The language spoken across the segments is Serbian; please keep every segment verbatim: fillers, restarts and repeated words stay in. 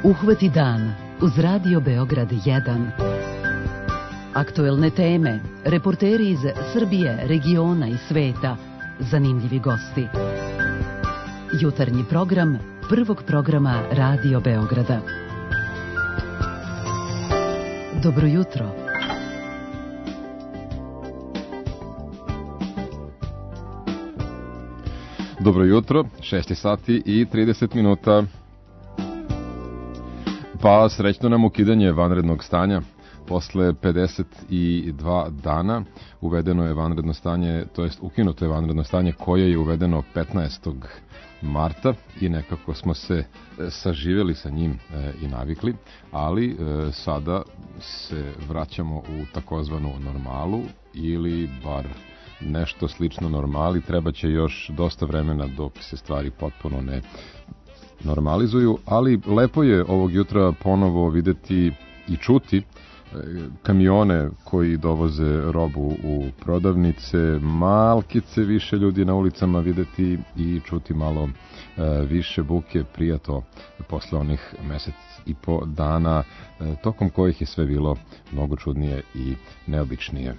Uhvati dan uz Radio Beograd jedan. Aktuelne teme, reporteri iz Srbije, regiona i sveta, zanimljivi gosti. Jutarnji program prvog programa Radio Beograda. Dobro jutro. Dobro jutro, šest sati i trideset minuta. Pa srećno nam ukidanje vanrednog stanja. Posle pedeset dva dana uvedeno je vanredno stanje, to jest ukinuto je vanredno stanje koje je uvedeno petnaestog marta i nekako smo se saživjeli sa njim i navikli, ali sada se vraćamo u takozvanu normalu ili bar nešto slično normali. Treba će još dosta vremena dok se stvari potpuno ne normalizuju, ali lepo je ovog jutra ponovo videti i čuti kamione koji dovoze robu u prodavnice, malkice više ljudi na ulicama videti i čuti malo e, više buke, prije to posle onih mesec i po dana e, tokom kojih je sve bilo mnogo čudnije i neobičnije.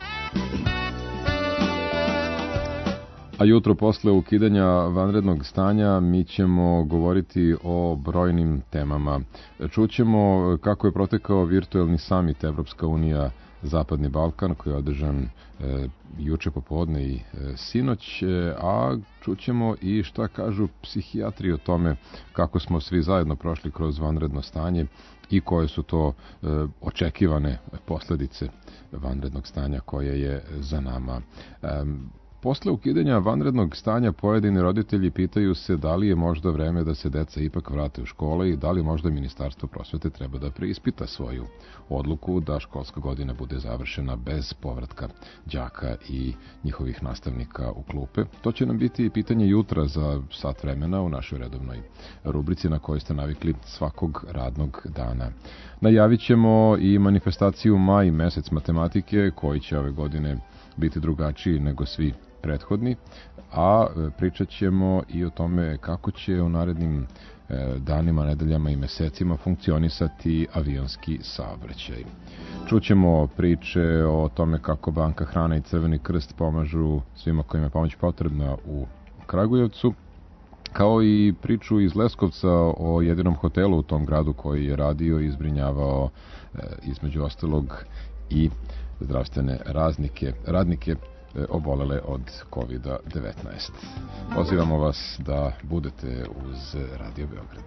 A jutro posle ukidanja vanrednog stanja mi ćemo govoriti o brojnim temama. Čućemo kako je protekao virtuelni samit Evropska unija Zapadni Balkan koji je održan e, juče popodne i e, sinoć, e, a čućemo i šta kažu psihijatri o tome kako smo svi zajedno prošli kroz vanredno stanje i koje su to e, očekivane posledice vanrednog stanja koje je za nama. E, Posle ukidanja vanrednog stanja pojedini roditelji pitaju se da li je možda vreme da se deca ipak vrate u škole i da li možda Ministarstvo prosvete treba da preispita svoju odluku da školska godina bude završena bez povratka đaka i njihovih nastavnika u klupe. To će nam biti pitanje jutra za sat vremena u našoj redovnoj rubrici na kojoj ste navikli svakog radnog dana. Najavit ćemo i manifestaciju Maj, mesec matematike, koji će ove godine biti drugačiji nego svi prethodni, a pričat ćemo i o tome kako će u narednim danima, nedeljama i mesecima funkcionisati avionski saobraćaj. Čućemo priče o tome kako Banka Hrana i Crveni krst pomažu svima kojima je pomoć potrebna u Kragujevcu, kao i priču iz Leskovca o jedinom hotelu u tom gradu koji je radio i zbrinjavao između ostalog i zdravstvene raznike, radnike obolele od kovid devetnaest. Pozivamo vas da budete uz Radio Beograd.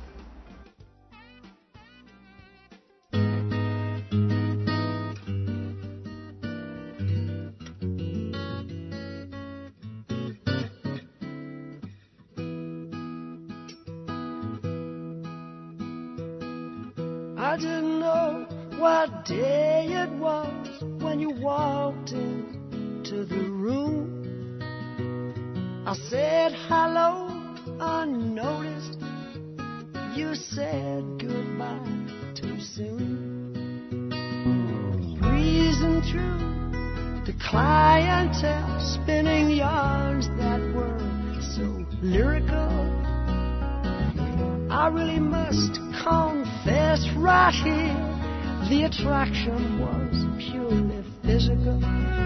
I didn't know what day it was when you walked into the room. I said hello unnoticed. You said goodbye too soon. Breezing through the clientele, spinning yarns that were so lyrical. I really must confess right here, the attraction was purely physical.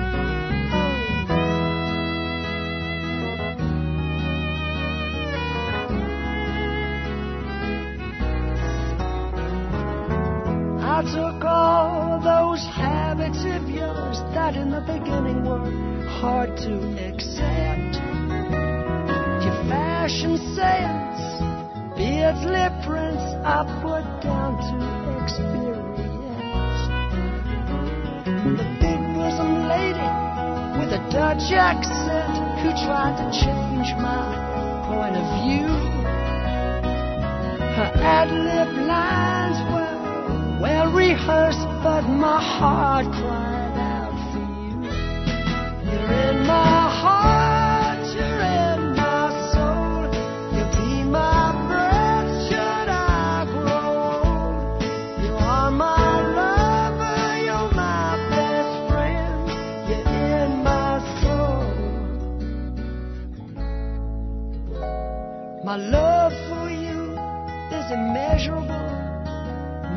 I took all those habits of yours that in the beginning were hard to accept. Your fashion sense, beards, lip prints, I put down to experience. The big bosom lady with a Dutch accent who tried to change my point of view. Her ad-lib lines were well rehearsed, but my heart cried out for you. You're in my heart, you're in my soul. You be my breath should I grow old. You are my lover, you're my best friend. You're in my soul. My love for you is immeasurable.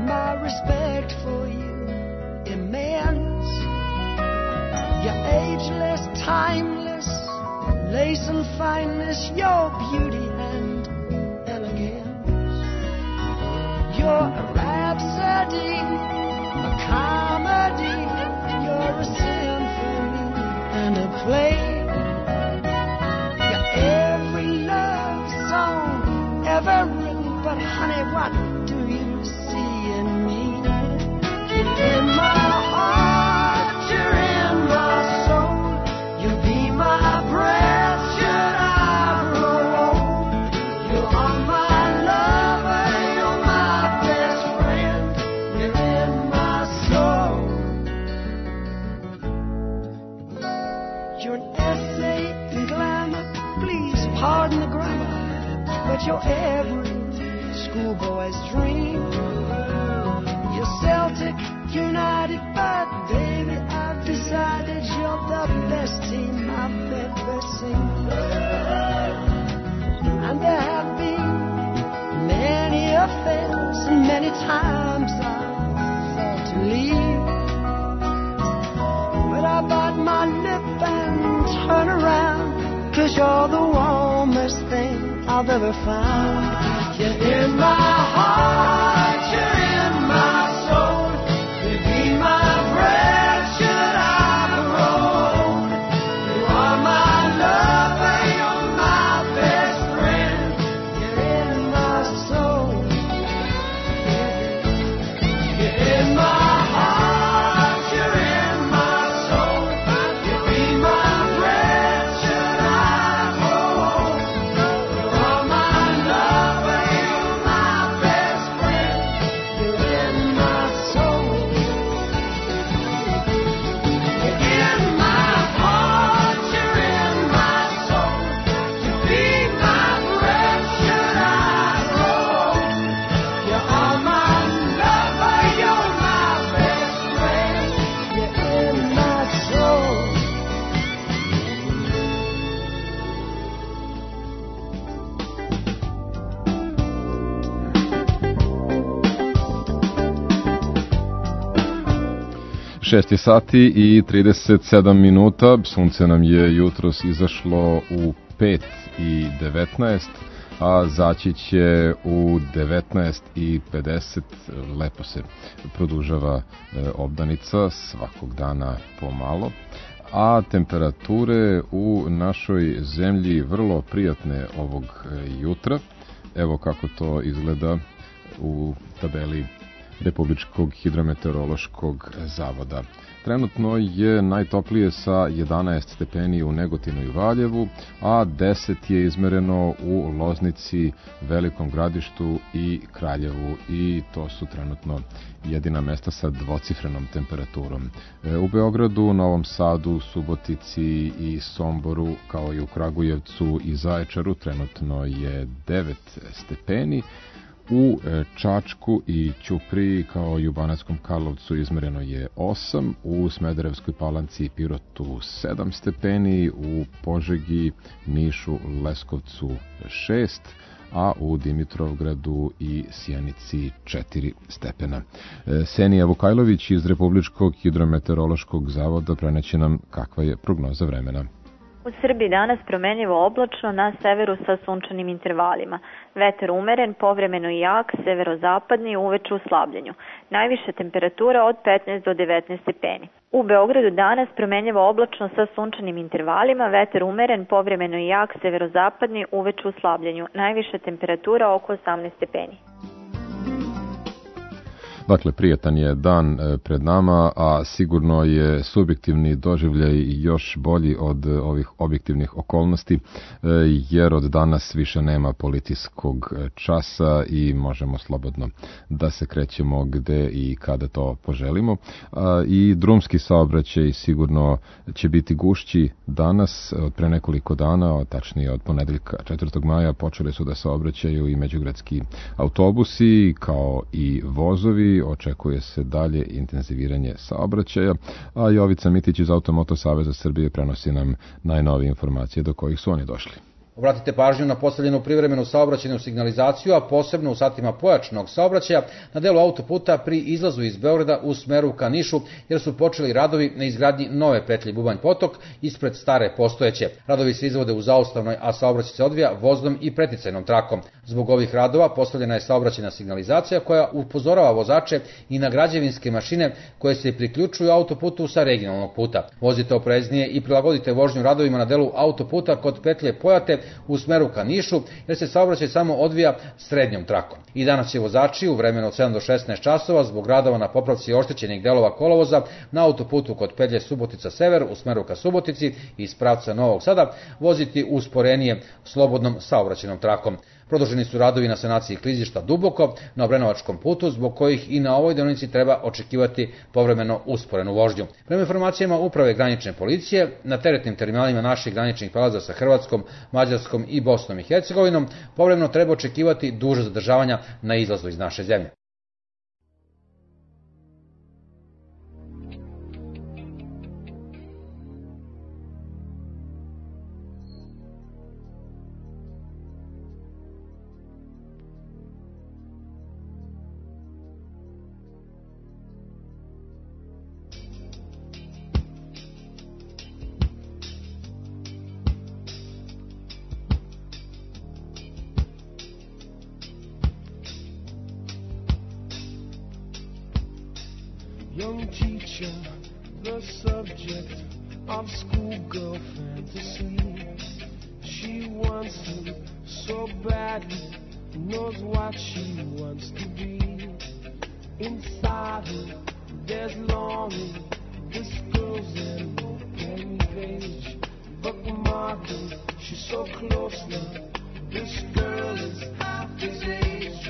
my respect for you immense. You're ageless, timeless, lace and fineness, your beauty and elegance. You're a rhapsody, a comedy, you're a symphony and a play. You're every love song ever written, but honey, what do you see in me? You're in my heart, you're in my soul, you'll be my breath should I grow old. You are my lover, you're my best friend, you're in my soul. You're an essay in glamour, please pardon the grammar, but you're every schoolboy's dream. You're Celtic United, but baby, I've decided you're the best team I've ever seen. And there have been many affairs, and many times I thought to leave, but I bite my lip and turn around, 'cause you're the warmest thing I've ever found. You're in my heart, you're in my soul, you be my breath should I grow old. You are my lover, you're my best friend, you're in my soul. You're in my heart, you're in my soul, you be my breath should I grow old. You are my lover, you're my best friend, you're in my soul. You're in my heart, you're in my soul, you be my breath should I grow old. You are my lover, you're my best friend, you're in my soul. šest je sati i trideset sedam minuta, sunce nam je jutros izašlo u pet i devetnaest, a zaći će u devetnaest i pedeset, lepo se produžava e, obdanica, svakog dana pomalo, a temperature u našoj zemlji vrlo prijatne ovog e, jutra. Evo kako to izgleda u tabeli Republičkog hidrometeorološkog zavoda. Trenutno je najtoplije sa jedanaest stepeni u Negotinu i Valjevu, a deset je izmereno u Loznici, Velikom Gradištu i Kraljevu, i to su trenutno jedina mesta sa dvocifrenom temperaturom. U Beogradu, Novom Sadu, Subotici i Somboru, kao i u Kragujevcu i Zaječaru, trenutno je devet stepeni. U Čačku i Ćupriji, kao i u Banatskom Karlovcu, izmereno je osam, u Smederevskoj Palanci i Pirotu sedam stepeni, u Požegi, Nišu, Leskovcu šest, a u Dimitrovgradu i Sjenici četiri stepena. Senija Vukajlović iz Republičkog hidrometeorološkog zavoda preneće nam kakva je prognoza vremena. U Srbiji danas promenljivo oblačno, na severu sa sunčanim intervalima. Vetar umeren, povremeno i jak, severozapadni, uveče u slabljenju. Najviša temperatura od petnaest do devetnaest stepeni. U Beogradu danas promenljivo oblačno sa sunčanim intervalima, vetar umeren, povremeno i jak, severozapadni, uveče u slabljenju. Najviša temperatura oko osamnaest stepeni. Dakle, prijatan je dan pred nama, a sigurno je subjektivni doživljaj još bolji od ovih objektivnih okolnosti, jer od danas više nema policijskog časa i možemo slobodno da se krećemo gde i kada to poželimo. I drumski saobraćaj sigurno će biti gušći danas. Od pre nekoliko dana, tačnije od ponedeljka četvrtog maja, počeli su da saobraćaju i međugradski autobusi, kao i vozovi. Očekuje se dalje intenziviranje saobraćaja, a Jovica Mitić iz Automoto Saveza Srbije prenosi nam najnovije informacije do kojih su oni došli. Obratite pažnju na postavljenu privremenu saobraćajnu signalizaciju, a posebno u satima pojačanog saobraćaja na delu autoputa pri izlazu iz Beograda u smeru ka Nišu, jer su počeli radovi na izgradnji nove petlje Bubanj Potok ispred stare postojeće. Radovi se izvode u zaustavnoj, a saobraćaj se odvija voznom i preticajnom trakom. Zbog ovih radova postavljena je saobraćajna signalizacija koja upozorava vozače i na građevinske mašine koje se priključuju autoputu sa regionalnog puta. Vozite opreznije i prilagodite vožnju radovima na delu autoputa kod petlje Pojate u smeru ka Nišu, jer se saobraćaj samo odvija srednjom trakom. I danas će vozači u vremenu od sedam do šesnaest časova zbog radova na popravci oštećenih delova kolovoza na autoputu kod petlje Subotica Sever u smeru ka Subotici iz pravca Novog Sada voziti usporenije slobodnom saobraćajnom trakom. Produženi su radovi na sanaciji klizišta Duboko na Obrenovačkom putu, zbog kojih i na ovoj deonici treba očekivati povremeno usporenu vožnju. Prema informacijama Uprave granične policije, na teretnim terminalima naših graničnih prelaza sa Hrvatskom, Mađarskom i Bosnom i Hercegovinom povremeno treba očekivati duže zadržavanja na izlazu iz naše zemlje. Young teacher, the subject of schoolgirl fantasy. She wants him so badly, knows what she wants to be. Inside her, there's longing. This girl's an open page, bookmarking. She's so close now. This girl is half his age.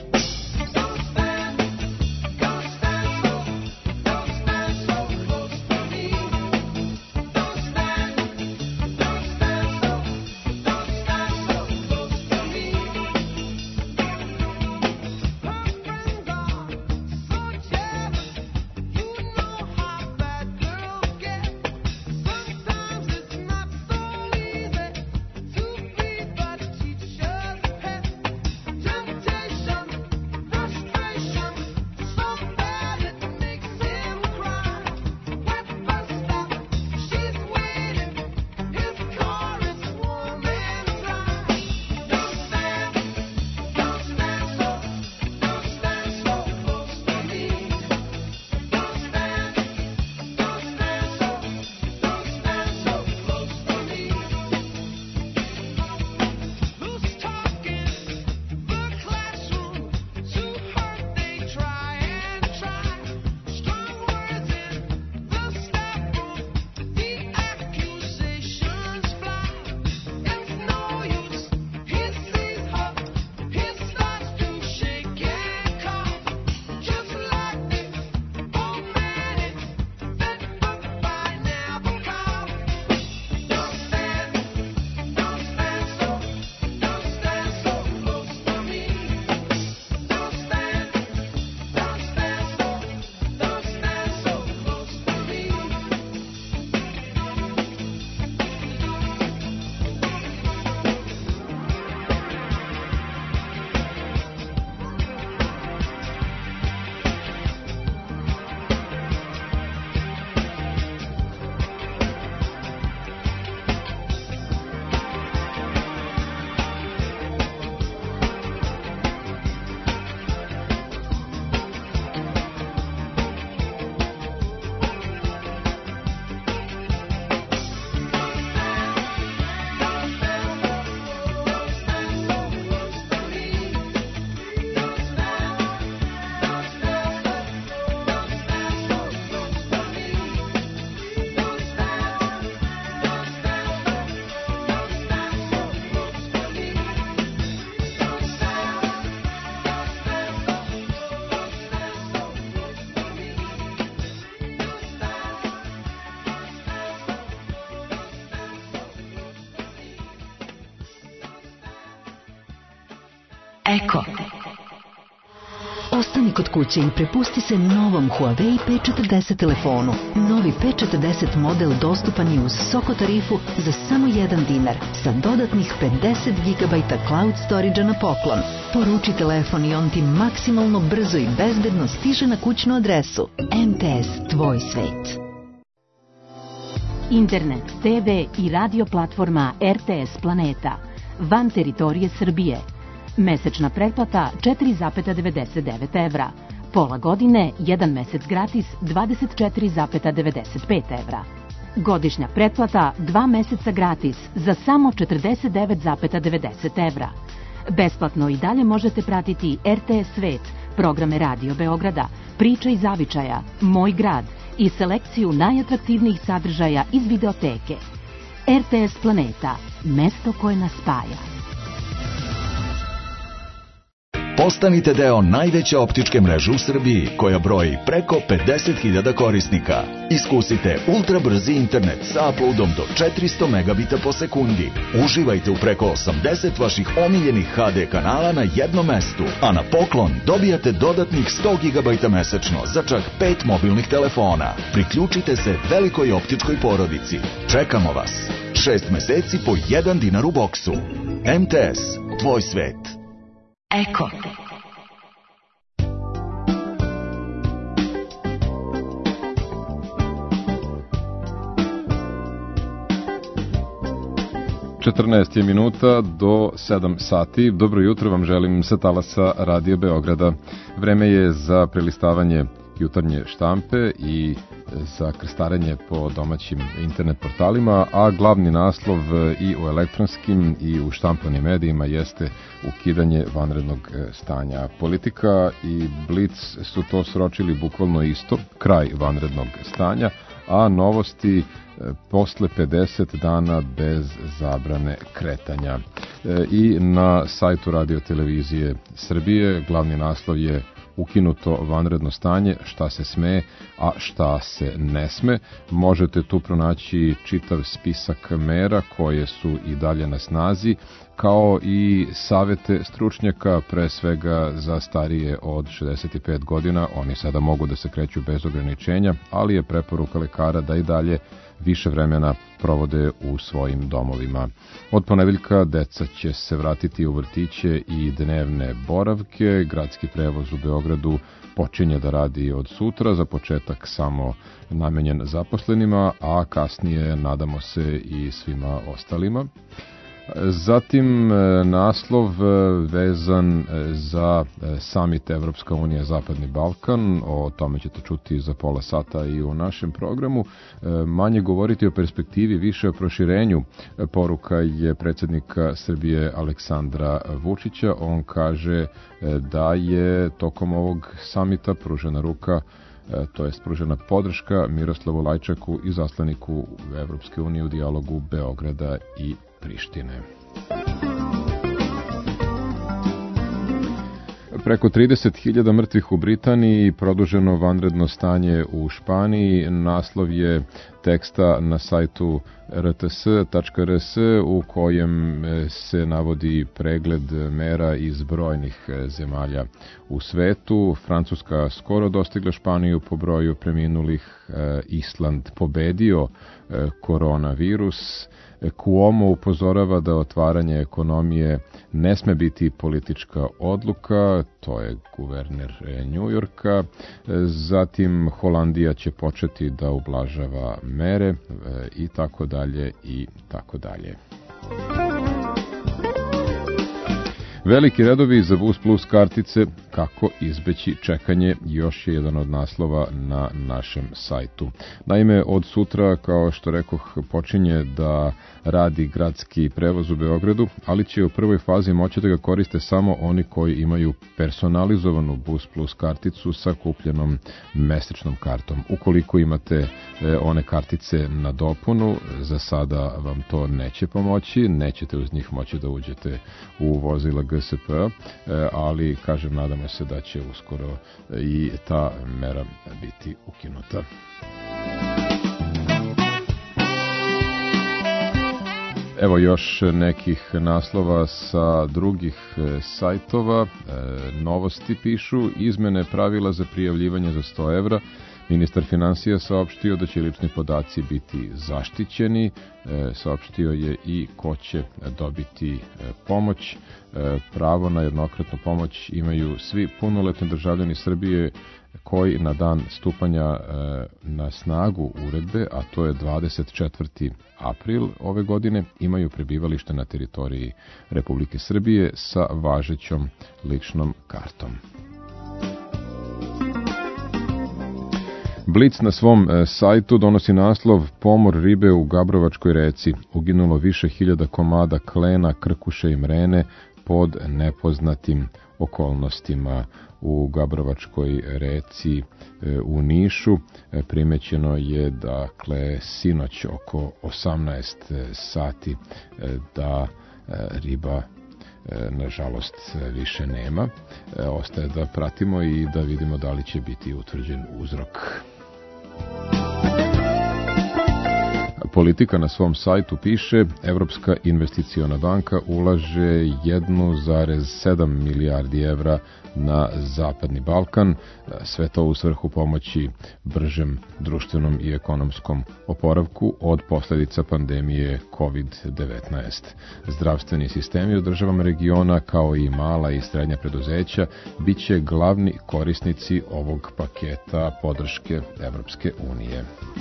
Eko. Ostani kod kuće i prepusti se novom Huawei P četrdeset telefonu. Novi P četrdeset model dostupan je uz Soko tarifu za samo jedan dinar sa dodatnih pedeset gigabajta cloud storage na poklon. Poruči telefon i on ti maksimalno brzo i bezbedno stiže na kućnu adresu. M T S, tvoj svet. Internet, te ve i radio platforma R T S Planeta. Van teritorije Srbije. Mesečna pretplata četiri zarez devedeset devet evra. Pola godine, jedan mesec gratis dvadeset četiri zarez devedeset pet evra. Godišnja pretplata dva meseca gratis za samo četrdeset devet zarez devedeset evra. Besplatno i dalje možete pratiti R T S Svet, programe Radio Beograda, Priča iz zavičaja, Moj grad i selekciju najatraktivnijih sadržaja iz videoteke. R T S Planeta, mesto koje nas spaja. Postanite deo najveće optičke mreže u Srbiji, koja broji preko pedeset hiljada korisnika. Iskusite ultra brzi internet sa uploadom do četiristo megabita po sekundi. Uživajte u preko osamdeset vaših omiljenih H D kanala na jednom mestu, a na poklon dobijate dodatnih sto gigabajta mesečno za čak pet mobilnih telefona. Priključite se velikoj optičkoj porodici. Čekamo vas. Šest meseci po jedan dinar u boksu. M T S, tvoj svet. Eko. četrnaest je minuta do sedam sati. Dobro jutro vam želim sa talasa Radio Beograda. Vreme je za prelistavanje jutarnje štampe i za krstarenje po domaćim internet portalima, a glavni naslov i u elektronskim i u štampanim medijima jeste ukidanje vanrednog stanja. Politika i Blic su to sročili bukvalno isto, kraj vanrednog stanja, a novosti posle pedeset dana bez zabrane kretanja. I na sajtu Radio Televizije Srbije glavni naslov je ukinuto vanredno stanje, šta se sme, a šta se ne sme. Možete tu pronaći čitav spisak mera koje su i dalje na snazi, kao i savete stručnjaka, pre svega za starije od šezdeset pet godina. Oni sada mogu da se kreću bez ograničenja, ali je preporuka lekara da i dalje više vremena provode u svojim domovima. Od ponedeljka deca će se vratiti u vrtiće i dnevne boravke. Gradski prevoz u Beogradu počinje da radi od sutra, za početak samo namenjen zaposlenima, a kasnije nadamo se i svima ostalima. Zatim naslov vezan za summit Evropska unija Zapadni Balkan, o tome ćete čuti za pola sata i u našem programu. Manje govoriti o perspektivi, više o proširenju, poruka je predsjednika Srbije Aleksandra Vučića. On kaže da je tokom ovog samita pružena ruka, to je pružena podrška Miroslavu Lajčaku, izaslaniku Evropske unije u dijalogu Beograda i Prištine. Preko trideset hiljada mrtvih u Britaniji, produženo vanredno stanje u Španiji. Naslov je teksta na sajtu r t s tačka r s u kojem se navodi pregled mera iz brojnih zemalja u svetu. Francuska skoro dostigla Španiju po broju preminulih, Island pobedio koronavirus. Cuomo upozorava da otvaranje ekonomije ne sme biti politička odluka, to je guverner Njujorka. Zatim Holandija će početi da ublažava mere i tako dalje i tako dalje. Veliki redovi za Bus Plus kartice, kako izbeći čekanje, još je jedan od naslova na našem sajtu. Naime, od sutra, kao što rekoh, počinje da radi gradski prevoz u Beogradu, ali će u prvoj fazi moći da ga koriste samo oni koji imaju personalizovanu Bus Plus karticu sa kupljenom mesečnom kartom. Ukoliko imate e, one kartice na dopunu, za sada vam to neće pomoći, nećete uz njih moći da uđete u vozila G S P, ali, kažem, nadamo se da će uskoro i ta mera biti ukinuta. Evo još nekih naslova sa drugih sajtova. Novosti pišu: izmene pravila za prijavljivanje za sto evra. Ministar finansija saopštio da će lični podaci biti zaštićeni. Saopštio je i ko će dobiti pomoć. Pravo na jednokratnu pomoć imaju svi punoletni državljani Srbije koji na dan stupanja na snagu uredbe, a to je dvadeset četvrti april ove godine, imaju prebivalište na teritoriji Republike Srbije sa važećom ličnom kartom. Blic na svom sajtu donosi naslov: pomor ribe u Gabrovačkoj reci. Uginulo više hiljada komada klena, krkuše i mrene pod nepoznatim okolnostima. U Gabrovačkoj reci u Nišu primećeno je, dakle, sinoć oko osamnaest sati da riba nažalost više nema. Ostaje da pratimo i da vidimo da li će biti utvrđen uzrok. Politika na svom sajtu piše: Evropska investiciona banka ulaže jedan zarez sedam milijardi evra na Zapadni Balkan, sve to u svrhu pomoći bržem društvenom i ekonomskom oporavku od posljedica pandemije kovid devetnaest. Zdravstveni sistemi u državama regiona, kao i mala i srednja preduzeća, bit će glavni korisnici ovog paketa podrške Evropske unije.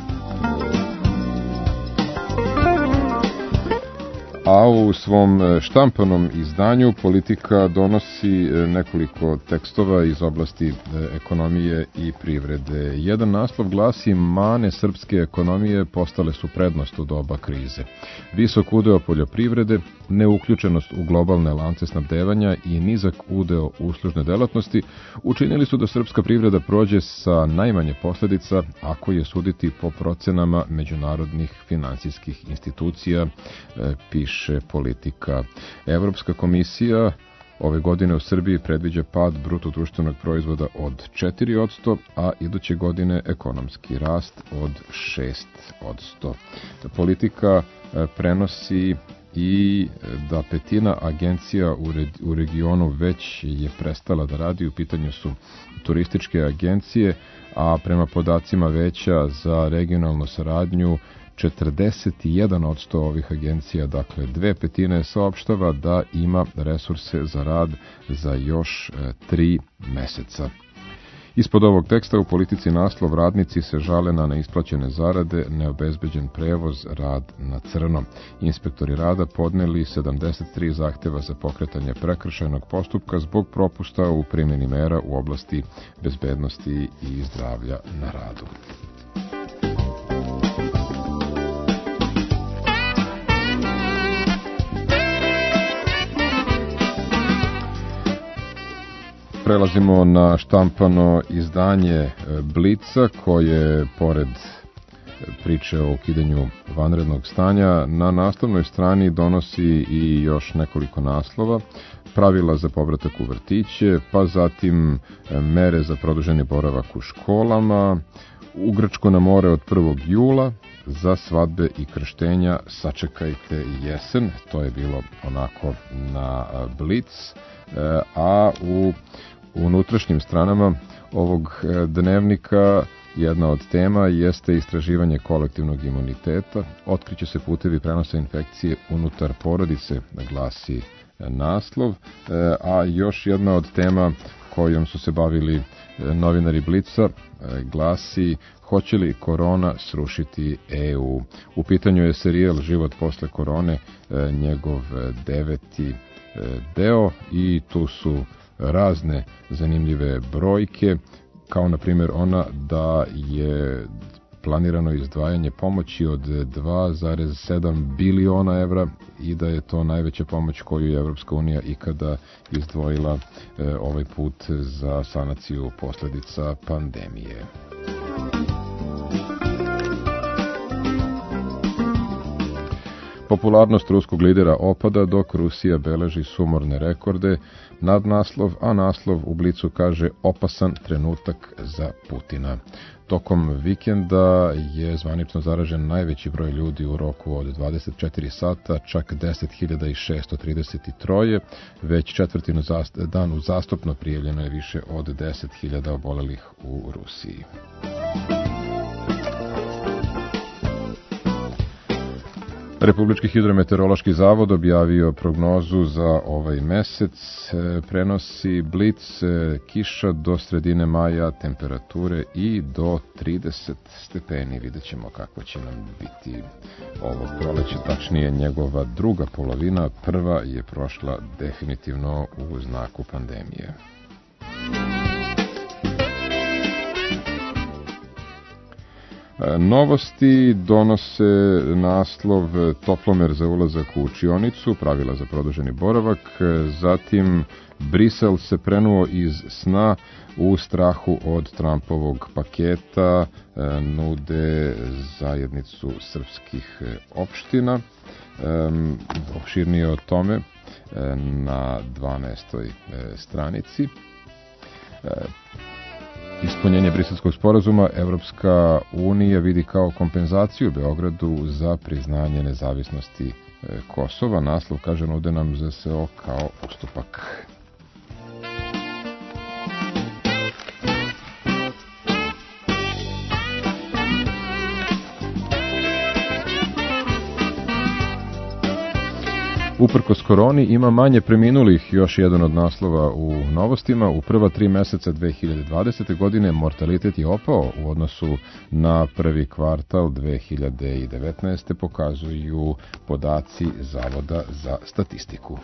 A u svom štampanom izdanju Politika donosi nekoliko tekstova iz oblasti ekonomije i privrede. Jedan naslov glasi: mane srpske ekonomije postale su prednost u doba krize. Visok udeo poljoprivrede, neuključenost u globalne lance snabdevanja i nizak udeo uslužne delatnosti učinili su da srpska privreda prođe sa najmanje posljedica, ako je suditi po procenama međunarodnih finansijskih institucija, piše Politika. Evropska komisija ove godine u Srbiji predviđa pad bruto društvenog proizvoda od četiri posto, a iduće godine ekonomski rast od šest posto. Politika prenosi i da petina agencija u regionu već je prestala da radi. U pitanju su turističke agencije, a prema podacima Veća za regionalnu saradnju četrdeset jedan posto ovih agencija, dakle dve petine, saopštava da ima resurse za rad za još tri meseca. Ispod ovog teksta u Politici naslov: radnici se žale na neisplaćene zarade, neobezbeđen prevoz, rad na crno. Inspektori rada podneli sedamdeset tri zahteva za pokretanje prekršajnog postupka zbog propusta u primjeni mera u oblasti bezbednosti i zdravlja na radu. Prelazimo na štampano izdanje Blica, koje, pored priče o ukidanju vanrednog stanja, na naslovnoj strani donosi i još nekoliko naslova: pravila za povratak u vrtiće, pa zatim mere za produženi boravak u školama, u Grčko na more od prvog jula, za svadbe i krštenja sačekajte jesen. To je bilo onako na Blic, a u unutrašnjim stranama ovog dnevnika jedna od tema jeste istraživanje kolektivnog imuniteta. Otkriće se putevi prenosa infekcije unutar porodice, glasi naslov, a još jedna od tema kojom su se bavili novinari Blica glasi: hoće li korona srušiti E U? U pitanju je serijal Život posle korone, njegov deveti deo, i tu su razne zanimljive brojke, kao na primjer ona da je planirano izdvajanje pomoći od dva zarez sedam biliona evra i da je to najveća pomoć koju je Evropska unija ikada izdvojila e, ovaj put za sanaciju posljedica pandemije. Popularnost ruskog lidera opada dok Rusija beleži sumorne rekorde, nadnaslov, a naslov u Blicu kaže opasan trenutak za Putina. Tokom vikenda je zvanično zaražen najveći broj ljudi u roku od dvadeset četiri sata, čak deset hiljada šeststo trideset tri, već četvrtinu dan uzastopno prijavljeno je više od deset hiljada obolelih u Rusiji. Republički hidrometeorološki zavod objavio prognozu za ovaj mesec, prenosi Blic, kiša do sredine maja, temperature i do trideset stepeni. Vidjet ćemo kako će nam biti ovo proleće, tačnije njegova druga polovina, prva je prošla definitivno u znaku pandemije. Novosti donose naslov toplomer za ulazak u učionicu, pravila za produženi boravak, zatim Brisel se prenuo iz sna u strahu od Trumpovog paketa, nude zajednicu srpskih opština. Opširnije o tome na dvanaestoj stranici. Ispunjenje Briselskog sporazuma Evropska unija vidi kao kompenzaciju Beogradu za priznanje nezavisnosti Kosova. Naslov kaže nude nam Z S O kao ustupak. Uprkos koroni ima manje preminulih, još jedan od naslova u novostima. U prva tri meseca dve hiljade dvadesete. godine mortalitet je opao u odnosu na prvi kvartal dve hiljade devetnaeste. pokazuju podaci Zavoda za statistiku.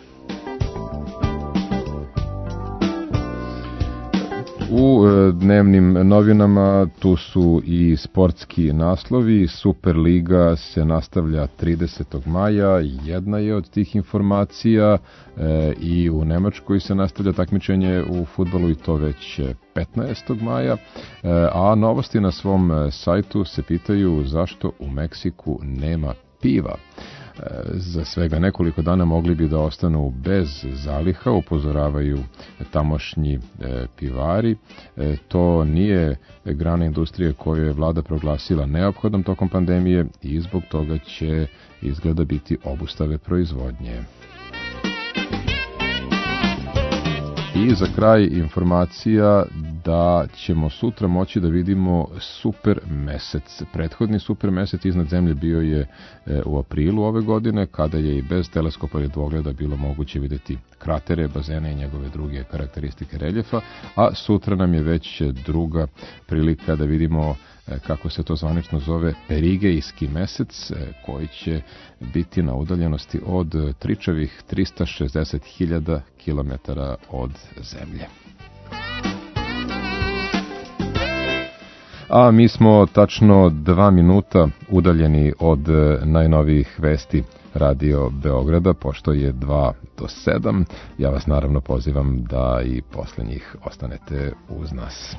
U dnevnim novinama tu su i sportski naslovi. Superliga se nastavlja tridesetog maja, jedna je od tih informacija, e, i u Nemačkoj se nastavlja takmičenje u fudbalu i to već petnaestog maja, e, a novosti na svom sajtu se pitaju zašto u Meksiku nema piva. Za svega nekoliko dana mogli bi da ostanu bez zaliha, upozoravaju tamošnji e, pivari. E, to nije grana industrije koju je vlada proglasila neophodnom tokom pandemije i zbog toga će izgleda biti obustave proizvodnje. I za kraj informacija da ćemo sutra moći da vidimo super mesec. Prethodni super mesec iznad zemlje bio je e, u aprilu ove godine, kada je i bez teleskopa ili dvogleda bilo moguće videti kratere, bazene i njegove druge karakteristike reljefa, a sutra nam je već druga prilika da vidimo e, kako se to zvanično zove perigejski mesec, e, koji će biti na udaljenosti od tričavih trista šezdeset hiljada kilometara od zemlje. A mi smo tačno dva minuta udaljeni od najnovijih vesti Radio Beograda, pošto je dva do sedam. Ja vas naravno pozivam da i posle njih ostanete uz nas.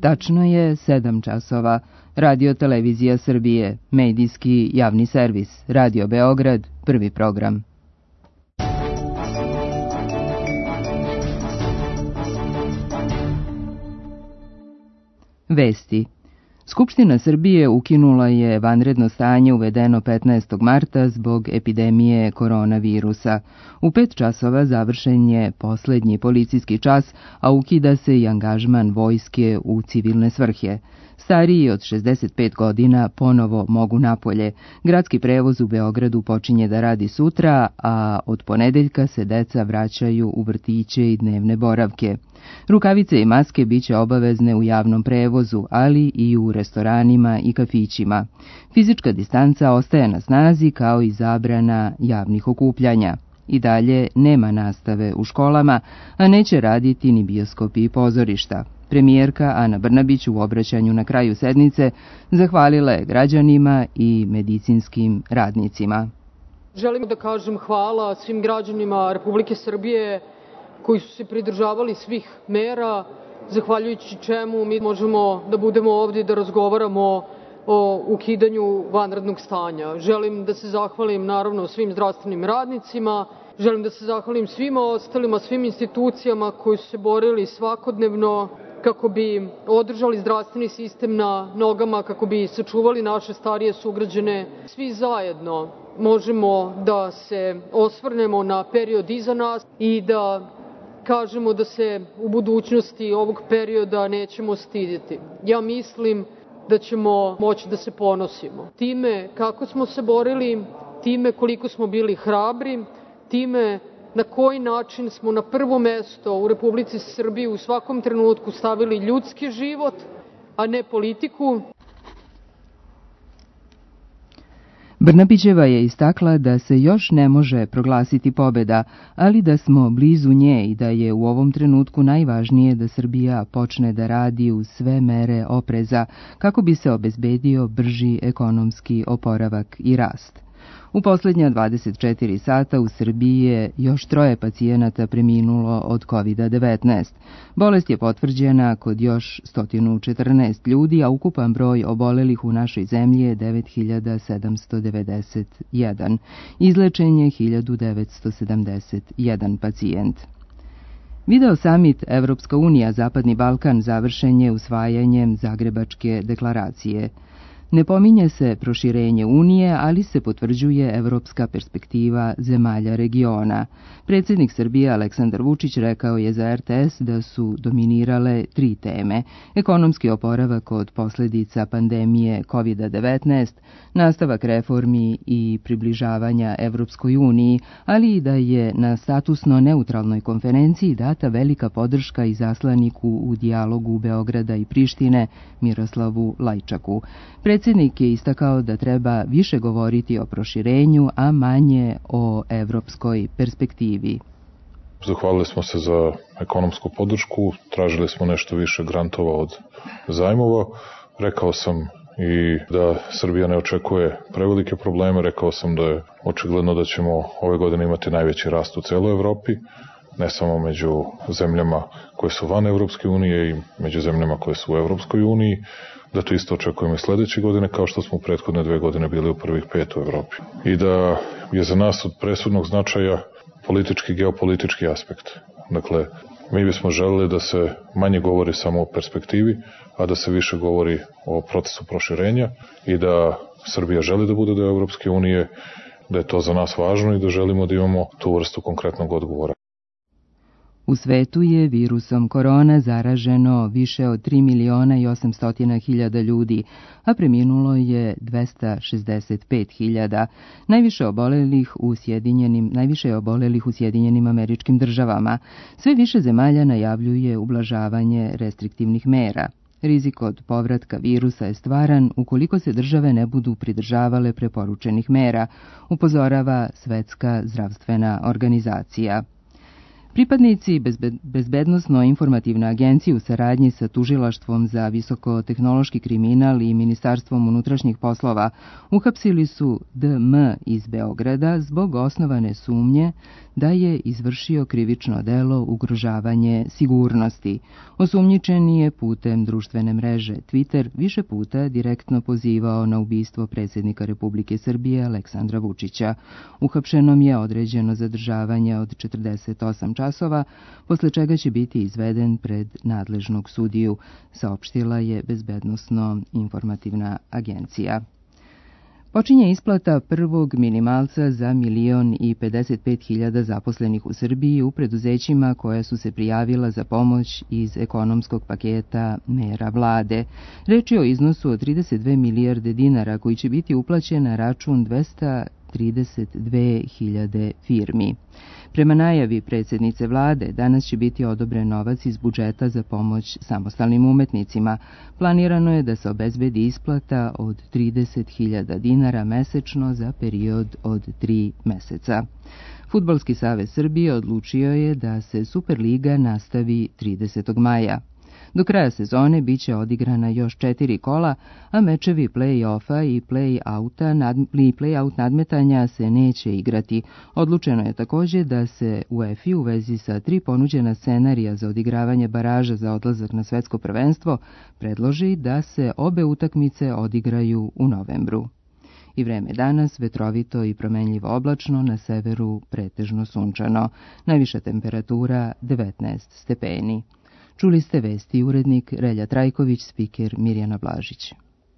Tačno je sedam časova. Radio Televizija Srbije, medijski javni servis, Radio Beograd, prvi program. Vesti. Skupština Srbije ukinula je vanredno stanje uvedeno petnaestog marta zbog epidemije koronavirusa. U pet časova završen je poslednji policijski čas, a ukida se i angažman vojske u civilne svrhe. Stariji od šezdeset pet godina ponovo mogu napolje. Gradski prevoz u Beogradu počinje da radi sutra, a od ponedeljka se deca vraćaju u vrtiće i dnevne boravke. Rukavice i maske biće obavezne u javnom prevozu, ali i u restoranima i kafićima. Fizička distanca ostaje na snazi kao i zabrana javnih okupljanja. I dalje nema nastave u školama, a neće raditi ni bioskopi i pozorišta. Premijerka Ana Brnabić u obraćanju na kraju sednice zahvalila je građanima i medicinskim radnicima. Želim da kažem hvala svim građanima Republike Srbije koji su se pridržavali svih mera, zahvaljujući čemu mi možemo da budemo ovdje i da razgovaramo o ukidanju vanrednog stanja. Želim da se zahvalim naravno svim zdravstvenim radnicima, želim da se zahvalim svima ostalima, svim institucijama koji su se borili svakodnevno kako bi održali zdravstveni sistem na nogama, kako bi sačuvali naše starije sugrađane. Svi zajedno možemo da se osvrnemo na period iza nas i da kažemo da se u budućnosti ovog perioda nećemo stidjeti. Ja mislim da ćemo moći da se ponosimo time kako smo se borili, time koliko smo bili hrabri, time na koji način smo na prvo mesto u Republici Srbiji u svakom trenutku stavili ljudski život, a ne politiku. Brnabićeva je istakla da se još ne može proglasiti pobeda, ali da smo blizu nje i da je u ovom trenutku najvažnije da Srbija počne da radi uz sve mere opreza kako bi se obezbedio brži ekonomski oporavak i rast. U posljednja dvadeset četiri sata u Srbiji je još troje pacijenata preminulo od kovid devetnaest. Bolest je potvrđena kod još sto četrnaest ljudi, a ukupan broj obolelih u našoj zemlji je devet hiljada sedamsto devedeset jedan. Izlečen je hiljadu devetsto sedamdeset jedan pacijent. Video samit Evropska unija Zapadni Balkan završen je usvajanjem Zagrebačke deklaracije. Ne pominje se proširenje Unije, ali se potvrđuje evropska perspektiva zemalja regiona. Predsjednik Srbije Aleksandar Vučić rekao je za er te es da su dominirale tri teme: ekonomski oporavak od posljedica pandemije kovid devetnaest, nastavak reformi i približavanja Evropskoj uniji, ali i da je na statusno neutralnoj konferenciji data velika podrška izaslaniku u dijalogu Beograda i Prištine Miroslavu Lajčaku. Predsjednik je istakao da treba više govoriti o proširenju, a manje o evropskoj perspektivi. Zahvalili smo se za ekonomsku podršku, tražili smo nešto više grantova od zajmova. Rekao sam i da Srbija ne očekuje prevelike probleme, rekao sam da je očigledno da ćemo ove godine imati najveći rast u celoj Evropi, ne samo među zemljama koje su van Evropske unije i među zemljama koje su u Evropskoj uniji, da to isto očekujemo i sledeće godine, kao što smo u prethodne dve godine bili u prvih pet u Evropi. I da je za nas od presudnog značaja politički, geopolitički aspekt. Dakle, mi bismo želeli da se manje govori samo o perspektivi, a da se više govori o procesu proširenja i da Srbija želi da bude deo Evropske unije, da je to za nas važno i da želimo da imamo tu vrstu konkretnog odgovora. U svetu je virusom korona zaraženo više od tri miliona i osamsto hiljada ljudi, a preminulo je dvesta šezdeset pet hiljada. Najviše obolelih u Sjedinjenim, najviše je obolelih u Sjedinjenim Američkim Državama. Sve više zemalja najavljuje ublažavanje restriktivnih mera. Rizik od povratka virusa je stvaran ukoliko se države ne budu pridržavale preporučenih mera, upozorava Svetska zdravstvena organizacija. Pripadnici Bezbednosno-informativne agencije u saradnji sa Tužilaštvom za visokotehnološki kriminal i Ministarstvom unutrašnjih poslova uhapsili su D M iz Beograda zbog osnovane sumnje da je izvršio krivično delo ugrožavanje sigurnosti. Osumnjičeni je putem društvene mreže Twitter više puta direktno pozivao na ubistvo predsjednika Republike Srbije Aleksandra Vučića. Uhapšenom je određeno zadržavanje od četrdeset osam časova, posle čega će biti izveden pred nadležnog sudiju, saopštila je Bezbednosno-informativna agencija. Počinje isplata prvog minimalca za milion i pedeset pet hiljada zaposlenih u Srbiji u preduzećima koja su se prijavila za pomoć iz ekonomskog paketa mera vlade. Reč je o iznosu od trideset dve milijarde dinara koji će biti uplaćen na račun dvesta trideset dve hiljade firmi. Prema najavi predsjednice vlade, danas će biti odobren novac iz budžeta za pomoć samostalnim umetnicima. Planirano je da se obezbedi isplata od trideset hiljada dinara mesečno za period od tri meseca. Fudbalski savez Srbije odlučio je da se Superliga nastavi tridesetog maja. Do kraja sezone biće odigrana još četiri kola, a mečevi play-offa i play-outa nad, play-out nadmetanja se neće igrati. Odlučeno je također da se UEFA u vezi sa tri ponuđena scenarija za odigravanje baraža za odlazak na svetsko prvenstvo predloži da se obe utakmice odigraju u novembru. I vreme danas vetrovito i promenljivo oblačno, na severu pretežno sunčano. Najviša temperatura devetnaest stepeni. Čuli ste vesti urednik Relja Trajković, spiker Mirjana Blažić.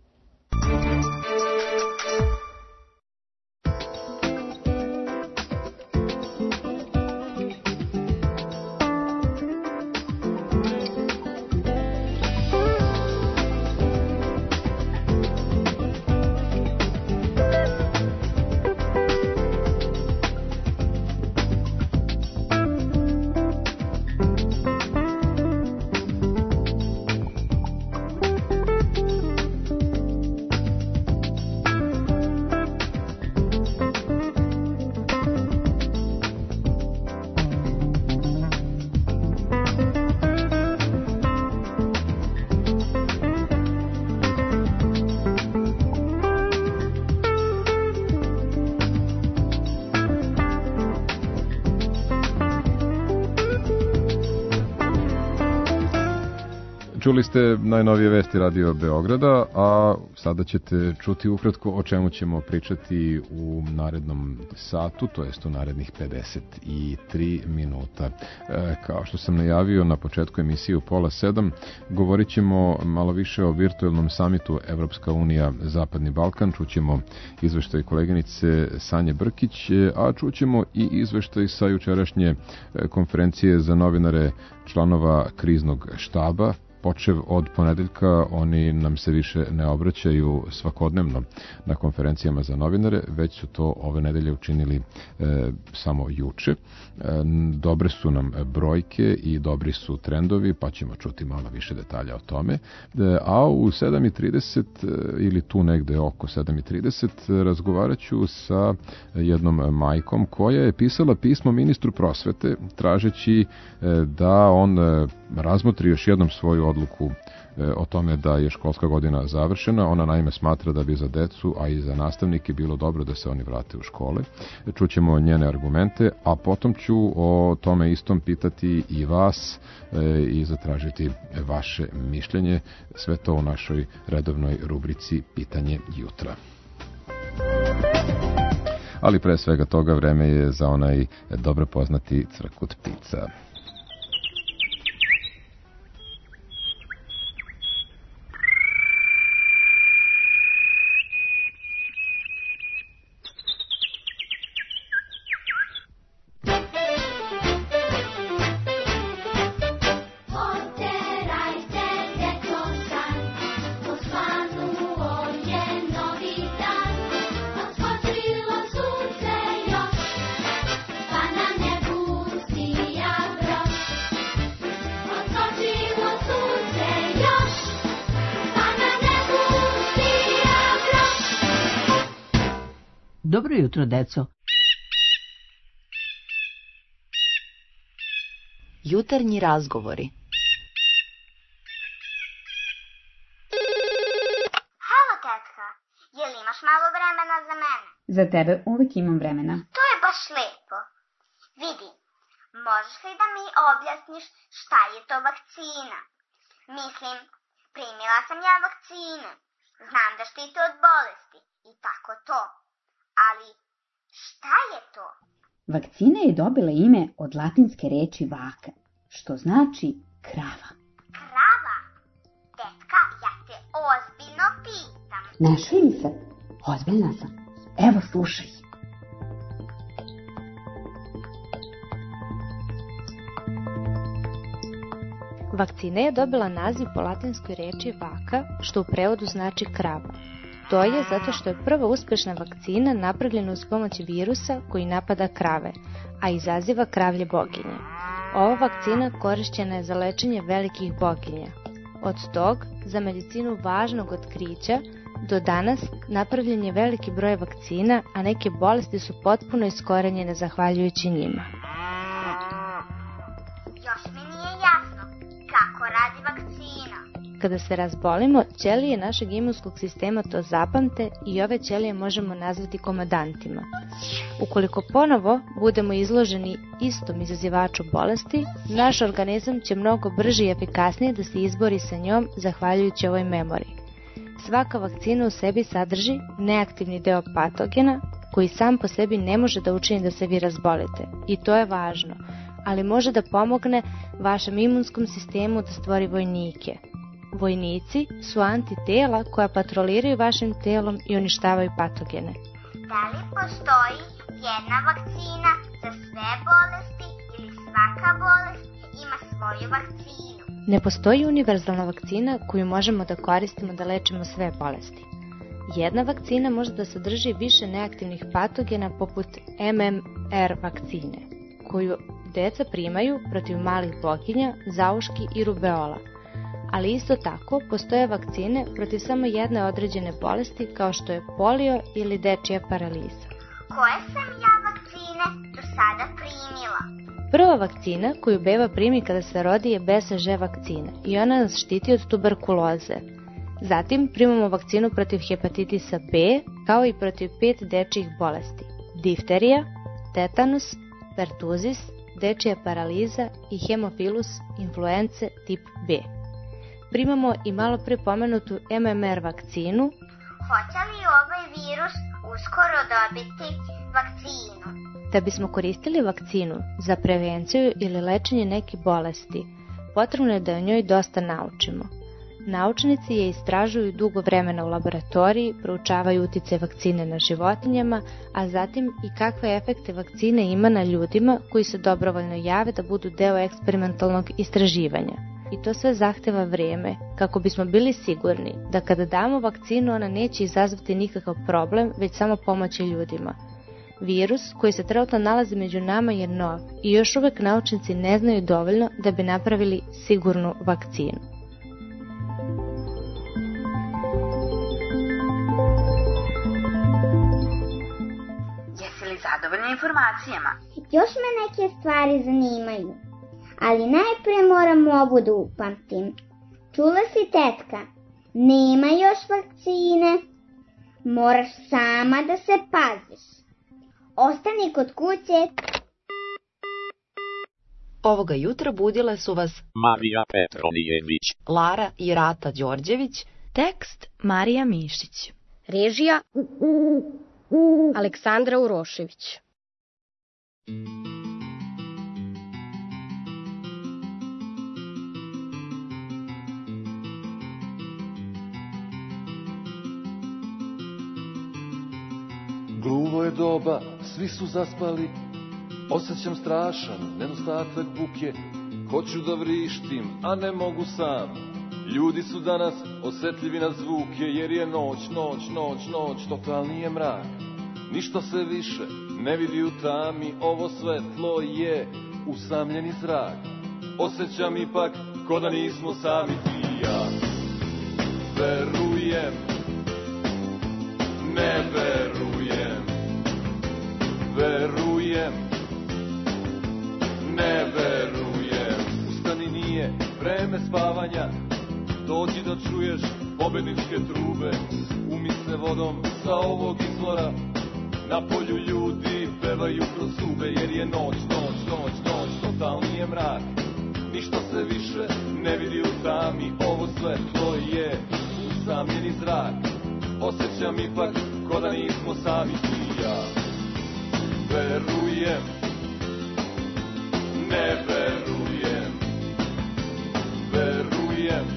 Čuli ste najnovije vesti Radio Beograda, a sada ćete čuti ukratko o čemu ćemo pričati u narednom satu, to jest u narednih pedeset tri minuta. E, kao što sam najavio na početku emisije u pola sedam, govorit ćemo malo više o virtualnom samitu Evropska unija Zapadni Balkan, čućemo izveštaj koleginice Sanje Brkić, a čućemo i izveštaj sa jučerašnje konferencije za novinare članova kriznog štaba. Počev od ponedeljka, oni nam se više ne obraćaju svakodnevno na konferencijama za novinare, već su to ove nedelje učinili e, samo juče. E, dobre su nam brojke i dobri su trendovi, pa ćemo čuti malo više detalja o tome. E, a u sedam i trideset ili tu negde oko sedam i trideset razgovarat ću sa jednom majkom koja je pisala pismo ministru prosvete tražeći e, da on e, razmotri još jednom svoju odluku o tome da je školska godina završena. Ona naime smatra da bi za decu, a i za nastavnike bilo dobro da se oni vrate u škole. Čućemo njene argumente, a potom ću o tome istom pitati i vas i zatražiti vaše mišljenje. Sve to u našoj redovnoj rubrici Pitanje jutra. Ali pre svega toga vreme je za onaj dobro poznati cvrkut pizza. Dobro jutro, deco. Jutarnji razgovori. Halo, tetka. Jel imaš malo vremena za mene? Za tebe uvijek imam vremena. To je baš lepo. Vidi, možeš li da mi objasniš šta je to vakcina? Mislim, primila sam ja vakcine. Znam da štite od bolesti i tako to. Ali, šta je to? Vakcina je dobila ime od latinske reči vaka, što znači krava. Krava? Tetka, ja te ozbiljno pitam. Ne šalim se, ozbiljna sam. Evo, slušaj. Vakcina je dobila naziv po latinskoj reči vaka, što u prevodu znači krava. To je zato što je prva uspešna vakcina napravljena uz pomoć virusa koji napada krave, a izaziva kravlje boginje. Ova vakcina korišćena je za lečenje velikih boginja. Od tog, za medicinu važnog otkrića, do danas napravljen je veliki broj vakcina, a neke bolesti su potpuno iskorenjene zahvaljujući njima. Još mi nije jasno kako radi vakcina. Kada se razbolimo, ćelije našeg imunskog sistema to zapamte i ove ćelije možemo nazvati komandantima. Ukoliko ponovo budemo izloženi istom izazivaču bolesti, naš organizam će mnogo brže i efikasnije da se izbori sa njom zahvaljujući ovoj memoriji. Svaka vakcina u sebi sadrži neaktivni deo patogena koji sam po sebi ne može da učini da se vi razbolite. I to je važno, ali može da pomogne vašem imunskom sistemu da stvori vojnike. Vojnici su antitela koja patroliraju vašim telom i uništavaju patogene. Da li postoji jedna vakcina za sve bolesti ili svaka bolest ima svoju vakcinu? Ne postoji univerzalna vakcina koju možemo da koristimo da lečimo sve bolesti. Jedna vakcina može da sadrži više neaktivnih patogena poput M M R vakcine, koju deca primaju protiv malih boginja, zauški i rubeola. Ali isto tako postoje vakcine protiv samo jedne određene bolesti kao što je polio ili dečija paraliza. Koje sam ja vakcine do sada primila? Prva vakcina koju beba primi kada se rodi je B C G vakcina i ona nas štiti od tuberkuloze. Zatim primamo vakcinu protiv hepatitisa B kao i protiv pet dečjih bolesti: difterija, tetanus, pertuzis, dečija paraliza i hemofilus influence tip B. Primamo i malo pre pomenutu M M R vakcinu. Hoće li ovaj virus uskoro dobiti vakcinu? Da bismo koristili vakcinu za prevenciju ili lečenje neke bolesti, potrebno je da o njoj dosta naučimo. Naučnici je istražuju dugo vremena u laboratoriji, proučavaju uticaj vakcine na životinjama, a zatim i kakve efekte vakcine ima na ljudima koji se dobrovoljno jave da budu deo eksperimentalnog istraživanja. I to sve zahteva vrijeme, kako bismo bili sigurni da kada damo vakcinu ona neće izazvati nikakav problem, već samo pomoći ljudima. Virus koji se trenutno nalazi među nama je nov i još uvek naučnici ne znaju dovoljno da bi napravili sigurnu vakcinu. Jesi li zadovoljna informacijama? Još me neke stvari zanimaju, ali najprije moram ovu da upamtim. Čula si, tetka? Nema još vakcine. Moraš sama da se paziš. Ostani kod kuće. Ovoga jutra budile su vas Marija Petronijević, Lara i Rata Đorđević, tekst Marija Mišić. Režija Aleksandra Urošević. Gluvo je doba, svi su zaspali, osjećam strašan nedostatak buke, hoću da vrištim, a ne mogu sam. Ljudi su danas osjetljivi na zvuke, jer je noć, noć, noć, noć, totalni je mrak. Ništa se više ne vidi u tami, ovo svetlo je usamljeni zrak. Osjećam ipak ko da nismo sami ti i ja. Verujem, ne verujem, verujem, ne verujem. čuješ pobedničke trube, umi se vodom sa ovog izvora. Na polju ljudi pevaju kroz zube, jer je noć, noć, noć, noć, totalni je mrak. Ništa se više ne vidi u tami, ovo svetlo je usamljeni zrak. Osjećam ipak ko da nismo sami ti i ja. Verujem, ne verujem, verujem,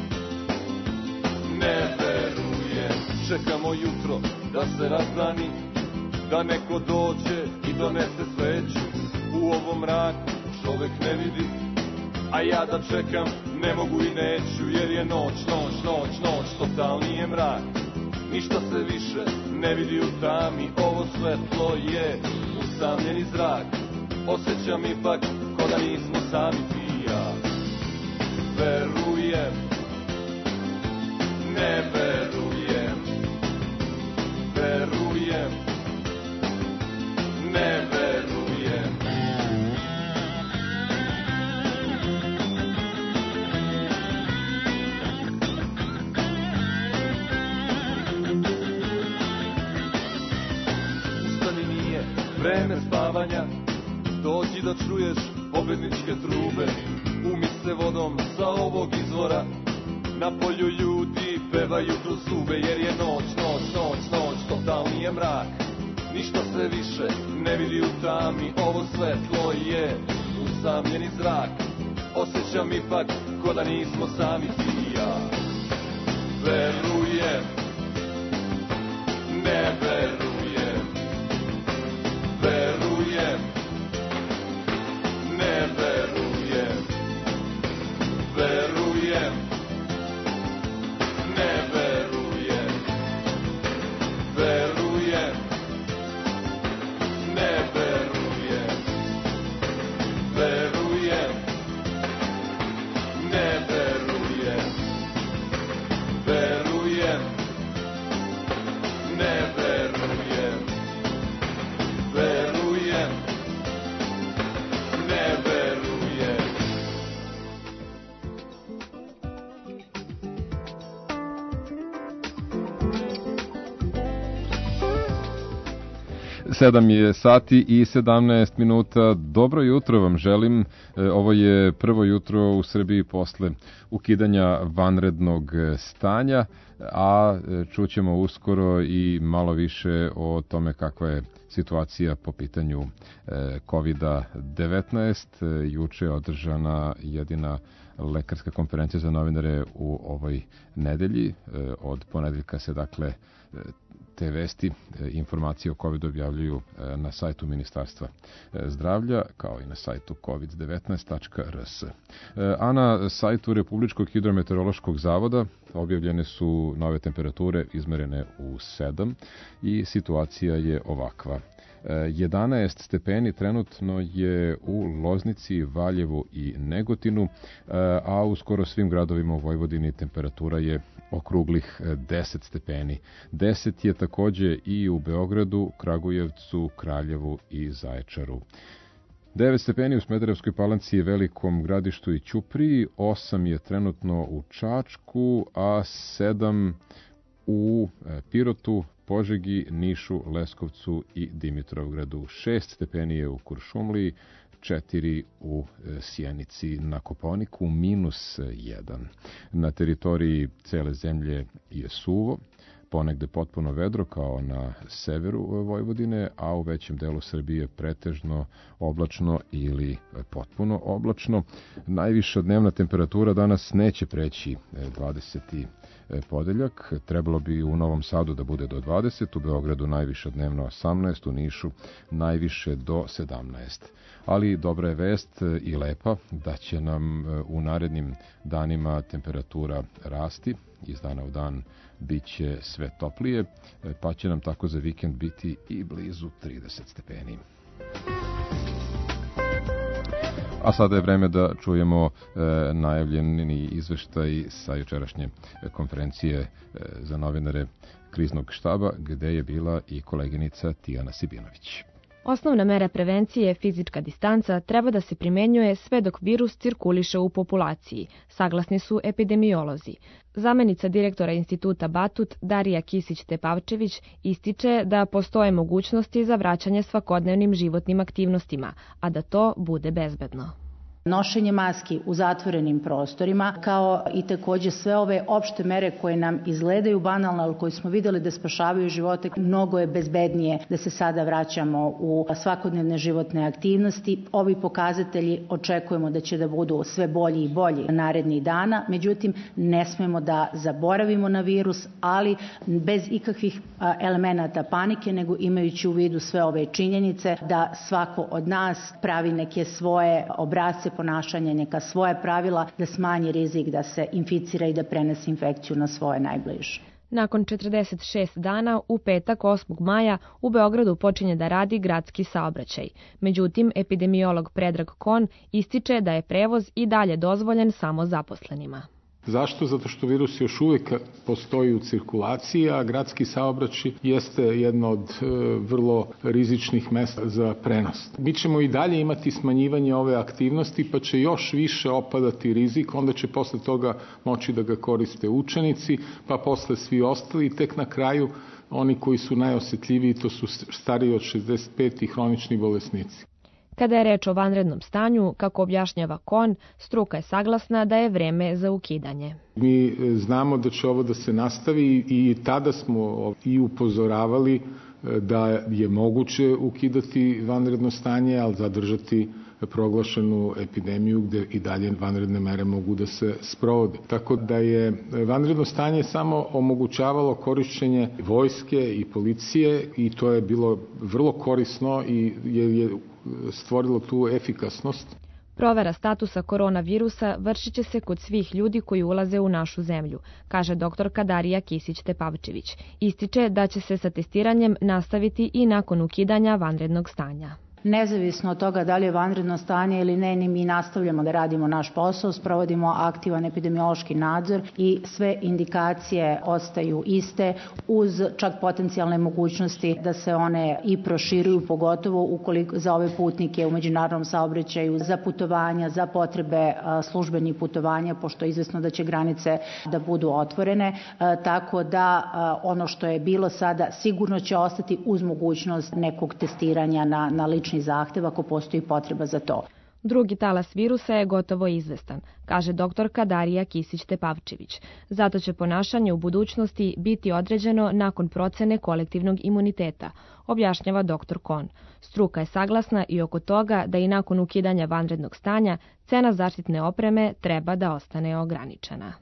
ne verujem. Čekamo jutro da se razbrani, da neko dođe i donese sveću. U ovom mraku čovek ne vidi, a ja da čekam ne mogu i neću, jer je noć, noć, noć, noć, totalni je mrak. Ništa se više ne vidi u tami, ovo svetlo je usamljeni zrak. Osjećam ipak ko da nismo sami ti i ja. Verujem, ne verujem, verujem, ne verujem. Ustani, nije vreme spavanja, dođi da čuješ pobedničke trube. Umi se vodom sa ovog izvora, na polju ljudi pevaju kroz zube, jer je noć, noć, noć, noć, totalni je mrak. Ništa se više ne vidi u tami, ovo svetlo je usamljeni zrak. Osjećam ipak ko da nismo sami ti i ja. Verujem, ne verujem, verujem, ne verujem, verujem, ne verujem, verujem, ne verujem, verujem, ne verujem, verujem, ne verujem, verujem, ne verujem. Sedam je sati i sedamnaest minuta. Dobro jutro vam želim. Ovo je prvo jutro u Srbiji posle ukidanja vanrednog stanja, a čućemo uskoro i malo više o tome kakva je situacija po pitanju kovid devetnaest. Juče je održana jedina lekarska konferencija za novinare u ovoj nedelji. Od ponedeljka se dakle te vesti, informacije o covidu objavljuju na sajtu Ministarstva zdravlja, kao i na sajtu kovid devetnaest tačka r s. A na sajtu Republičkog hidrometeorološkog zavoda objavljene su nove temperature izmerene u sedam i situacija je ovakva. jedanaest stepeni trenutno je u Loznici, Valjevu i Negotinu, a u skoro svim gradovima u Vojvodini temperatura je okruglih deset stepeni. deset je takođe i u Beogradu, Kragujevcu, Kraljevu i Zaječaru. devet stepeni u Smederevskoj Palanci, Velikom Gradištu i Ćupriji, osam je trenutno u Čačku, a sedam u Pirotu, Požegi, Nišu, Leskovcu i Dimitrovgradu. šest stepeni je u Kuršumliji, četiri u Sjenici, na Kopaoniku minus jedan. Na teritoriji cele zemlje je suvo, ponegde potpuno vedro kao na severu Vojvodine, a u većem delu Srbije pretežno oblačno ili potpuno oblačno. Najviša dnevna temperatura danas neće preći dvadeseti podeljak. Trebalo bi u Novom Sadu da bude do dvadeset, u Beogradu najviša dnevno osamnaest, u Nišu najviše do sedamnaest. Ali dobra je vest i lepa da će nam u narednim danima temperatura rasti, iz dana u dan bit će sve toplije, pa će nam tako za vikend biti i blizu trideset stepeni. A sada je vreme da čujemo e, najavljeni izveštaj sa jučerašnje konferencije e, za novinare Kriznog štaba, gde je bila i koleginica Tijana Sibinović. Osnovna mera prevencije, fizička distanca, treba da se primenjuje sve dok virus cirkuliše u populaciji, saglasni su epidemiolozi. Zamenica direktora instituta Batut, Darija Kisić-Tepavčević, ističe da postoje mogućnosti za vraćanje svakodnevnim životnim aktivnostima, a da to bude bezbedno. Nošenje maski u zatvorenim prostorima, kao i takođe sve ove opšte mere koje nam izgledaju banalno, ali koje smo videli da spašavaju živote, mnogo je bezbednije da se sada vraćamo u svakodnevne životne aktivnosti. Ovi pokazatelji očekujemo da će da budu sve bolji i bolji narednih dana, međutim ne smemo da zaboravimo na virus, ali bez ikakvih elemenata panike, nego imajući u vidu sve ove činjenice da svako od nas pravi neke svoje obrasce ponašanja, neka svoja pravila da smanji rizik da se inficira i da prenese infekciju na svoje najbliže. Nakon četrdeset šest dana, u petak osmog maja, u Beogradu počinje da radi gradski saobraćaj. Međutim, epidemiolog Predrag Kon ističe da je prevoz i dalje dozvoljen samo zaposlenima. Zašto? Zato što virus još uvijek postoji u cirkulaciji, a gradski saobraćaj jeste jedno od e, vrlo rizičnih mesta za prenos. Mi ćemo i dalje imati smanjivanje ove aktivnosti, pa će još više opadati rizik, onda će posle toga moći da ga koriste učenici, pa posle svi ostali i tek na kraju oni koji su najosjetljiviji, to su stariji od šezdeset pet i hronični bolesnici. Kada je reč o vanrednom stanju, kako objašnjava Kon, struka je saglasna da je vreme za ukidanje. Mi znamo da će ovo da se nastavi i tada smo i upozoravali da je moguće ukidati vanredno stanje, ali zadržati proglašenu epidemiju gde i dalje vanredne mere mogu da se sprovode. Tako da je vanredno stanje samo omogućavalo korišćenje vojske i policije i to je bilo vrlo korisno i je stvorilo tu efikasnost. Provera statusa koronavirusa vršit će se kod svih ljudi koji ulaze u našu zemlju, kaže doktorka Darija Kisić-Tepavčević. Ističe da će se sa testiranjem nastaviti i nakon ukidanja vanrednog stanja. Nezavisno od toga da li je vanredno stanje ili ne, ni mi nastavljamo da radimo naš posao, sprovodimo aktivan epidemiološki nadzor i sve indikacije ostaju iste, uz čak potencijalne mogućnosti da se one i proširuju, pogotovo ukoliko za ove putnike u međunarodnom saobraćaju, za putovanja, za potrebe službenih putovanja, pošto je izvesno da će granice da budu otvorene, tako da ono što je bilo sada sigurno će ostati uz mogućnost nekog testiranja na, na lični zahtev ako postoji potreba za to. Drugi talas virusa je gotovo izvestan, kaže doktorka Darija Kisić-Tepavčević. Zato će ponašanje u budućnosti biti određeno nakon procene kolektivnog imuniteta, objašnjava doktor Kon. Struka je saglasna i oko toga da i nakon ukidanja vanrednog stanja cena zaštitne opreme treba da ostane ograničena.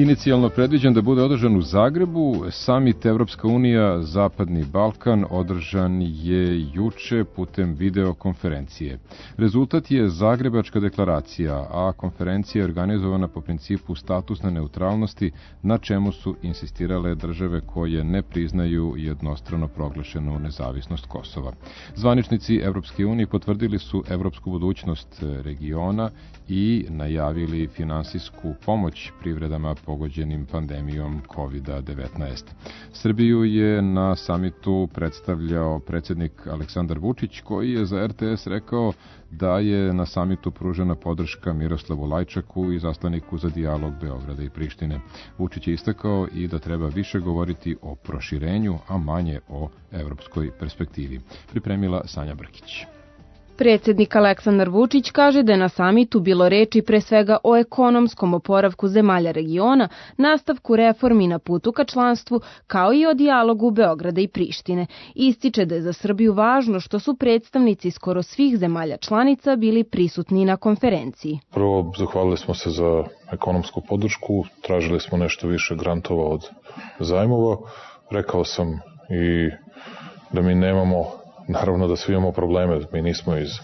Inicijalno predviđen da bude održan u Zagrebu, samit Evropska unija Zapadni Balkan održan je juče putem videokonferencije. Rezultat je Zagrebačka deklaracija, a konferencija je organizovana po principu statusne neutralnosti, na čemu su insistirale države koje ne priznaju jednostrano proglašenu nezavisnost Kosova. Zvaničnici Evropske unije potvrdili su evropsku budućnost regiona i najavili finansijsku pomoć privredama pogođenim pandemijom kovid devetnaest. Srbiju je na samitu predstavljao predsjednik Aleksandar Vučić, koji je za er te es rekao da je na samitu pružena podrška Miroslavu Lajčaku i zaslaniku za dijalog Beograda i Prištine. Vučić je istakao i da treba više govoriti o proširenju, a manje o evropskoj perspektivi. Pripremila Sanja Brkić. Predsjednik Aleksandar Vučić kaže da je na samitu bilo reči pre svega o ekonomskom oporavku zemalja regiona, nastavku reformi na putu ka članstvu, kao i o dijalogu Beograda i Prištine. Ističe da je za Srbiju važno što su predstavnici skoro svih zemalja članica bili prisutni na konferenciji. Prvo, zahvalili smo se za ekonomsku podršku, tražili smo nešto više grantova od zajmova. Rekao sam i da mi nemamo, naravno da svi imamo probleme, mi nismo iz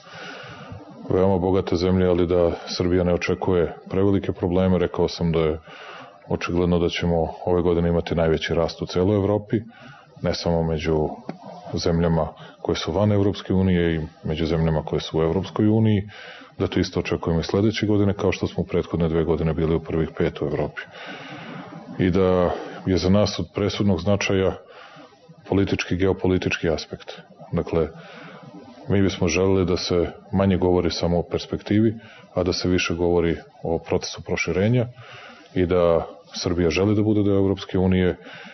veoma bogate zemlje, ali da Srbija ne očekuje prevelike probleme. Rekao sam da je očigledno da ćemo ove godine imati najveći rast u celoj Evropi, ne samo među zemljama koje su van Evropske unije i među zemljama koje su u Evropskoj uniji, da to isto očekujemo i sledeće godine, kao što smo u prethodne dve godine bili u prvih pet u Evropi. I da je za nas od presudnog značaja politički, geopolitički aspekt. Dakle, mi bismo želeli da se manje govori samo o perspektivi, a da se više govori o procesu proširenja i da Srbija želi da bude deo Evropske unije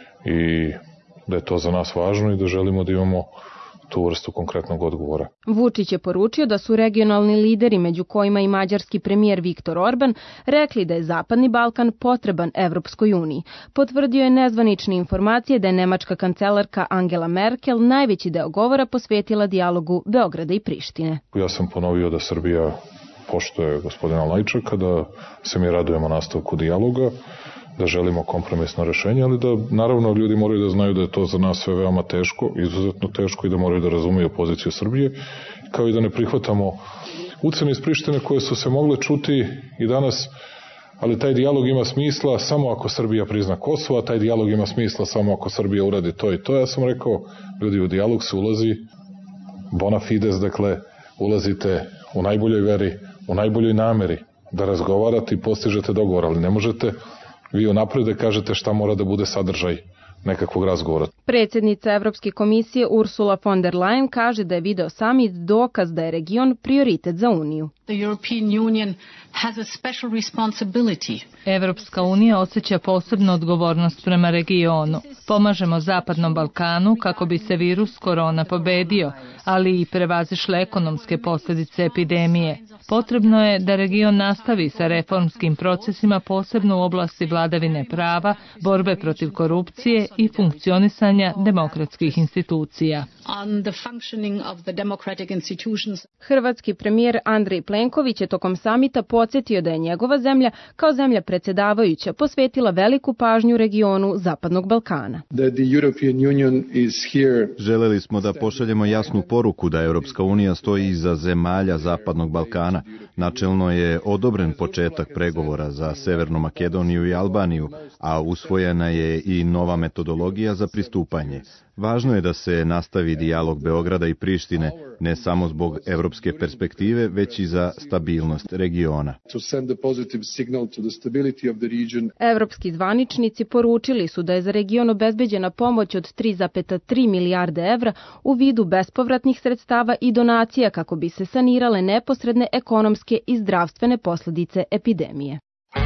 i da je to za nas važno i da želimo da imamo tu vrstu konkretnog odgovora. Vučić je poručio da su regionalni lideri, među kojima i mađarski premijer Viktor Orban, rekli da je Zapadni Balkan potreban Evropskoj uniji. Potvrdio je nezvanične informacije da je nemačka kancelarka Angela Merkel najveći deo govora posvetila dijalogu Beograda i Prištine. Ja sam ponovio da Srbija poštuje gospodina Lajčaka, da se mi radujemo nastavku dijaloga, da želimo kompromisno rešenje, ali da naravno ljudi moraju da znaju da je to za nas sve veoma teško, izuzetno teško i da moraju da razumiju poziciju Srbije, kao i da ne prihvatamo ucene iz Prištine koje su se mogle čuti i danas, ali taj dijalog ima smisla samo ako Srbija prizna Kosovo, a taj dijalog ima smisla samo ako Srbija uradi to i to. Ja sam rekao, ljudi, u dijalog se ulazi bona fides, dakle, ulazite u najboljoj veri, u najboljoj nameri da razgovarate i postižete dogovor, ali ne možete vi unapred da kažete šta mora da bude sadržaj nekakvog razgovora. Predsjednica Evropske komisije Ursula von der Leyen kaže da je video samit dokaz da je region prioritet za Uniju. The European Union has a special responsibility. Evropska unija osjeća posebnu odgovornost prema regionu. Pomažemo Zapadnom Balkanu kako bi se virus korona pobedio, ali i prevazišle ekonomske posljedice epidemije. Potrebno je da region nastavi sa reformskim procesima, posebno u oblasti vladavine prava, borbe protiv korupcije i funkcionisanja demokratskih institucija. On the functioning of the democratic institutions. Hrvatski premijer Andrej Plenković je tokom samita podsjetio da je njegova zemlja kao zemlja predsjedavajuća posvetila veliku pažnju regionu Zapadnog Balkana. Želeli smo da pošaljemo jasnu poruku da Europska unija stoji iza zemalja Zapadnog Balkana. Načelno je odobren početak pregovora za Severnu Makedoniju i Albaniju, a usvojena je i nova metodologija za pristupanje. Važno je da se nastavi dijalog Beograda i Prištine, ne samo zbog evropske perspektive, već i za stabilnost regiona. Evropski zvaničnici poručili su da je za region obezbeđena pomoć od tri zarez tri milijarde evra u vidu bespovratnih sredstava i donacija kako bi se sanirale neposredne ekonomske i zdravstvene posljedice epidemije.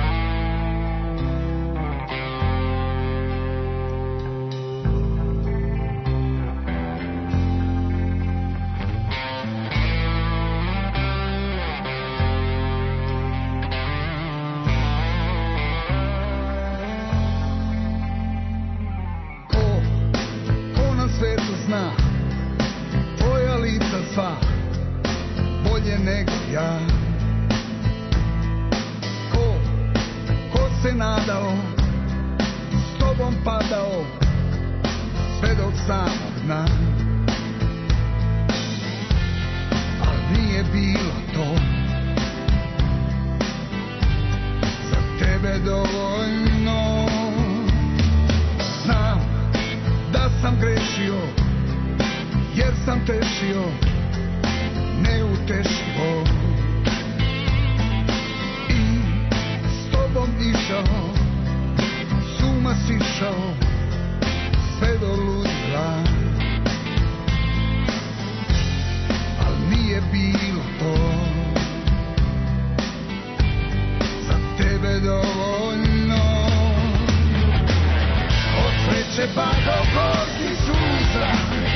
Zna tvoja lica sva bolje nego ja. Ko samog dna. Al nije bilo to za tebe dovoljno. Znam da sam grešio, jer sam tešio neutešivo i s tobom išao, s uma sišao sve do ludila. Al nije bilo to za tebe dovoljno. Od sreće pa do gorkih suza,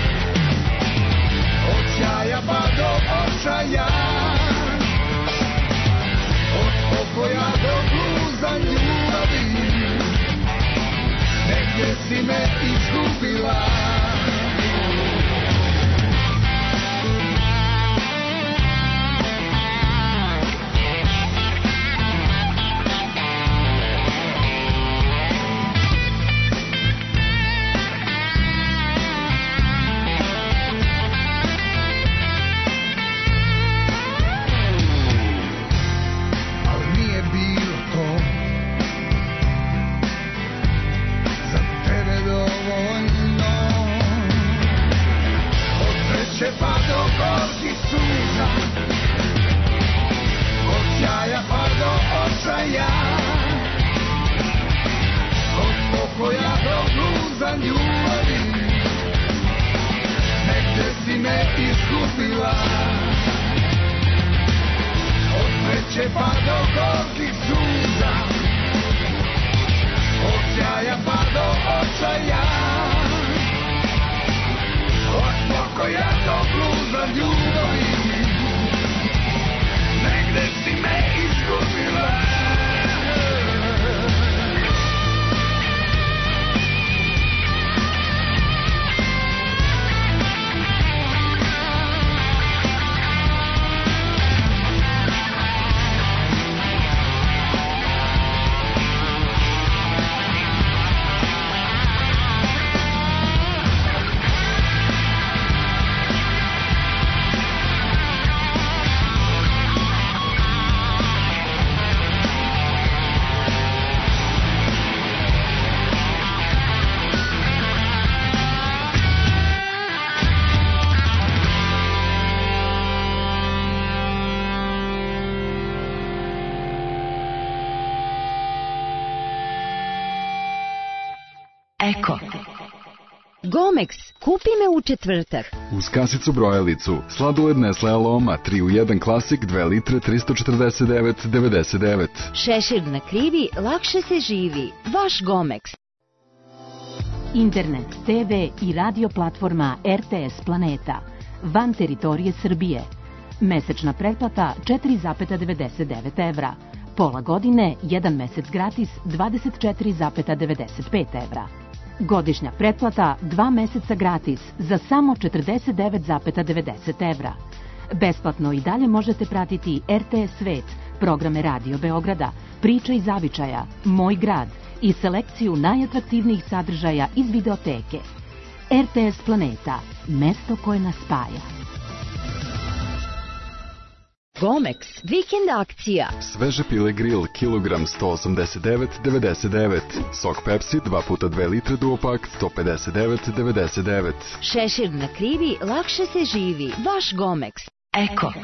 od sjaja pa do očaja, od pokoja do bluza ljubavi, negdje si me izgubila. Pa do gorkih suza, od sjaja pa do očaja, od pokoja do bluza ljubavi, negdje si me izgubila. Od sreće pa do gorkih suza, od sjaja pa do očaja, od pokoja do bluza ljubavi, negde si me izgubila. Eko. Gomex, kupi me u četvrtak. Uz kasicu brojalicu, sladoled Nestle Aloma, tri u jedan klasik, dve litre, tristo četrdeset devet devedeset devet. Šešir na krivi, lakše se živi. Vaš Gomex. Internet, te ve i radio platforma er te es Planeta. Van teritorije Srbije. Mesečna pretplata četiri zarez devedeset devet evra. Pola godine, jedan mesec gratis, dvadeset četiri zarez devedeset pet evra. Godišnja pretplata, dva meseca gratis, za samo četrdeset devet zarez devedeset evra. Besplatno i dalje možete pratiti er te es Svet, programe Radio Beograda, Priča iz zavičaja, Moj grad i selekciju najatraktivnijih sadržaja iz videoteke. er te es Planeta, mesto koje nas spaja. Gomex, vikend akcija. Sveže pile grill, kilogram sto osamdeset devet devedeset devet. Sok Pepsi, dva puta dve litre duopak, sto pedeset devet devedeset devet. Šešir na krivi, lakše se živi. Vaš Gomex. Eko.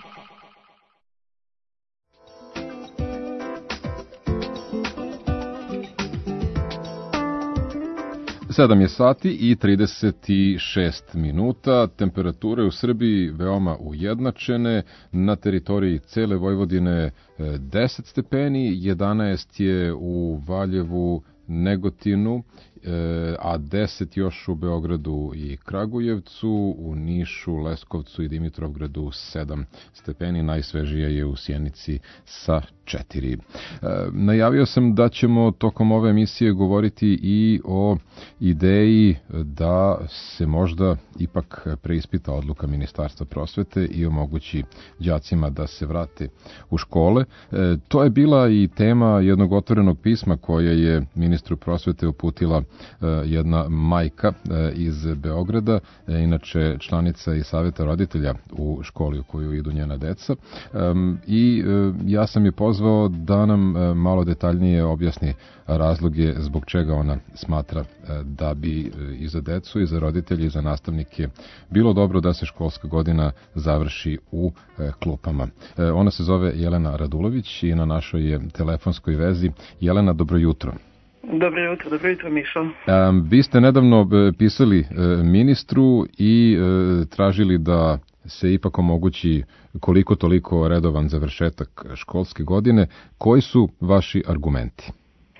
sedam je sati i trideset šest minuta, temperature u Srbiji veoma ujednačene, na teritoriji cele Vojvodine deset stepeni, jedanaest je u Valjevu, Negotinu, a deset još u Beogradu i Kragujevcu, u Nišu, Leskovcu i Dimitrovgradu sedam stepeni, najsvežije je u Sjenici sa četiri. Najavio sam da ćemo tokom ove emisije govoriti i o ideji da se možda ipak preispita odluka Ministarstva prosvete i omogući đacima da se vrate u škole. To je bila i tema jednog otvorenog pisma koje je ministru prosvete uputila jedna majka iz Beograda, inače članica i savjeta roditelja u školi u koju idu njena deca. I ja sam je pozvao da nam malo detaljnije objasni razloge zbog čega ona smatra da bi i za decu i za roditelje i za nastavnike bilo dobro da se školska godina završi u klupama. Ona se zove Jelena Radulović i na našoj je telefonskoj vezi. Jelena, dobro jutro. Dobro jutro, dobro jutro, Mišo. Vi ste nedavno pisali ministru i tražili da se ipak omogući koliko toliko redovan završetak školske godine. Koji su vaši argumenti?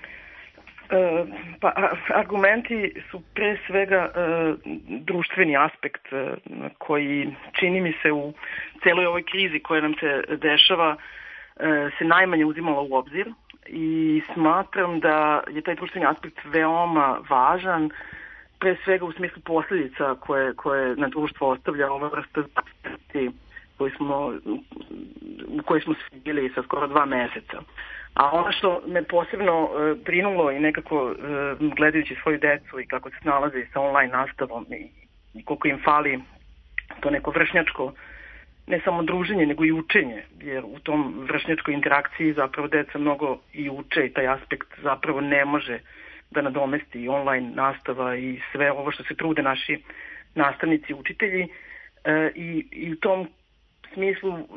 E, pa, argumenti su pre svega e, društveni aspekt e, koji čini mi se u celoj ovoj krizi koja nam se dešava e, se najmanje uzimalo u obzir i smatram da je taj društveni aspekt veoma važan, pre svega u smislu posljedica koje, koje na društvo ostavlja ova vrsta zaštiti koji smo, u kojoj smo svi bili sa skoro dva meseca. A ono što me posebno e, brinulo i nekako e, gledajući svoju decu i kako se snalaze sa online nastavom i, i koliko im fali to neko vršnjačko, ne samo druženje, nego i učenje, jer u tom vršnjačkoj interakciji zapravo deca mnogo i uče i taj aspekt zapravo ne može da nadomesti online nastava i sve ovo što se trude naši nastavnici i učitelji e, i, i u tom smislu, e,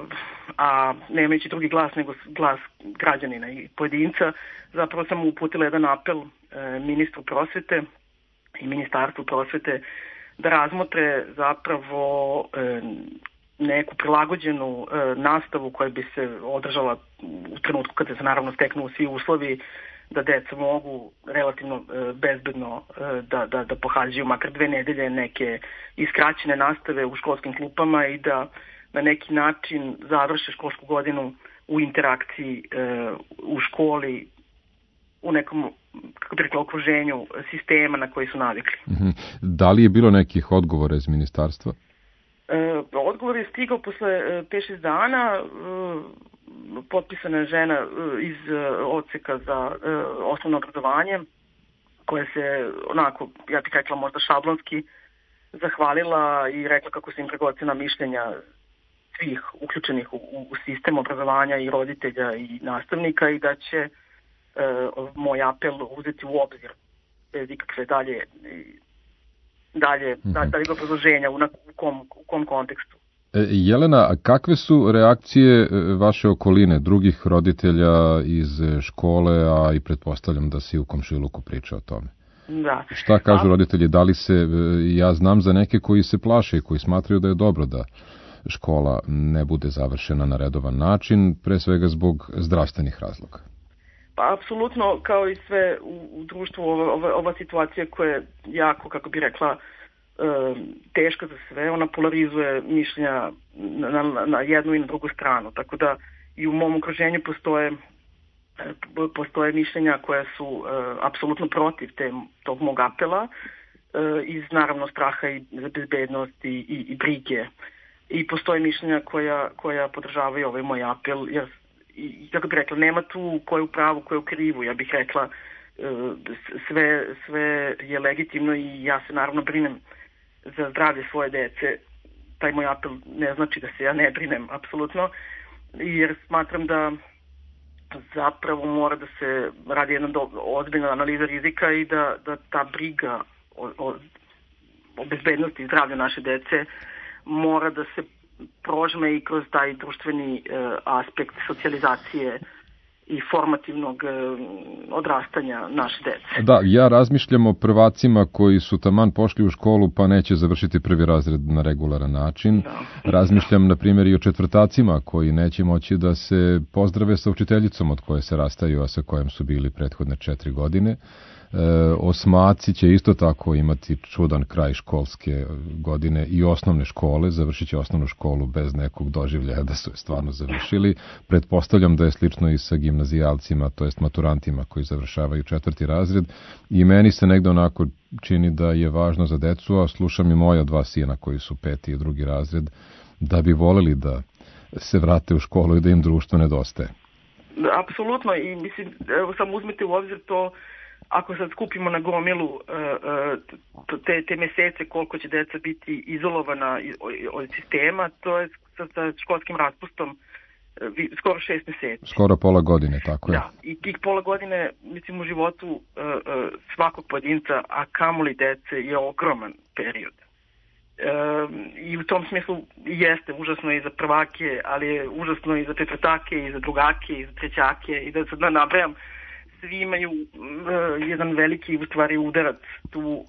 a nemajući drugi glas nego glas građanina i pojedinca, zapravo sam uputila jedan apel e, ministru prosvete i ministarstvu prosvete da razmotre zapravo e, neku prilagođenu e, nastavu koja bi se održala u trenutku kada se naravno steknu svi uslovi da deca mogu relativno e, bezbedno e, da, da, da pohađaju makar dve nedelje neke iskraćene nastave u školskim klupama i da na neki način završe školsku godinu u interakciji e, u školi, u nekom, kako bi rekla, okruženju sistema na koji su navikli. Da li je bilo nekih odgovora iz ministarstva? E, odgovor je stigao posle pet šest dana. E, potpisana je žena e, iz e, odseka za e, osnovno obrazovanje koja se onako, ja bih rekla možda šablonski, zahvalila i rekla kako su im dragocena mišljenja svih uključenih u, u sistem obrazovanja i roditelja i nastavnika i da će e, moj apel uzeti u obzir bez ikakve dalje dalje, mm-hmm. dalje obrazloženja u, u, kom, u kom kontekstu. E, Jelena, a kakve su reakcije vaše okoline, drugih roditelja iz škole, a i pretpostavljam da si u komšiluku priča o tome? Da. Šta kažu a... roditelji? Da li se, ja znam za neke koji se plaše i koji smatraju da je dobro da škola ne bude završena na redovan način, pre svega zbog zdravstvenih razloga. Pa, apsolutno, kao i sve u, u društvu, ova, ova, ova situacija koja je jako, kako bi rekla, e, teška za sve, ona polarizuje mišljenja na, na, na jednu i na drugu stranu, tako da i u mom okruženju postoje, postoje mišljenja koja su e, apsolutno protiv te, tog mog apela, e, iz naravno straha i za bezbednost i, i, i brige. I postoje mišljenja koja, koja podržavaju ovaj moj apel, jer, i, kako bih rekla, nema tu ko je u pravu, ko je u krivu. Ja bih rekla, sve, sve je legitimno i ja se naravno brinem za zdravlje svoje dece. Taj moj apel ne znači da se ja ne brinem, apsolutno, jer smatram da zapravo mora da se radi jedna do, ozbiljna analiza rizika i da, da ta briga o, o, o bezbednosti i zdravlju naše dece mora da se prožme i kroz taj društveni e, aspekt socijalizacije i formativnog e, odrastanja naše dece. Da, ja razmišljam o prvacima koji su taman pošli u školu pa neće završiti prvi razred na regularan način. Da. Razmišljam, na primjer, i o četvrtacima koji neće moći da se pozdrave sa učiteljicom od koje se rastaju, a sa kojom su bili prethodne četiri godine. E, osmaci će isto tako imati čudan kraj školske godine i osnovne škole, završit će osnovnu školu bez nekog doživljaja da su je stvarno završili. Pretpostavljam da je slično i sa gimnazijalcima, to jest maturantima koji završavaju četvrti razred i meni se negde onako čini da je važno za decu, a slušam i moja dva sina koji su peti i drugi razred, da bi voleli da se vrate u školu i da im društvo nedostaje. Apsolutno, i mislim, evo samo uzmite u obzir to ako sad skupimo na gomilu te, te mesece koliko će deca biti izolovana od sistema, to je sa, sa školskim raspustom skoro šest meseci. Skoro pola godine, tako je. Da, i tih pola godine, mislim, u životu svakog pojedinca, a kamoli dece, je ogroman period. I u tom smislu jeste užasno i za prvake, ali je užasno i za četvrtake, i za drugake, i za trećake, i da sad nabrajam, svi imaju uh, jedan veliki u stvari udarac tu uh,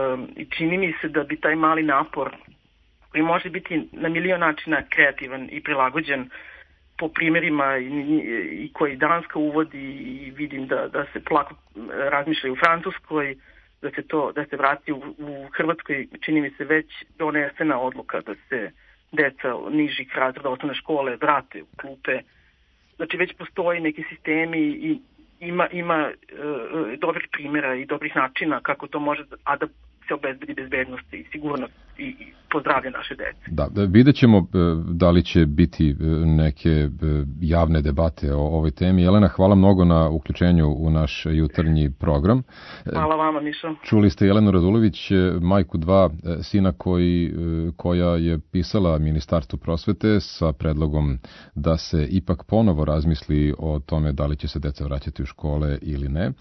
i čini mi se da bi taj mali napor koji može biti na milion načina kreativan i prilagođen po primjerima i, i koji Danska uvodi i vidim da, da se polako razmišlja u Francuskoj, da se to da se vrati u, u Hrvatskoj, čini mi se već donesena odluka da se deca nižih razreda osnovne škole vrate u klupe. Znači već postoji neki sistemi i ima, ima e, dobrih primjera i dobrih načina kako to može, a da se obezbedi bezbednost i sigurnost i, i pozdravlja naše dece. Da, da, vidjet ćemo da li će biti neke javne debate o ovoj temi. Jelena, hvala mnogo na uključenju u naš jutarnji program. Hvala vama, Mišo. Čuli ste Jelenu Radulović, majku dva sina koji, koja je pisala Ministarstvu prosvete sa predlogom da se ipak ponovo razmisli o tome da li će se deca vraćati u škole ili ne.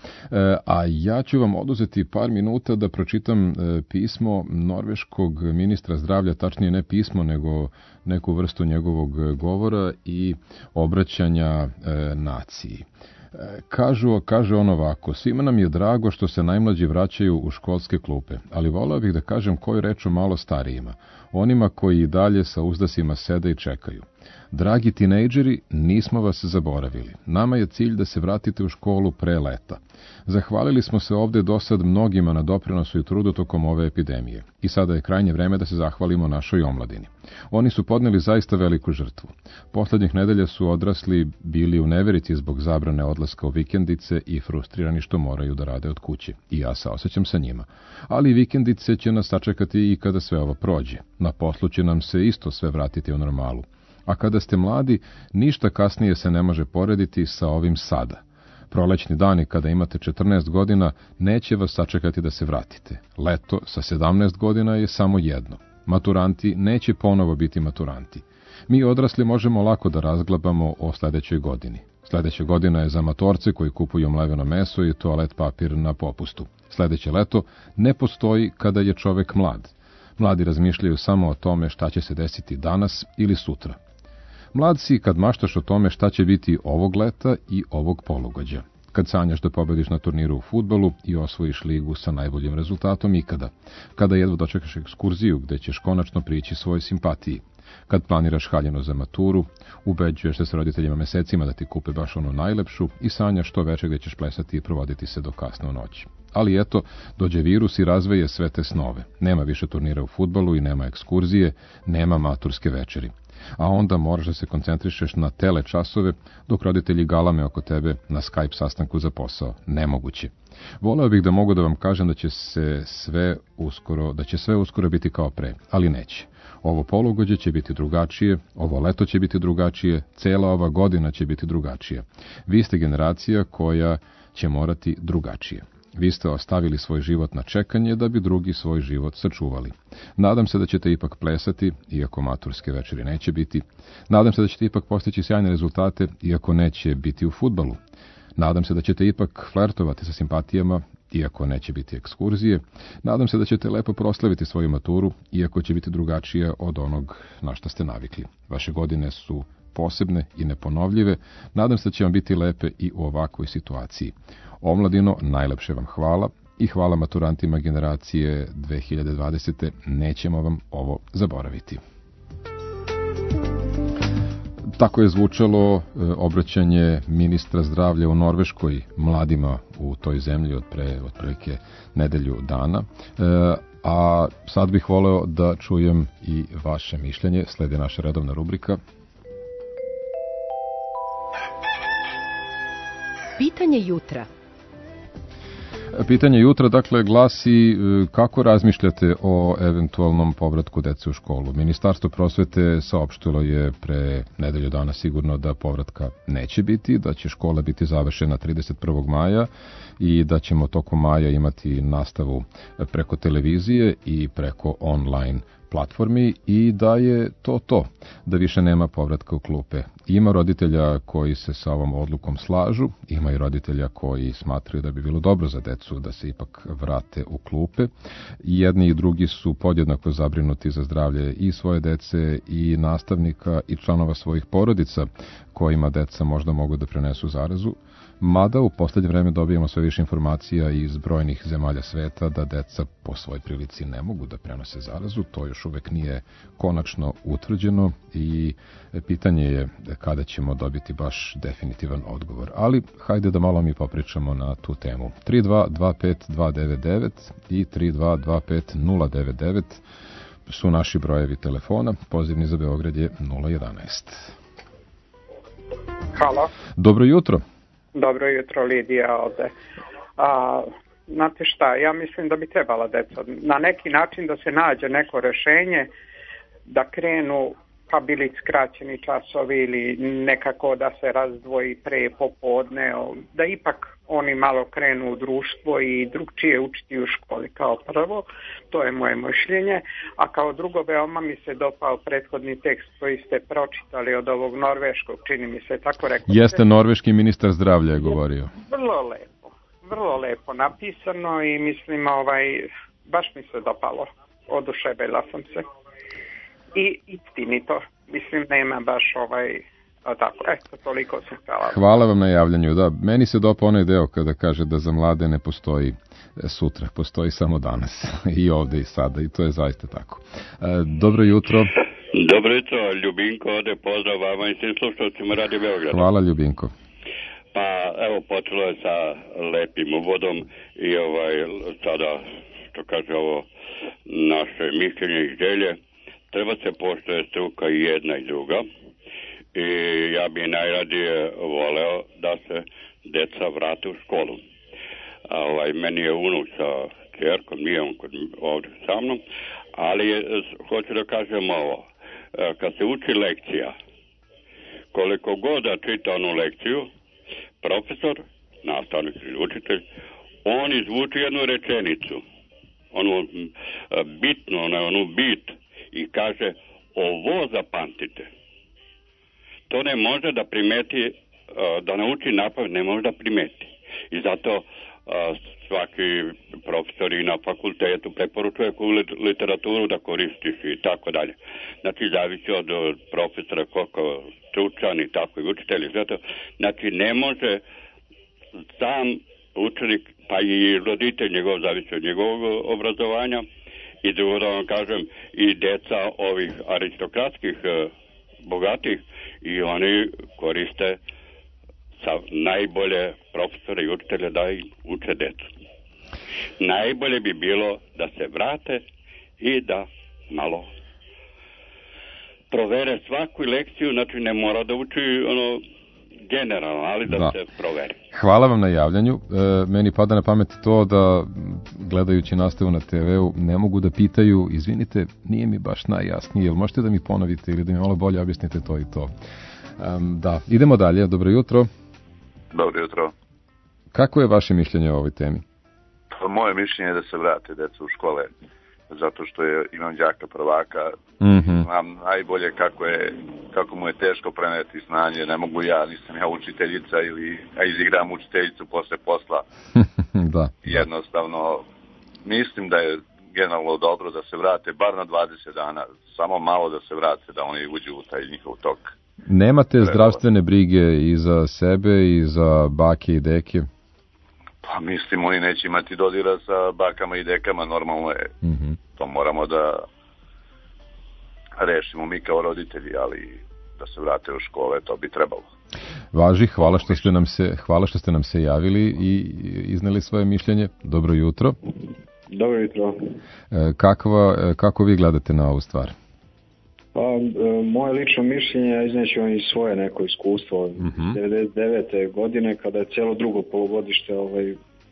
A ja ću vam oduzeti par minuta da pročitam pismo norveškog ministra zdravlja, tačnije ne pismo, nego neku vrstu njegovog govora i obraćanja e, naciji. E, kažu, kaže on ovako: svima nam je drago što se najmlađi vraćaju u školske klupe, ali voleo bih da kažem koju reč o malo starijima, onima koji i dalje sa uzdasima sede i čekaju. Dragi tinejdžeri, nismo vas zaboravili. Nama je cilj da se vratite u školu pre leta. Zahvalili smo se ovde do sad mnogima na doprinosu i trudu tokom ove epidemije. I sada je krajnje vreme da se zahvalimo našoj omladini. Oni su podneli zaista veliku žrtvu. Poslednjih nedelja su odrasli bili u neverici zbog zabrane odlaska u vikendice i frustrirani što moraju da rade od kuće. I ja saosećam sa njima. Ali vikendice će nas sačekati i kada sve ovo prođe. Na poslu će nam se isto sve vratiti u normalu. A kada ste mladi, ništa kasnije se ne može porediti sa ovim sada. Prolećni dani kada imate četrnaest godina neće vas sačekati da se vratite. Leto sa sedamnaest godina je samo jedno. Maturanti neće ponovo biti maturanti. Mi odrasli možemo lako da razglabamo o sledećoj godini. Sledeća godina je za matorce koji kupuju mleveno meso i toalet papir na popustu. Sledeće leto ne postoji kada je čovek mlad. Mladi razmišljaju samo o tome šta će se desiti danas ili sutra. Mlad si kad maštaš o tome šta će biti ovog leta i ovog polugođa. Kad sanjaš da pobediš na turniru u fudbalu i osvojiš ligu sa najboljim rezultatom ikada. Kada jedva dočekaš ekskurziju gde ćeš konačno prići svojoj simpatiji. Kad planiraš haljinu za maturu, ubeđuješ se s roditeljima mesecima da ti kupe baš onu najlepšu i sanjaš što veče gde ćeš plesati i provoditi se do kasne u noći. Ali eto, dođe virus i razveje sve te snove. Nema više turnira u fudbalu i nema ekskurzije, nema maturske večeri. A onda moraš da se koncentrišeš na tele časove dok roditelji galame oko tebe na Skype sastanku za posao. Nemoguće. Voleo bih da mogu da vam kažem da će se sve uskoro, da će sve uskoro biti kao pre, ali neće. Ovo polugođe će biti drugačije, ovo leto će biti drugačije, cela ova godina će biti drugačija. Vi ste generacija koja će morati drugačije. Vi ste ostavili svoj život na čekanje da bi drugi svoj život sačuvali. Nadam se da ćete ipak plesati, iako maturske večeri neće biti. Nadam se da ćete ipak postići sjajne rezultate, iako neće biti u fudbalu. Nadam se da ćete ipak flertovati sa simpatijama, iako neće biti ekskurzije. Nadam se da ćete lepo proslaviti svoju maturu, iako će biti drugačije od onog na što ste navikli. Vaše godine su posebne i neponovljive. Nadam se da će vam biti lepe i u ovakvoj situaciji. Omladino, najlepše vam hvala i hvala maturantima generacije dve hiljade dvadesete. Nećemo vam ovo zaboraviti. Tako je zvučalo e, obraćanje ministra zdravlja u Norveškoj mladima u toj zemlji od pre otprilike nedelju dana. E, a sad bih voleo da čujem i vaše mišljenje. Slede naša redovna rubrika. Pitanje jutra. Pitanje jutra, dakle, glasi kako razmišljate o eventualnom povratku dece u školu. Ministarstvo prosvete saopštilo je pre nedelju dana sigurno da povratka neće biti, da će škola biti završena trideset prvog maja i da ćemo tokom maja imati nastavu preko televizije i preko online platformi i da je to to, da više nema povratka u klupe. Ima roditelja koji se sa ovom odlukom slažu, ima i roditelja koji smatraju da bi bilo dobro za decu da se ipak vrate u klupe. I jedni i drugi su podjednako zabrinuti za zdravlje i svoje dece i nastavnika i članova svojih porodica kojima deca možda mogu da prenesu zarazu. Mada u poslednje vreme dobijemo sve više informacija iz brojnih zemalja sveta da deca po svoj prilici ne mogu da prenose zarazu. To još uvek nije konačno utvrđeno i pitanje je kada ćemo dobiti baš definitivan odgovor. Ali hajde da malo mi popričamo na tu temu. tri dva dva pet dva devet devet i tri dva dva pet nula devet devet su naši brojevi telefona. Pozivni za Beograd je nula jedanaest. Halo. Dobro jutro. Dobro jutro, Lidija ovde. A, znate šta, ja mislim da bi trebala deca na neki način da se nađe neko rešenje da krenu, pa bili skraćeni časovi ili nekako da se razdvoji pre popodne, da ipak oni malo krenu u društvo i drugčije učiti u školi kao prvo, to je moje mišljenje, a kao drugo veoma mi se dopao prethodni tekst koji ste pročitali od ovog norveškog, čini mi se tako rekao. Jeste, norveški ministar zdravlja je govorio. Vrlo lepo, vrlo lepo napisano i mislim ovaj, baš mi se dopalo, oduševila sam se. I istinito, mislim nema baš ovaj, a tako, eto, toliko sam htjela. Hvala vam na javljanju, da, meni se dopa onaj deo kada kaže da za mlade ne postoji sutra, postoji samo danas, i ovde i sada, i to je zaista tako. E, dobro jutro. Dobro jutro, Ljubinko, ode pozdrav vama i svim slušalcima Radio Beograda. Hvala, Ljubinko. Pa, evo, počelo je sa lepim uvodom i ovaj, sada, što kaže ovo, naše mišljenje i želje, treba se poštoje struka i jedna i druga i ja bi najradije voleo da se deca vrate u školu. A, ovaj, meni je unuk sa čerkom, nije on kod, ovdje sa mnom, ali je, hoću da kažem ovo, kad se uči lekcija, koliko god da čita onu lekciju, profesor, nastavnik ili učitelj, on izvuči jednu rečenicu, onu bitnu, onu bit, i kaže, ovo zapamtite. To ne može da primeti, da nauči napamet, ne može da primeti. I zato svaki profesor i na fakultetu preporučuje koju literaturu da koristiš i tako dalje. Znači, zavisi od profesora koliko stručan i tako i učitelji. Zato, znači, ne može sam učenik, pa i roditelj njegov, zavisi od njegovog obrazovanja. I drugo da vam kažem, i deca ovih aristokratskih, bogatih, i oni koriste sa najbolje profesore i učitelje da im uče decu. Najbolje bi bilo da se vrate i da malo provere svaku lekciju, znači ne mora da uči ono generalno, ali da, da se proveri. Hvala vam na javljanju. E, meni pada na pamet to da, gledajući nastavu na te veu, ne mogu da pitaju, izvinite, nije mi baš najjasnije, jel možete da mi ponovite ili da mi malo bolje objasnite to i to. E, da, idemo dalje. Dobro jutro. Dobro jutro. Kako je vaše mišljenje o ovoj temi? Pa moje mišljenje je da se vrate deca u škole, zato što je, imam đaka prvaka, mm-hmm. znam najbolje kako je, kako mu je teško preneti znanje, ne mogu ja, nisam ja učiteljica ili ja izigram učiteljicu posle posla. Da. Jednostavno, mislim da je generalno dobro da se vrate, bar na dvadeset dana, samo malo da se vrate, da oni uđu u taj njihov tok. Nemate zdravstvene brige i za sebe i za bake i deke? Pa mislim, oni neće imati dodira sa bakama i dekama, normalno je. Mm-hmm. To moramo da rešimo mi kao roditelji, ali da se vrate u škole, to bi trebalo. Važi, hvala što ste nam se, hvala što ste nam se javili i izneli svoje mišljenje. Dobro jutro. Dobro jutro. Kakva, kako vi gledate na ovu stvar? Pa, moje lično mišljenje, izneću vam i svoje neko iskustvo. Mm-hmm. devedeset devete godine, kada je cijelo drugo polugodište ovaj,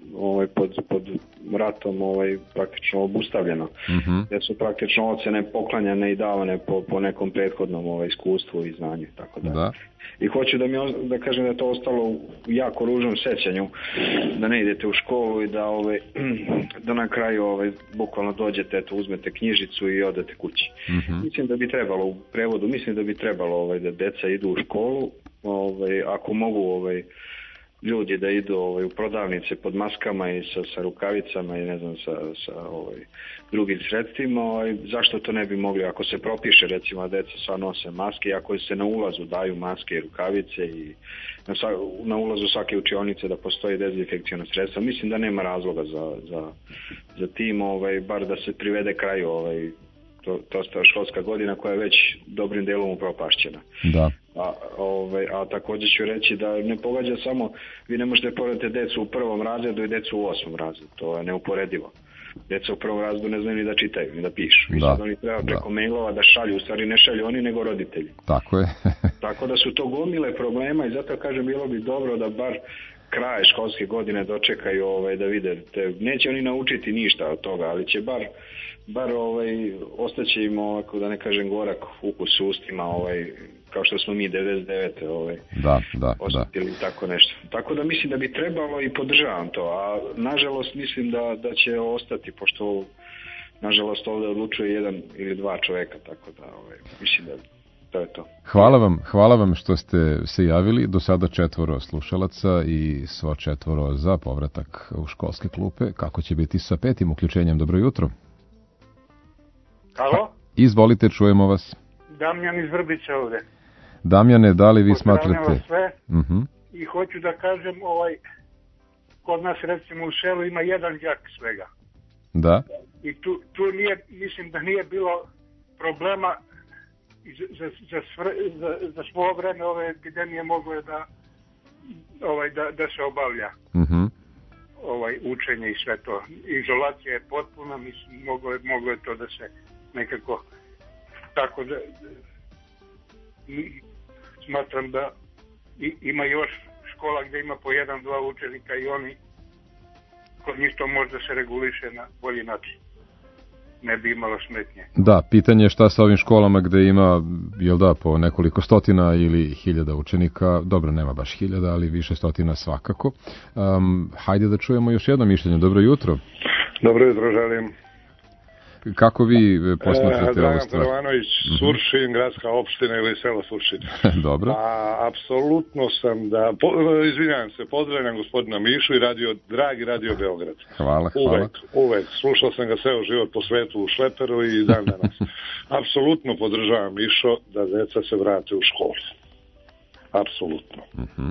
ovaj, pod, pod ratom ovaj, praktično obustavljeno. Mm-hmm. Gde su praktično ocene poklanjane i davane po, po nekom prethodnom ovaj, iskustvu i znanju. Tako da. Da. I hoću da mi da kažem da je to ostalo u jako ružnom sećanju, da ne idete u školu i da ovaj, da na kraju ovaj, bukvalno dođete, eto, uzmete knjižicu i odete kući. Mm-hmm. Mislim da bi trebalo u prevodu, mislim da bi trebalo ovaj, da deca idu u školu, ovaj, ako mogu ovaj, ljudi da idu ovaj, u prodavnice pod maskama i sa, sa rukavicama i ne znam sa, sa ovaj, drugim sredstvima, ovaj, zašto to ne bi mogli, ako se propiše recimo da deca sva nose maske, ako se na ulazu daju maske i rukavice i na, na ulazu svake učionice da postoji dezinfekcijona sredstva, mislim da nema razloga za, za, za tim, ovaj, bar da se privede kraju ovaj, to, to je školska godina koja je već dobrim delom upropašćena. Da. A, ovaj, a također ću reći da ne pogađa samo, vi ne možete porediti decu u prvom razredu i decu u osmom razredu, to je neuporedivo. Deca u prvom razredu ne znaju ni da čitaju, ni da pišu. I sad oni treba preko mailova da šalju, u stvari ne šalju oni nego roditelji. Tako je. Tako da su to gomile problema i zato kažem bilo bi dobro da bar kraje školske godine dočekaju ovaj, da vide, te, neće oni naučiti ništa od toga, ali će bar bar ovaj, ostaće im ovako, da ne kažem gorak ukus u ustima, ovaj, kao što smo mi devedeset devete ovaj, da, da, osjetili da. tako nešto. Tako da mislim da bi trebalo i podržavam to, a nažalost mislim da, da će ostati, pošto nažalost ovdje odlučuje jedan ili dva čoveka, tako da ovaj, mislim da to je to. Hvala vam, hvala vam što ste se javili, do sada četvoro slušalaca i svo četvoro za povratak u školske klupe. Kako će biti sa petim uključenjem? Dobro jutro. Halo? Izvolite, čujemo vas. Damjan iz Vrbića ovde. Damjane, da li vi smatrate? Sve. Uh-huh. I hoću da kažem, ovaj, kod nas recimo u selu ima jedan đak svega. Da. I tu, tu nije, mislim da nije bilo problema za, za, svre, za, za svo vreme ove epidemije moglo je da, ovaj, da, da se obavlja. Uh-huh. Ovaj, učenje i sve to. Izolacija je potpuna, mislim, moglo je, moglo je to da se nekako tako da, smatram da i, ima još škola gdje ima po jedan, dva učenika i oni kod njih to možda se reguliše na bolji način. Ne bi imalo smetnje. Da, pitanje je šta sa ovim školama gde ima, jel da, po nekoliko stotina ili hiljada učenika, dobro, nema baš hiljada, ali više stotina svakako. Um, hajde da čujemo još jedno mišljenje. Dobro jutro. Dobro jutro, želim. Kako vi posmatrate e, ovu stvar? Dragan Perovanović, Suršin, gradska opština ili selo Suršin. Dobro. A, apsolutno sam da, po, izvinjam se, pozdravljam gospodina Mišu i radio, dragi Radio Beograd. Hvala, hvala. Uvek, uvek. Slušao sam ga ceo život po svetu u šleperu i dan danas. Apsolutno podržavam Mišo da deca se vrate u školu. Apsolutno. Uh-huh.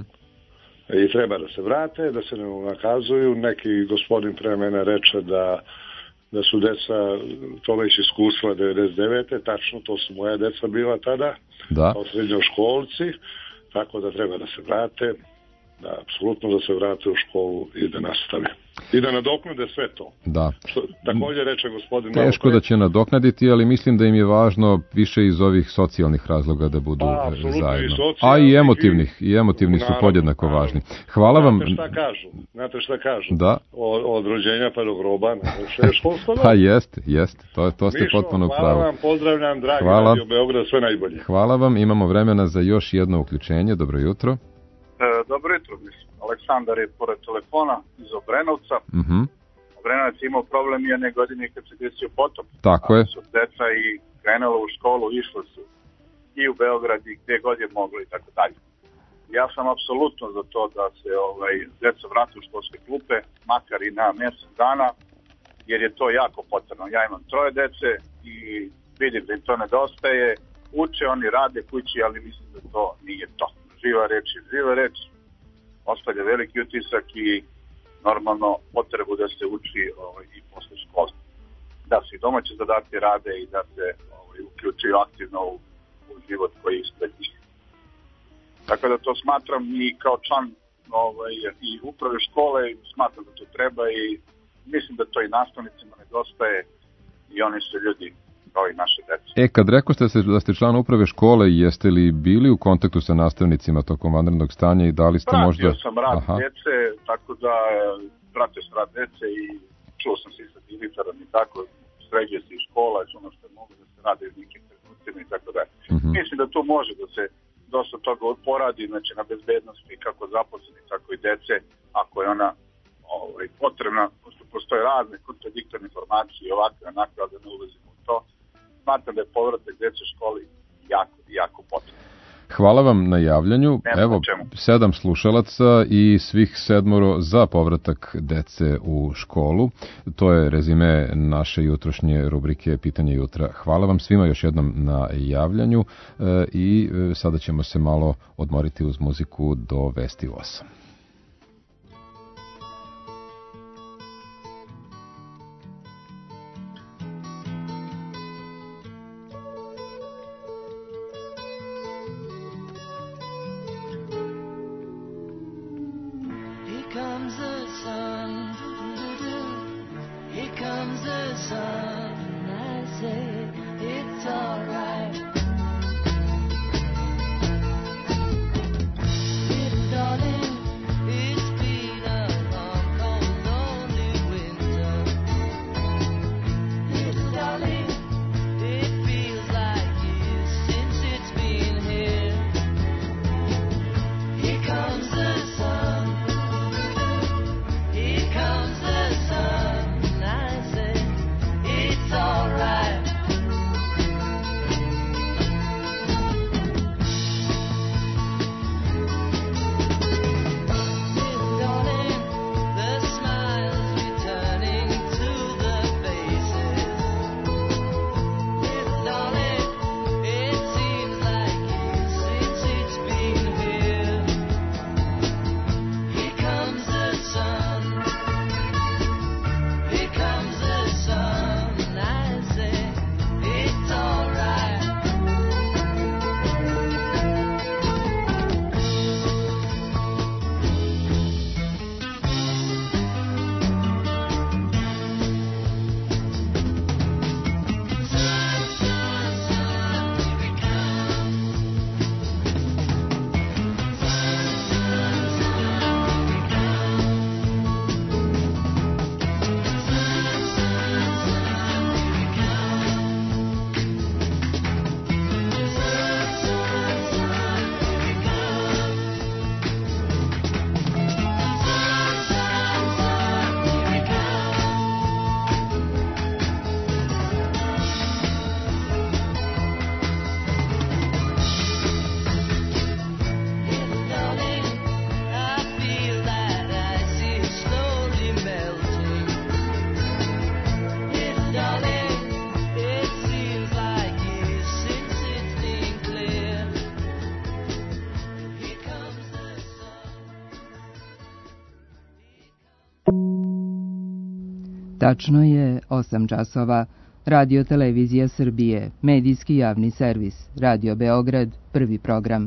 I treba da se vrate, da se ne nakazuju. Neki gospodin pre mene reče da da su deca to već iskusila devedeset devete Tačno, to su moja deca bila tada, da. Kao srednjoškolci, tako da treba da se vrate, da apsolutno da se vrate u školu i da nastave. I da nadoknade sve to. Da. Što također reče gospodin... Teško da će nadoknaditi, ali mislim da im je važno više iz ovih socijalnih razloga da budu pa, zajedno. I A i emotivnih, i emotivni su podjednako naravno. Važni. Hvala vam. Znate šta kažu? Znate šta kažu? Da. O, od rođenja pa do groba, ne školstvo. Pa jeste, jeste. To, to ste Mišo, potpuno hvala pravo. Hvala vam, pozdravljam, dragi hvala. Radio Beograd, sve najbolje. Hvala vam, imamo vremena za još jedno uključenje. Dobro jutro. E, dobro jutro, mislim. Aleksandar je pored telefona iz Obrenovca. Mhm. Obrenovac je imao problem i jedne godine kad se desio potop. Tako je. Su deca i krenulo u školu, išlo su i u Beograd i gdje god je moglo i tako dalje. Ja sam apsolutno za to da se ovaj, deca vrate u školske klupe, makar i na mjesec dana, jer je to jako potrebno. Ja imam troje dece i vidim da im to nedostaje. Uče, oni rade kući, ali mislim da to nije to. Živa reč je živa reč. Ostavlja veliki utisak i normalno potrebu da se uči ovaj, i posle škole. Da se i domaće zadatke rade i da se ovaj, uključuju aktivno u, u život koji je ispred njih. Tako da to smatram i kao član ovaj, i uprave škole, smatram da to treba i mislim da to i nastavnicima nedostaje i oni su ljudi kao i naše dece. E, kad rekao ste da ste član uprave škole, jeste li bili u kontaktu sa nastavnicima tokom vanrednog stanja i da li ste Pratio možda... sam rad Aha. djece, tako da prate rad dece i čuo sam se i sa divničarom i tako, sređuje se i škola, i ono što je mogu da se rade iz nekim trenucima i tako dalje. Mm-hmm. Mislim da tu može da se dosta toga poradi, znači na bezbednosti kako zaposleni, tako i dece, ako je ona ovaj, potrebna, pošto postoje razne kontradiktorne informacije, ovakve, onakve, ali da ne ulazimo u to. Smatram da je povratak dece u školi jako, jako potrebno. Hvala vam na javljanju. Evo, sedam slušalaca i svih sedmoro za povratak dece u školu. To je rezime naše jutrošnje rubrike Pitanje jutra. Hvala vam svima još jednom na javljanju i sada ćemo se malo odmoriti uz muziku do vesti u osam. Tačno je osam časova. Radio Televizija Srbije, medijski javni servis, Radio Beograd, prvi program.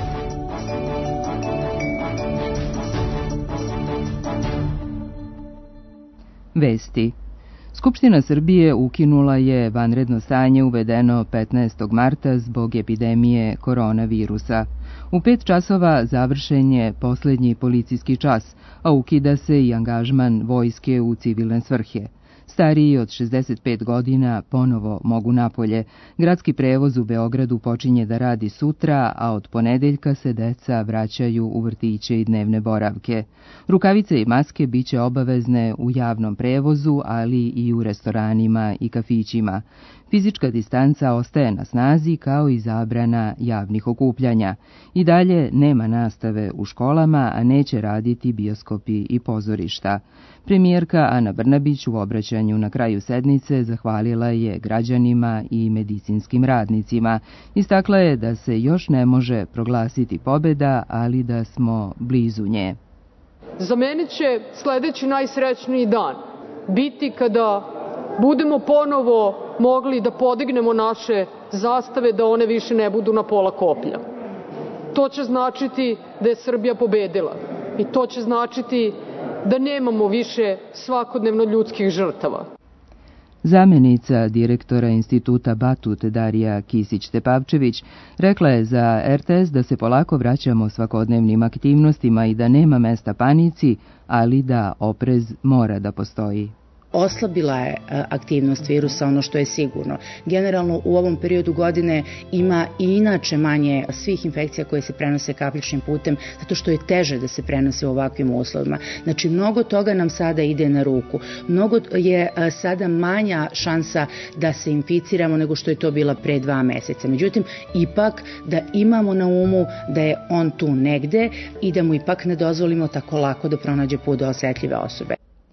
Vesti. Skupština Srbije ukinula je vanredno stanje uvedeno petnaestog marta zbog epidemije koronavirusa. U pet časova završen je poslednji policijski čas, a ukida se i angažman vojske u civilne svrhe. Stariji od šezdeset pet godina ponovo mogu napolje. Gradski prevoz u Beogradu počinje da radi sutra, a od ponedeljka se deca vraćaju u vrtiće i dnevne boravke. Rukavice i maske biće obavezne u javnom prevozu, ali i u restoranima i kafićima. Fizička distanca ostaje na snazi kao i zabrana javnih okupljanja. I dalje nema nastave u školama, a neće raditi bioskopi i pozorišta. Premijerka Ana Brnabić u obraćanju na kraju sednice zahvalila je građanima i medicinskim radnicima. Istakla je da se još ne može proglasiti pobeda, ali da smo blizu nje. Za mene će sledeći najsrećniji dan biti kada budemo ponovo mogli da podignemo naše zastave, da one više ne budu na pola koplja. To će značiti da je Srbija pobedila i to će značiti da nemamo više svakodnevno ljudskih žrtava. Zamenica direktora instituta Batut Darija Kisić-Tepavčević rekla je za R T S da se polako vraćamo svakodnevnim aktivnostima i da nema mesta panici, ali da oprez mora da postoji. Oslabila je aktivnost virusa, ono što je sigurno. Generalno u ovom periodu godine ima i inače manje svih infekcija koje se prenose kapljičnim putem, zato što je teže da se prenose u ovakvim uslovima. Znači, mnogo toga nam sada ide na ruku. Mnogo je sada manja šansa da se inficiramo nego što je to bila pre dva meseca. Međutim, ipak da imamo na umu da je on tu negde i da mu ipak ne dozvolimo tako lako da pronađe put do osetljive osobe.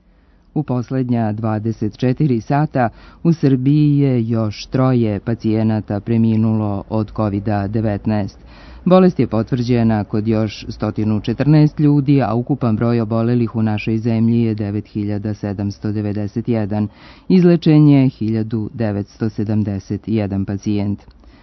U poslednja dvadeset četiri sata u Srbiji je još troje pacijenata preminulo od kovid devetnaest. Bolest je potvrđena kod još sto četrnaest ljudi, a ukupan broj obolelih u našoj zemlji je devet hiljada sedamsto devedeset jedan. Izlečen je hiljadu devetsto sedamdeset jedan pacijent.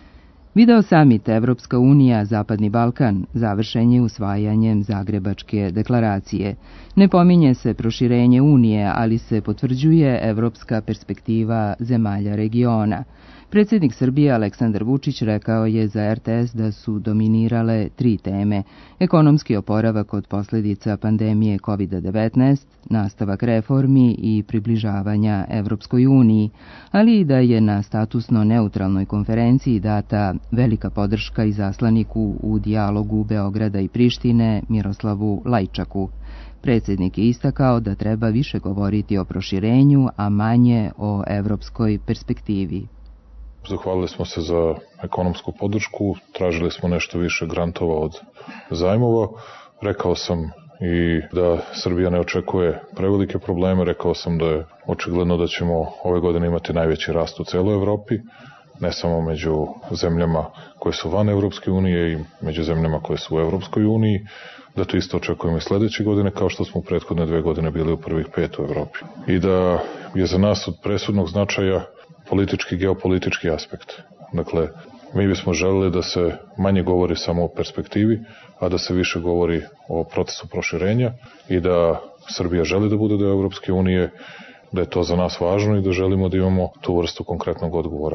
Video samit Evropska unija Zapadni Balkan završen je usvajanjem Zagrebačke deklaracije. Ne pominje se proširenje Unije, ali se potvrđuje evropska perspektiva zemalja regiona. Predsjednik Srbije Aleksandar Vučić rekao je za R T S da su dominirale tri teme: ekonomski oporavak od posljedica pandemije kovid devetnaest, nastavak reformi i približavanja Evropskoj uniji, ali i da je na statusno neutralnoj konferenciji data velika podrška izaslaniku u dijalogu Beograda i Prištine Miroslavu Lajčaku. Predsjednik je istakao da treba više govoriti o proširenju, a manje o evropskoj perspektivi. Zahvalili smo se za ekonomsku podršku, tražili smo nešto više grantova od zajmova. Rekao sam i da Srbija ne očekuje prevelike probleme, rekao sam da je očigledno da ćemo ove godine imati najveći rast u celoj Evropi, ne samo među zemljama koje su van Evropske unije i među zemljama koje su u Evropskoj uniji, da to isto očekujemo i sledeće godine, kao što smo u prethodne dve godine bili u prvih pet u Evropi. I da je za nas od presudnog značaja politički, geopolitički aspekt. Dakle, mi bismo želeli da se manje govori samo o perspektivi, a da se više govori o procesu proširenja i da Srbija želi da bude deo Evropske unije, da je to za nas važno i da želimo da imamo tu vrstu konkretnog odgovora.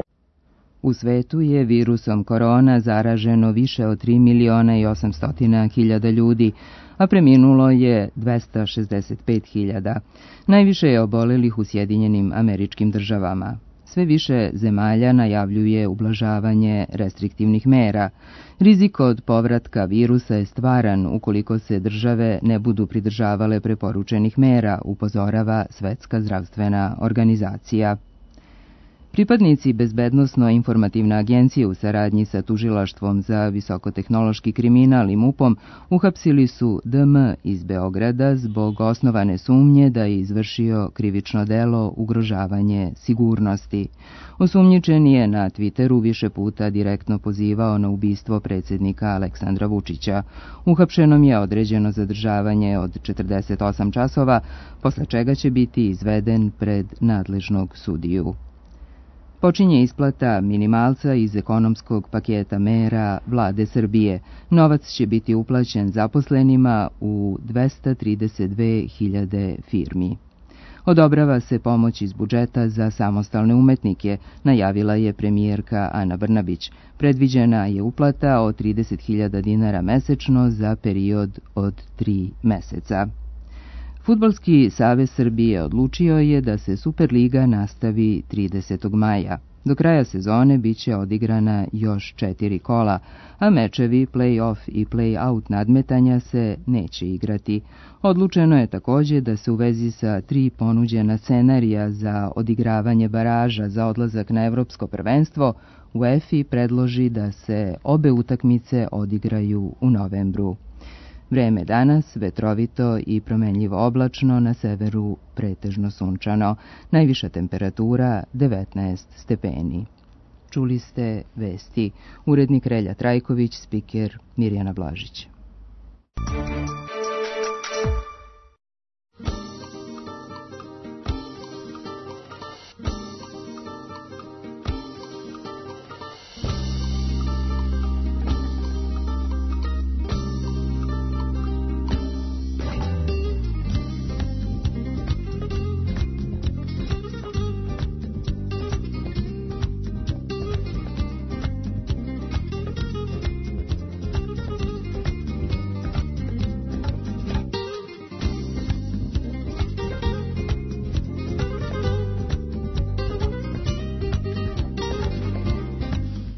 U svetu je virusom korona zaraženo više od tri miliona i osamsto hiljada ljudi, a preminulo je dvesta šezdeset pet hiljada. Najviše je obolelih u Sjedinjenim Američkim Državama. Sve više zemalja najavljuje ublažavanje restriktivnih mera. Rizik od povratka virusa je stvaran ukoliko se države ne budu pridržavale preporučenih mera, upozorava Svetska zdravstvena organizacija. Pripadnici Bezbednosno-informativne agencije u saradnji sa Tužilaštvom za visokotehnološki kriminal i MUP-om uhapsili su D M iz Beograda zbog osnovane sumnje da je izvršio krivično delo ugrožavanje sigurnosti. Osumnjičen je na Twitteru više puta direktno pozivao na ubistvo predsjednika Aleksandra Vučića. Uhapšenom je određeno zadržavanje od četrdeset osam časova, posle čega će biti izveden pred nadležnog sudiju. Počinje isplata minimalca iz ekonomskog paketa mera Vlade Srbije. Novac će biti uplaćen zaposlenima u dvesta trideset dve hiljade firmi. Odobrava se pomoć iz budžeta za samostalne umetnike, najavila je premijerka Ana Brnabić. Predviđena je uplata od trideset hiljada dinara mesečno za period od tri meseca. Fudbalski savez Srbije odlučio je da se Superliga nastavi tridesetog maja. Do kraja sezone biće odigrana još četiri kola, a mečevi play-off i play-out nadmetanja se neće igrati. Odlučeno je također da se u vezi sa tri ponuđena scenarija za odigravanje baraža za odlazak na evropsko prvenstvo, UEFA predloži da se obe utakmice odigraju u novembru. Vreme danas vetrovito i promenljivo oblačno, na severu pretežno sunčano. Najviša temperatura devetnaest stepeni. Čuli ste vesti. Urednik Relja Trajković, spiker Mirjana Blažić.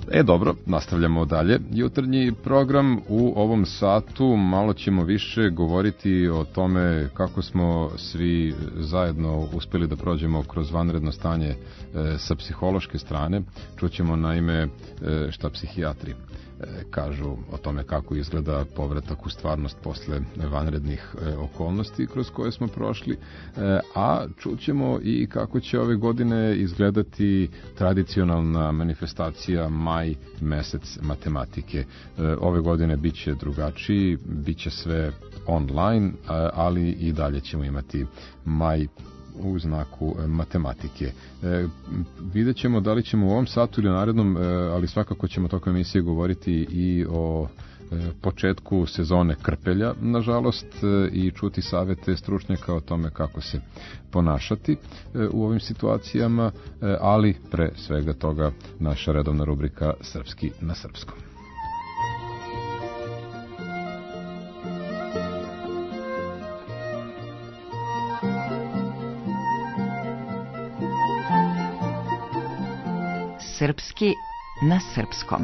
E dobro, nastavljamo dalje. Jutarnji program u ovom satu malo ćemo više govoriti o tome kako smo svi zajedno uspeli da prođemo kroz vanredno stanje e, sa psihološke strane. Čućemo naime e, šta psihijatri kažu o tome kako izgleda povratak u stvarnost posle vanrednih e, okolnosti kroz koje smo prošli, e, a čućemo i kako će ove godine izgledati tradicionalna manifestacija maj mesec matematike. E, ove godine bit će drugačiji, bit će sve online, ali i dalje ćemo imati maj u znaku matematike. E, vidjet ćemo da li ćemo u ovom satu ili narednom, e, ali svakako ćemo tokom emisije govoriti i o e, početku sezone krpelja, nažalost, e, i čuti savete stručnjaka o tome kako se ponašati e, u ovim situacijama, e, ali pre svega toga naša redovna rubrika Srpski na srpskom. Srpski na srpskom.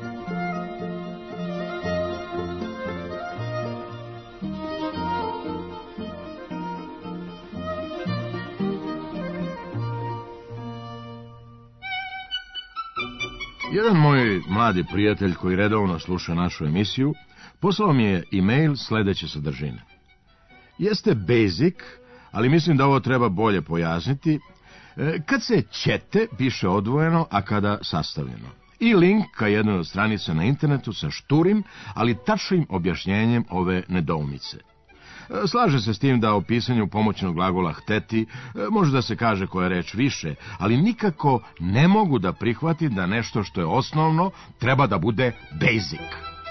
Jedan moj mladi prijatelj koji redovno sluša našu emisiju poslao mi je e-mail sledeće sadržine. Jeste basic, ali mislim da ovo treba bolje pojasniti. Kad se ćete piše odvojeno, a kada sastavljeno. I link ka jednoj od stranica na internetu sa šturim, ali tačnim objašnjenjem ove nedoumice. Slaže se s tim da o pisanju pomoćnog glagola hteti može da se kaže koja reč više, ali nikako ne mogu da prihvatim da nešto što je osnovno treba da bude basic.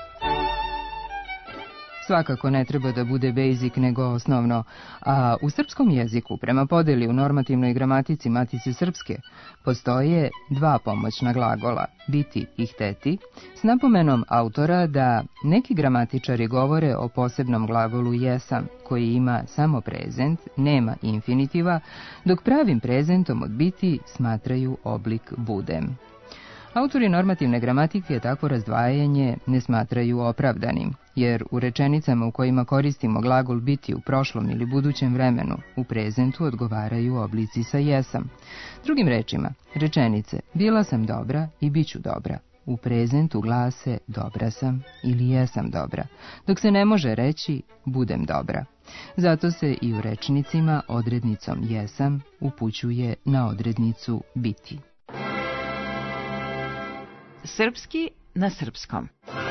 Svakako ne treba da bude basic nego osnovno, a u srpskom jeziku, prema podeli u normativnoj gramatici Matice Srpske, postoje dva pomoćna glagola, biti i hteti, s napomenom autora da neki gramatičari govore o posebnom glagolu jesam, koji ima samo prezent, nema infinitiva, dok pravim prezentom od biti smatraju oblik budem. Autori normativne gramatike takvo razdvajanje ne smatraju opravdanim, jer u rečenicama u kojima koristimo glagol biti u prošlom ili budućem vremenu, u prezentu odgovaraju oblici sa jesam. Drugim rečima, rečenice bila sam dobra i bit ću dobra, u prezentu glase dobra sam ili jesam dobra, dok se ne može reći budem dobra. Zato se i u rečnicima odrednicom jesam upućuje na odrednicu biti. Srpski na srpskom.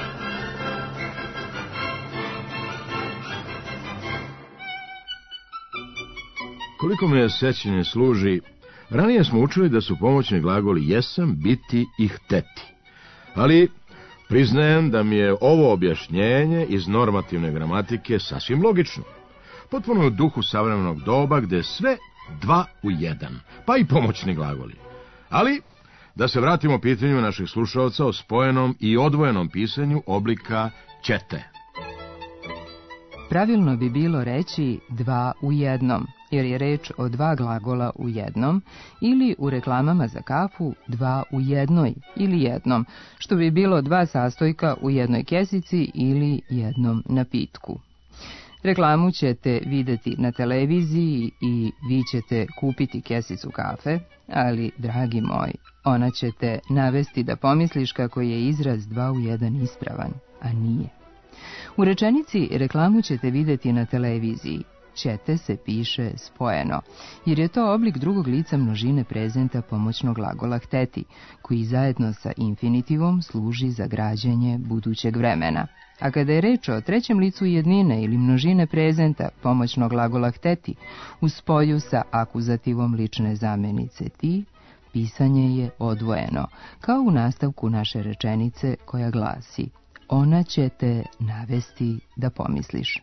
Koliko me sećanje služi, ranije smo učili da su pomoćni glagoli jesam, biti i hteti. Ali priznajem da mi je ovo objašnjenje iz normativne gramatike sasvim logično. Potpuno u duhu savremenog doba gde je sve dva u jedan, pa i pomoćni glagoli. Ali da se vratimo pitanju naših slušalca o spojenom i odvojenom pisanju oblika ćete. Pravilno bi bilo reći dva u jednom, jer je reč o dva glagola u jednom, ili u reklamama za kafu dva u jednoj ili jednom, što bi bilo dva sastojka u jednoj kesici ili jednom napitku. Reklamu ćete videti na televiziji i vi ćete kupiti kesicu kafe, ali, dragi moj, ona će te navesti da pomisliš kako je izraz dva u jedan ispravan, a nije. U rečenici reklamu ćete videti na televiziji. Ćete se piše spojeno, jer je to oblik drugog lica množine prezenta pomoćnog glagola hteti, koji zajedno sa infinitivom služi za građenje budućeg vremena. A kada je reč o trećem licu jednine ili množine prezenta pomoćnog glagola hteti, u spoju sa akuzativom lične zamenice ti, pisanje je odvojeno, kao u nastavku naše rečenice koja glasi: ona će te navesti da pomisliš.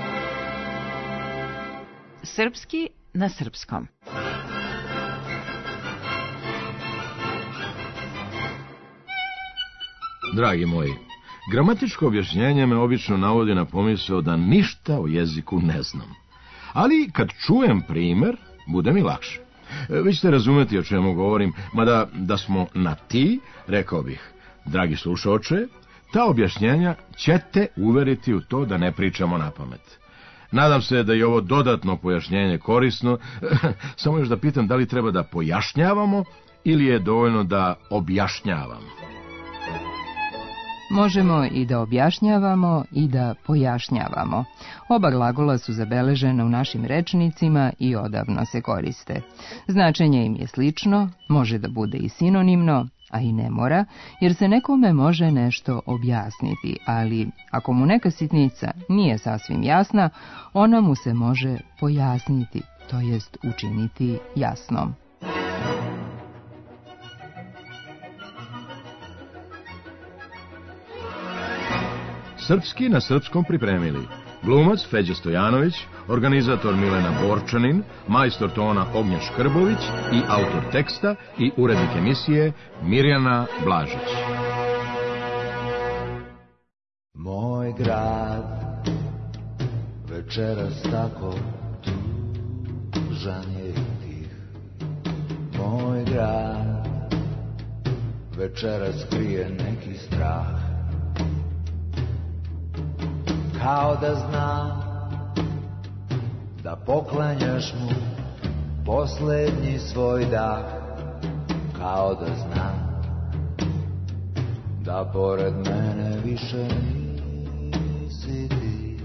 Srpski na srpskom. Dragi moji, gramatičko objašnjenje me obično navodi na pomisao da ništa o jeziku ne znam. Ali kad čujem primer, bude mi lakše. Vi ćete razumeti o čemu govorim, mada da smo na ti, rekao bih, Dragi slušaoče, ta objašnjenja će te uveriti u to da ne pričamo na pamet. Nadam se da je ovo dodatno pojašnjenje korisno, samo još da pitam da li treba da pojašnjavamo ili je dovoljno da objašnjavamo. Možemo i da objašnjavamo i da pojašnjavamo. Oba glagola su zabeležena u našim rečnicima i odavno se koriste. Značenje im je slično, može da bude i sinonimno, a i ne mora, jer se nekome može nešto objasniti, ali ako mu neka sitnica nije sasvim jasna, ona mu se može pojasniti, to jest učiniti jasnom. Srpski na srpskom pripremili glumac Feđa Stojanović, organizator Milena Borčanin, majstor tona Ognjen Škrbović i autor teksta i urednik emisije Mirjana Blažić. Moj grad večeras tako tužan je i tih. Moj grad večeras krije neki strah. Kao da znam da poklanjaš mu posljednji svoj dah. Kao da znam da pored mene više nisi ti.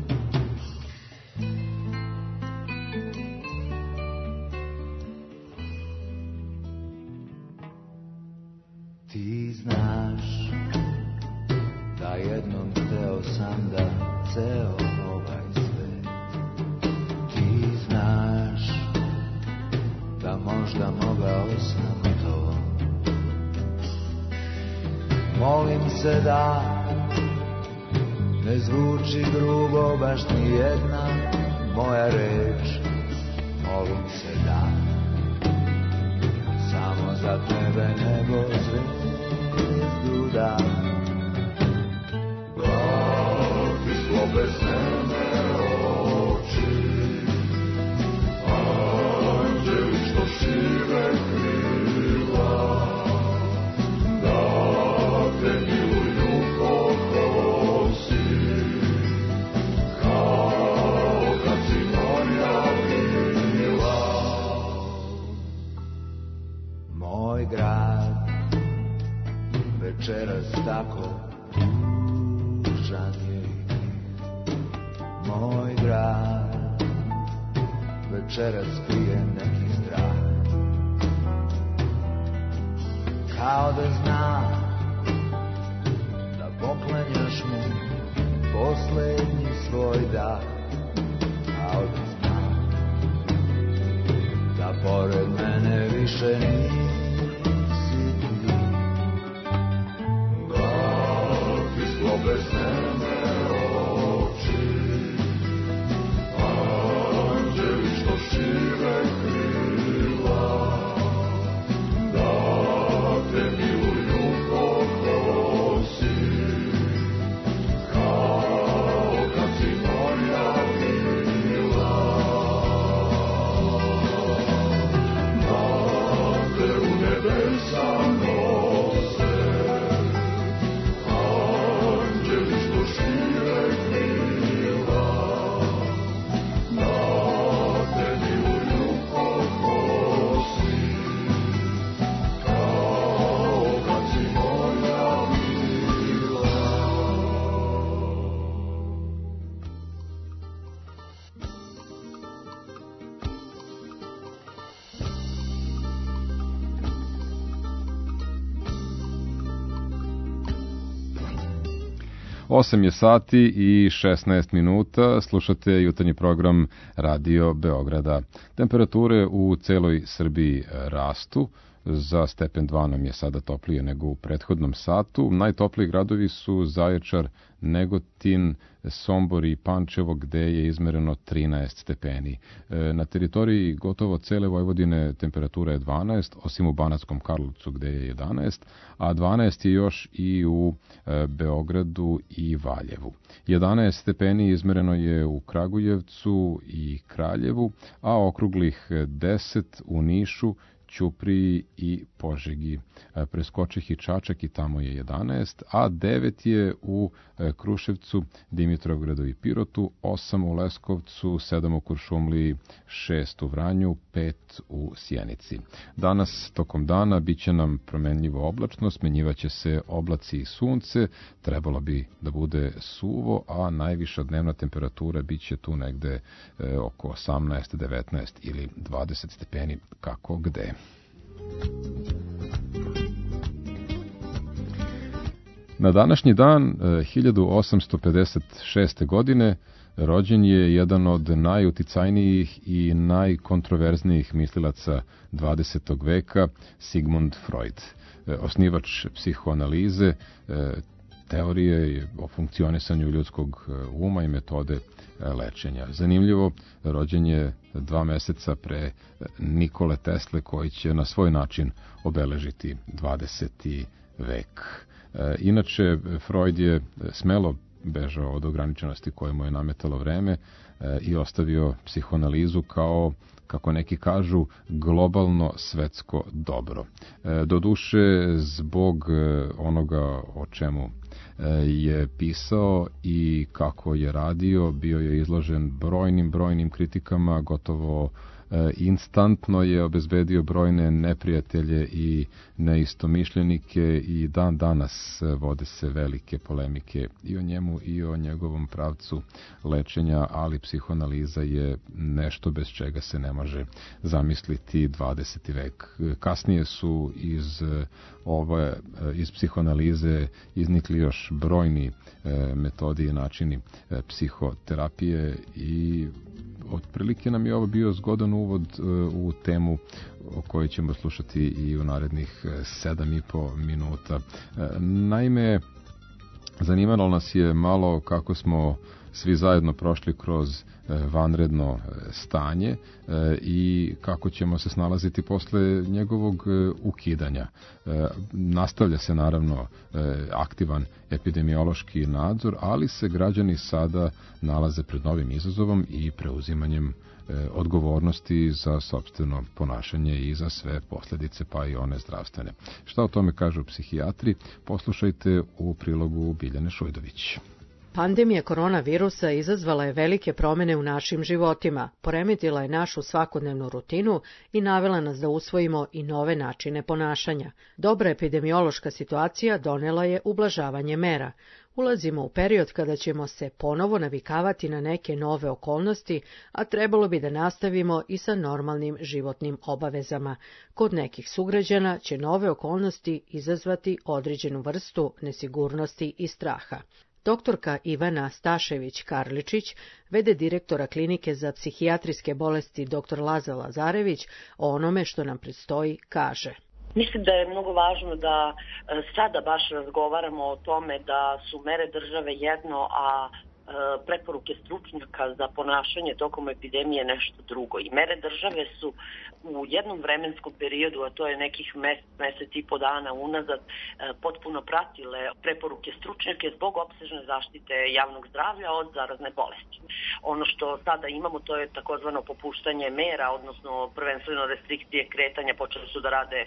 Ti znaš da jednom hteo sam da ceo ovaj svet. Ti znaš da možda mogao sam to. Molim se da ne zvuči grubo baš ni jedna moja reč. Molim se da samo za tebe nebo zvezdu dam. Bez mene oči, anđeli što šire krila, da te miluju koliko si, kao kad si moja bila. Moj grad večeras tako tužan je. Moj grad večeras krije neki strah. Kao da znam da poklanjaš mu posljednji svoj dah. Kao da znam da pored mene više nisi ti. Da ti smo bez mene šire krila, da te miluju koliko si, kao kad si moja bila. Da te u nebesa nose, anđeli što šire krila, osam je sati i šesnaest minuta, slušate jutarnji program Radio Beograda. Temperature u celoj Srbiji rastu, za stepen dva nam je sada toplije nego u prethodnom satu. Najtopliji gradovi su Zaječar, Negotin, Sombor i Pančevo, gde je izmereno trinaest stepeni. Na teritoriji gotovo cele Vojvodine temperatura je dvanaest, osim u Banatskom Karlovcu gde je jedanaest, a dvanaest je još i u Beogradu i Valjevu. jedanaest stepeni izmereno je u Kragujevcu i Kraljevu, a okruglih deset u Nišu, Ćupriji i Požegi. Preskočih i Čačak i tamo je jedanaest, a devet je u Kruševcu, Dimitrovgradu i Pirotu, osam u Leskovcu, sedam u Kuršumliji, šest u Vranju, pet u Sjenici. Danas, tokom dana, bit će nam promenljivo oblačno, smenjivaće se oblaci i sunce, trebalo bi da bude suvo, a najviša dnevna temperatura bit će tu negde e, oko osamnaest, devetnaest ili dvadeset stepeni, kako gde. Na današnji dan, hiljadu osamsto pedeset šeste. godine, rođen je jedan od najuticajnijih i najkontroverznijih mislilaca dvadesetog veka, Sigmund Freud. Osnivač psihoanalize, teorije o funkcionisanju ljudskog uma i metode lečenja. Zanimljivo, rođen je dva meseca pre Nikole Tesle, koji će na svoj način obeležiti dvadeseti vek. Inače, Freud je smelo bežao od ograničenosti koje mu je nametalo vreme i ostavio psihoanalizu kao, kako neki kažu, globalno svetsko dobro. Doduše, zbog onoga o čemu je pisao i kako je radio, bio je izložen brojnim, brojnim kritikama, gotovo instantno je obezbedio brojne neprijatelje i neistomišljenike i dan danas vode se velike polemike i o njemu i o njegovom pravcu lečenja, ali psihoanaliza je nešto bez čega se ne može zamisliti dvadeseti vek. Kasnije su iz ove, iz psihoanalize iznikli još brojni metodi i načini psihoterapije i otprilike nam je ovo bio zgodan uvod u temu o kojoj ćemo slušati i u narednih sedam i po minuta. Naime, zanimalo nas je malo kako smo svi zajedno prošli kroz vanredno stanje i kako ćemo se snalaziti posle njegovog ukidanja. Nastavlja se naravno aktivan epidemiološki nadzor, ali se građani sada nalaze pred novim izazovom i preuzimanjem odgovornosti za sopstveno ponašanje i za sve posljedice, pa i one zdravstvene. Šta o tome kažu psihijatri? Poslušajte u prilogu Biljane Šujdović. Pandemija koronavirusa izazvala je velike promjene u našim životima, poremetila je našu svakodnevnu rutinu i navela nas da usvojimo i nove načine ponašanja. Dobra epidemiološka situacija donela je ublažavanje mera. Ulazimo u period kada ćemo se ponovo navikavati na neke nove okolnosti, a trebalo bi da nastavimo i sa normalnim životnim obavezama. Kod nekih sugrađana će nove okolnosti izazvati određenu vrstu nesigurnosti i straha. Doktorka Ivana Stašević-Karličić, v d direktora klinike za psihijatrijske bolesti doktor Laza Lazarević, o onome što nam predstoji kaže. Mislim da je mnogo važno da sada baš razgovaramo o tome da su mere države jedno, a preporuke stručnjaka za ponašanje tokom epidemije nešto drugo. I mere države su u jednom vremenskom periodu, a to je nekih mesec, mesec i po dana unazad, potpuno pratile preporuke stručnjake zbog opsežne zaštite javnog zdravlja od zarazne bolesti. Ono što sada imamo, to je takozvano popuštanje mera, odnosno prvenstveno restrikcije kretanja, počeli su da rade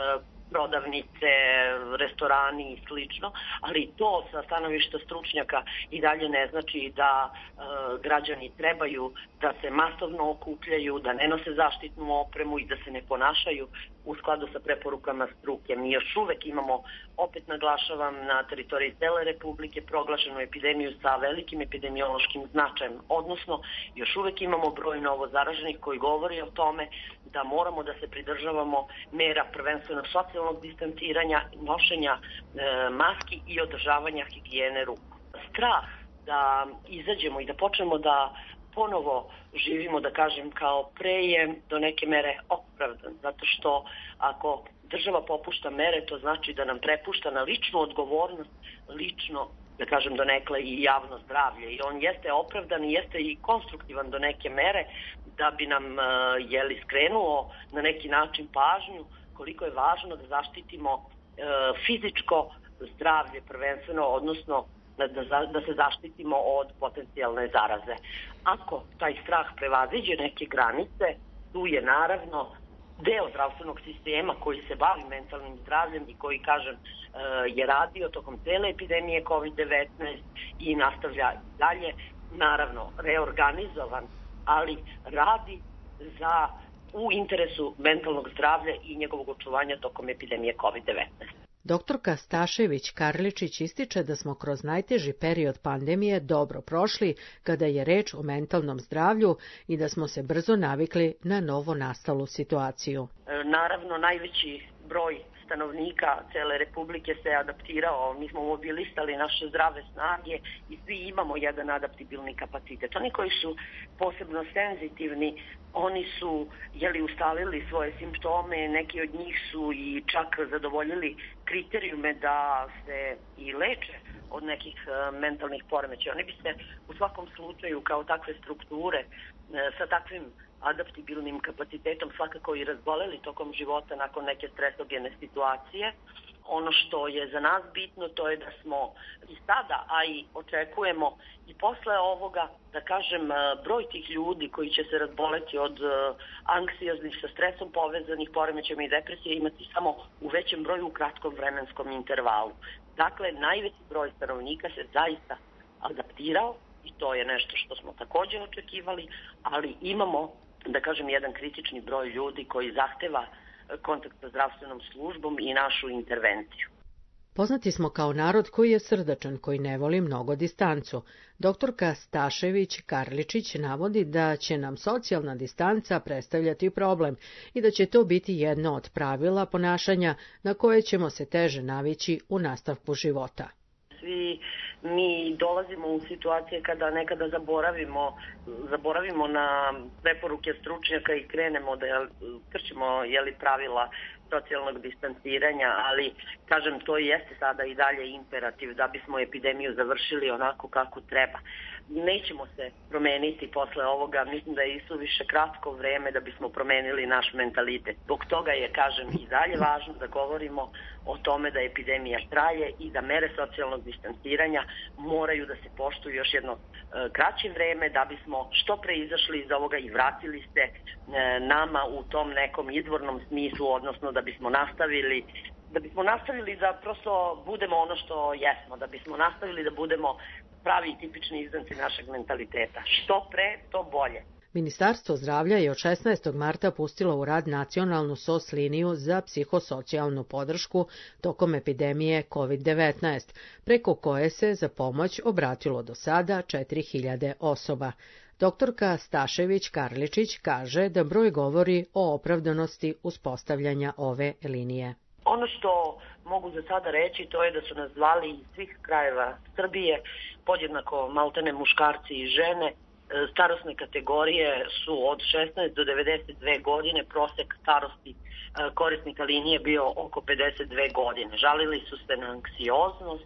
prodavnice, restorani i slično, ali to sa stanovišta stručnjaka i dalje ne znači da e, građani trebaju da se masovno okupljaju, da ne nose zaštitnu opremu i da se ne ponašaju u skladu sa preporukama struke. Mi još uvek imamo, opet naglašavam, na teritoriji cele Republike proglašenu epidemiju sa velikim epidemiološkim značajem, odnosno još uvek imamo broj novo zaraženih koji govori o tome da moramo da se pridržavamo mera prvenstveno socijalnog distanciranja, nošenja e, maski i održavanja higijene ruku. Strah da izađemo i da počnemo da ponovo živimo, da kažem, kao pre je do neke mere opravdan, zato što ako država popušta mere, to znači da nam prepušta na ličnu odgovornost, lično, da kažem, donekle i javno zdravlje. I on jeste opravdan i jeste i konstruktivan do neke mere da bi nam jeli skrenuo na neki način pažnju koliko je važno da zaštitimo e, fizičko zdravlje prvenstveno, odnosno da, da, da se zaštitimo od potencijalne zaraze. Ako taj strah prevaziđe neke granice, tu je naravno deo zdravstvenog sistema koji se bavi mentalnim zdravljem i koji, kažem, je radio tokom cele epidemije kovid devetnaest i nastavlja dalje, naravno reorganizovan, ali radi za u interesu mentalnog zdravlja i njegovog očuvanja tokom epidemije kovid devetnaest. Doktorka Stašević-Karličić ističe da smo kroz najteži period pandemije dobro prošli kada je reč o mentalnom zdravlju i da smo se brzo navikli na novo nastalu situaciju. Naravno, najveći broj stanovnika cele Republike se adaptirao, mi smo mobilistali naše zdrave snage i svi imamo jedan adaptibilni kapacitet. Oni koji su posebno senzitivni, oni su jeli, ustalili svoje simptome, neki od njih su i čak zadovoljili kriterijume da se i leče od nekih mentalnih poremećaja. Oni bi se u svakom slučaju kao takve strukture sa takvim adaptibilnim kapacitetom svakako i razboleli tokom života nakon neke stresogene situacije. Ono što je za nas bitno to je da smo i sada, a i očekujemo i posle ovoga, da kažem, broj tih ljudi koji će se razboleti od anksioznih sa stresom povezanih poremećajima i depresije imati samo u većem broju u kratkom vremenskom intervalu. Dakle, najveći broj stanovnika se zaista adaptirao i to je nešto što smo također očekivali, ali imamo, da kažem, jedan kritični broj ljudi koji zahteva kontakt sa zdravstvenom službom i našu intervenciju. Poznati smo kao narod koji je srdačan, koji ne voli mnogo distancu. Doktorka Stašević-Karličić navodi da će nam socijalna distanca predstavljati problem i da će to biti jedno od pravila ponašanja na koje ćemo se teže navići u nastavku života. Svi mi dolazimo u situacije kada nekada zaboravimo, zaboravimo na preporuke stručnjaka i krenemo da kršimo jeli, pravila socijalnog distanciranja, ali kažem to jeste sada i dalje imperativ da bismo epidemiju završili onako kako treba. Nećemo se promeniti posle ovoga, mislim da je isuviše kratko vreme da bismo promenili naš mentalitet. Zbog toga je, kažem, i dalje važno da govorimo o tome da epidemija traje i da mere socijalnog distanciranja moraju da se poštuju još jedno e, kraće vreme da bismo što pre izašli iz ovoga i vratili se e, nama u tom nekom izvornom smislu, odnosno da bismo nastavili da bismo nastavili da prosto budemo ono što jesmo, da bismo nastavili da budemo pravi i tipični izdanci našeg mentaliteta. Što pre, to bolje. Ministarstvo zdravlja je od šesnaestog marta pustilo u rad nacionalnu S O S liniju za psihosocijalnu podršku tokom epidemije kovid devetnaest, preko koje se za pomoć obratilo do sada četiri hiljade osoba. Doktorka Stašević-Karličić kaže da broj govori o opravdanosti uspostavljanja ove linije. Ono što mogu za sada reći to je da su nas zvali iz svih krajeva Srbije, podjednako maltene muškarci i žene. Starosne kategorije su od šesnaest do devedeset dve godine, prosek starosti korisnika linije bio oko pedeset dve godine. Žalili su se na anksioznost,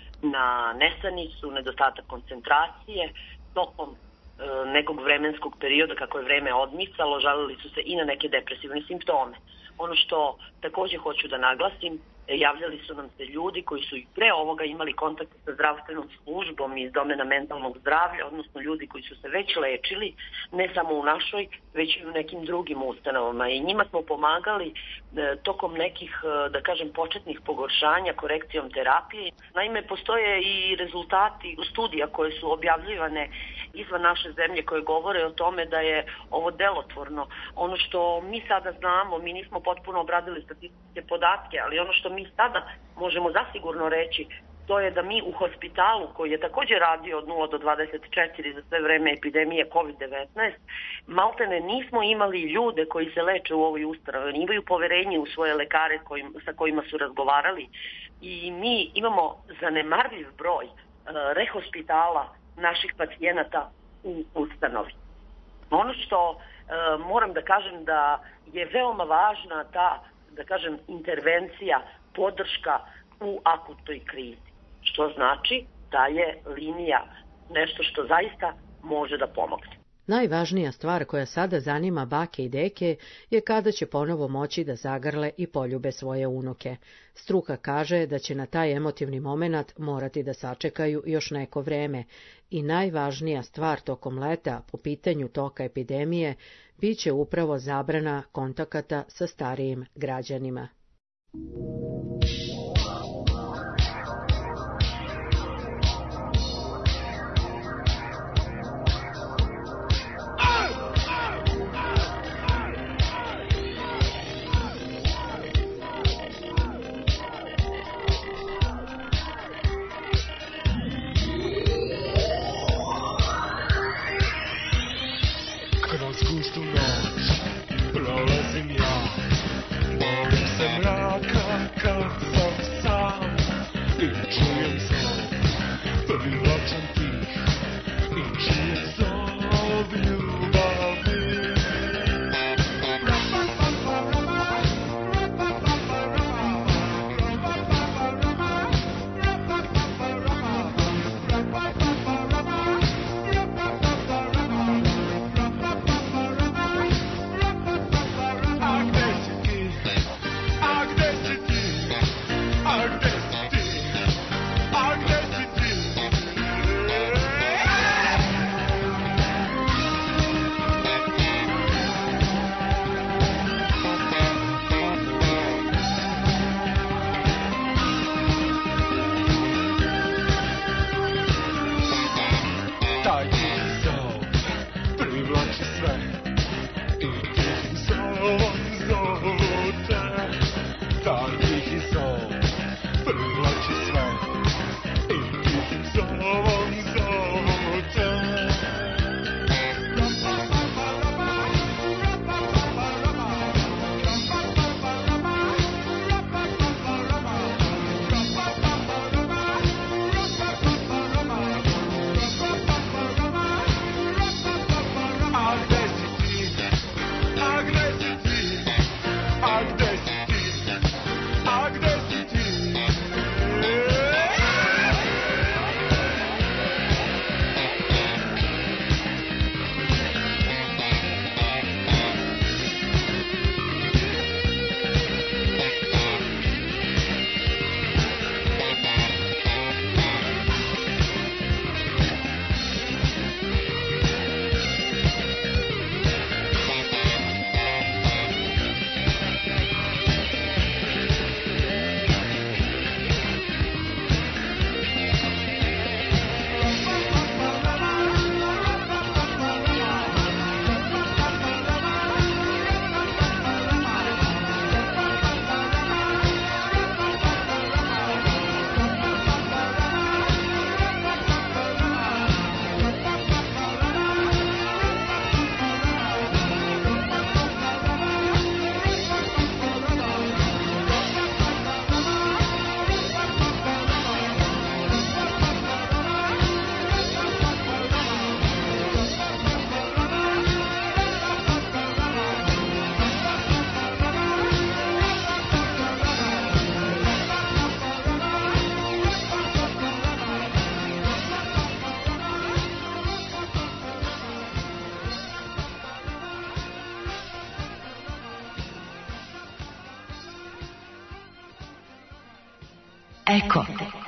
na nesanicu, nedostatak koncentracije, tokom nekog vremenskog perioda kako je vreme odmicalo, žalili su se i na neke depresivne simptome. Ono što također hoću da naglasim, javljali su nam se ljudi koji su i pre ovoga imali kontakt sa zdravstvenom službom iz domena mentalnog zdravlja, odnosno ljudi koji su se već lečili, ne samo u našoj, već i u nekim drugim ustanovama. I njima smo pomagali e, tokom nekih, da kažem, početnih pogoršanja korekcijom terapije. Naime, postoje i rezultati studija koje su objavljivane izvan naše zemlje koje govore o tome da je ovo delotvorno. Ono što mi sada znamo, mi nismo potpuno obradili statističke podatke, ali ono što mi sada možemo zasigurno reći, to je da mi u hospitalu, koji je također radio od nula do dvadeset četiri za sve vreme epidemije kovid devetnaest, maltene nismo imali ljude koji se leče u ovoj ustanovi, oni imaju poverenje u svoje lekare kojim, sa kojima su razgovarali i mi imamo zanemarljiv broj uh, rehospitala naših pacijenata u ustanovi. Ono što uh, moram da kažem da je veoma važna ta, da kažem, intervencija, podrška u akutnoj krizi. Što znači da je linija nešto što zaista može da pomogne. Najvažnija stvar koja sada zanima bake i deke je kada će ponovo moći da zagrle i poljube svoje unuke. Struka kaže da će na taj emotivni moment morati da sačekaju još neko vreme i najvažnija stvar tokom leta po pitanju toka epidemije bit će upravo zabrana kontakata sa starijim građanima. Eko.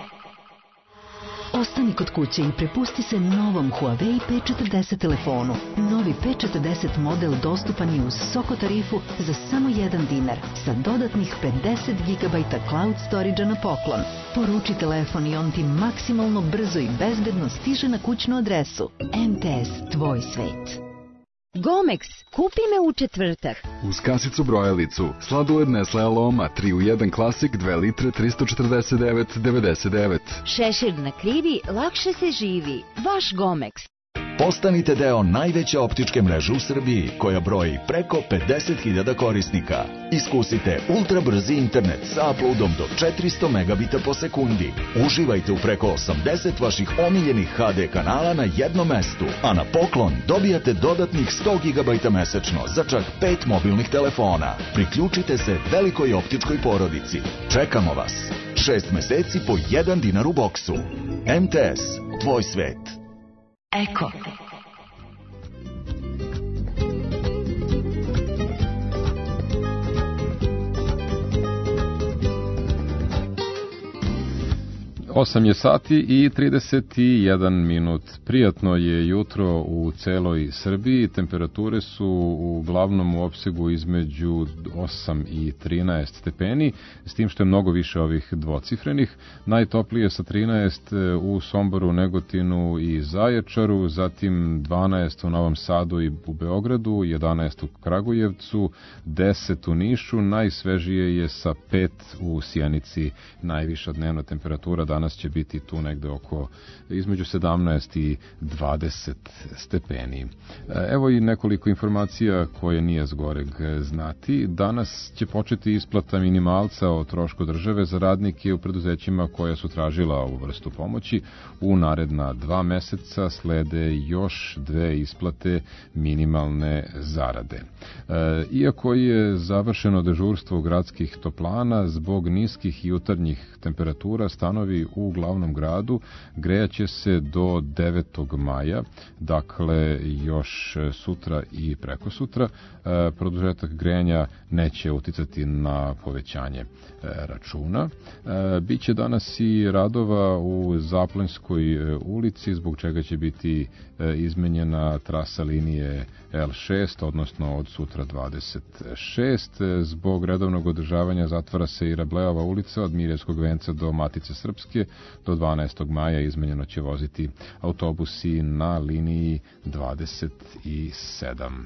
Ostani kod kuće i prepusti se novom Huawei P četrdeset telefonu. Novi P četrdeset model dostupan je uz Soko tarifu za samo jedan dinar sa dodatnih pedeset gigabajta cloud storage-a na poklon. Poruči telefon i on ti maksimalno brzo i bezbedno stiže na kućnu adresu. M T S, tvoj svet. Gomex, kupi me u četvrtak. Uz kasicu brojalicu, sladoled Nestle Aloma, tri u jedan klasik, dve litre, tristo četrdeset devet devedeset devet. Šešir na krivi, lakše se živi. Vaš Gomex. Postanite deo najveće optičke mreže u Srbiji, koja broji preko pedeset hiljada korisnika. Iskusite ultra brzi internet sa uploadom do četiristo megabita po sekundi. Uživajte u preko osamdeset vaših omiljenih H D kanala na jednom mestu, a na poklon dobijate dodatnih sto gigabajta mesečno za čak pet mobilnih telefona. Priključite se velikoj optičkoj porodici. Čekamo vas. Šest meseci po jedan dinar u boksu. M T S, tvoj svet. Eko. osam je sati i trideset jedan minut. Prijatno je jutro u celoj Srbiji. Temperature su uglavnom u opsegu između osam i trinaest stepeni, s tim što je mnogo više ovih dvocifrenih. Najtoplije sa trinaest u Somboru, Negotinu i Zaječaru, zatim dvanaest u Novom Sadu i u Beogradu, jedanaest u Kragujevcu, deset u Nišu, najsvežije je sa pet u Sjenici. Najviša dnevna temperatura danas će biti tu negde oko između sedamnaest i dvadeset stepeni. Evo i nekoliko informacija koje nije zgoreg znati. Danas će početi isplata minimalca o trošku države za radnike u preduzećima koja su tražila ovu vrstu pomoći. U naredna dva meseca slede još dve isplate minimalne zarade. Iako je završeno dežurstvo gradskih toplana, zbog niskih jutarnjih temperatura stanovi u glavnom gradu grejaće se do devetog maja, dakle još sutra i prekosutra. Produžetak grejanja neće uticati na povećanje računa. Biće danas i radova u Zaplanjskoj ulici, zbog čega će biti izmenjena trasa linije el šest, odnosno od sutra dvadeset šest. Zbog redovnog održavanja zatvara se i Rableova ulica od Mirjevskog venca do Matice Srpske. Do dvanaestog maja izmenjeno će voziti autobusi na liniji dvadeset sedam.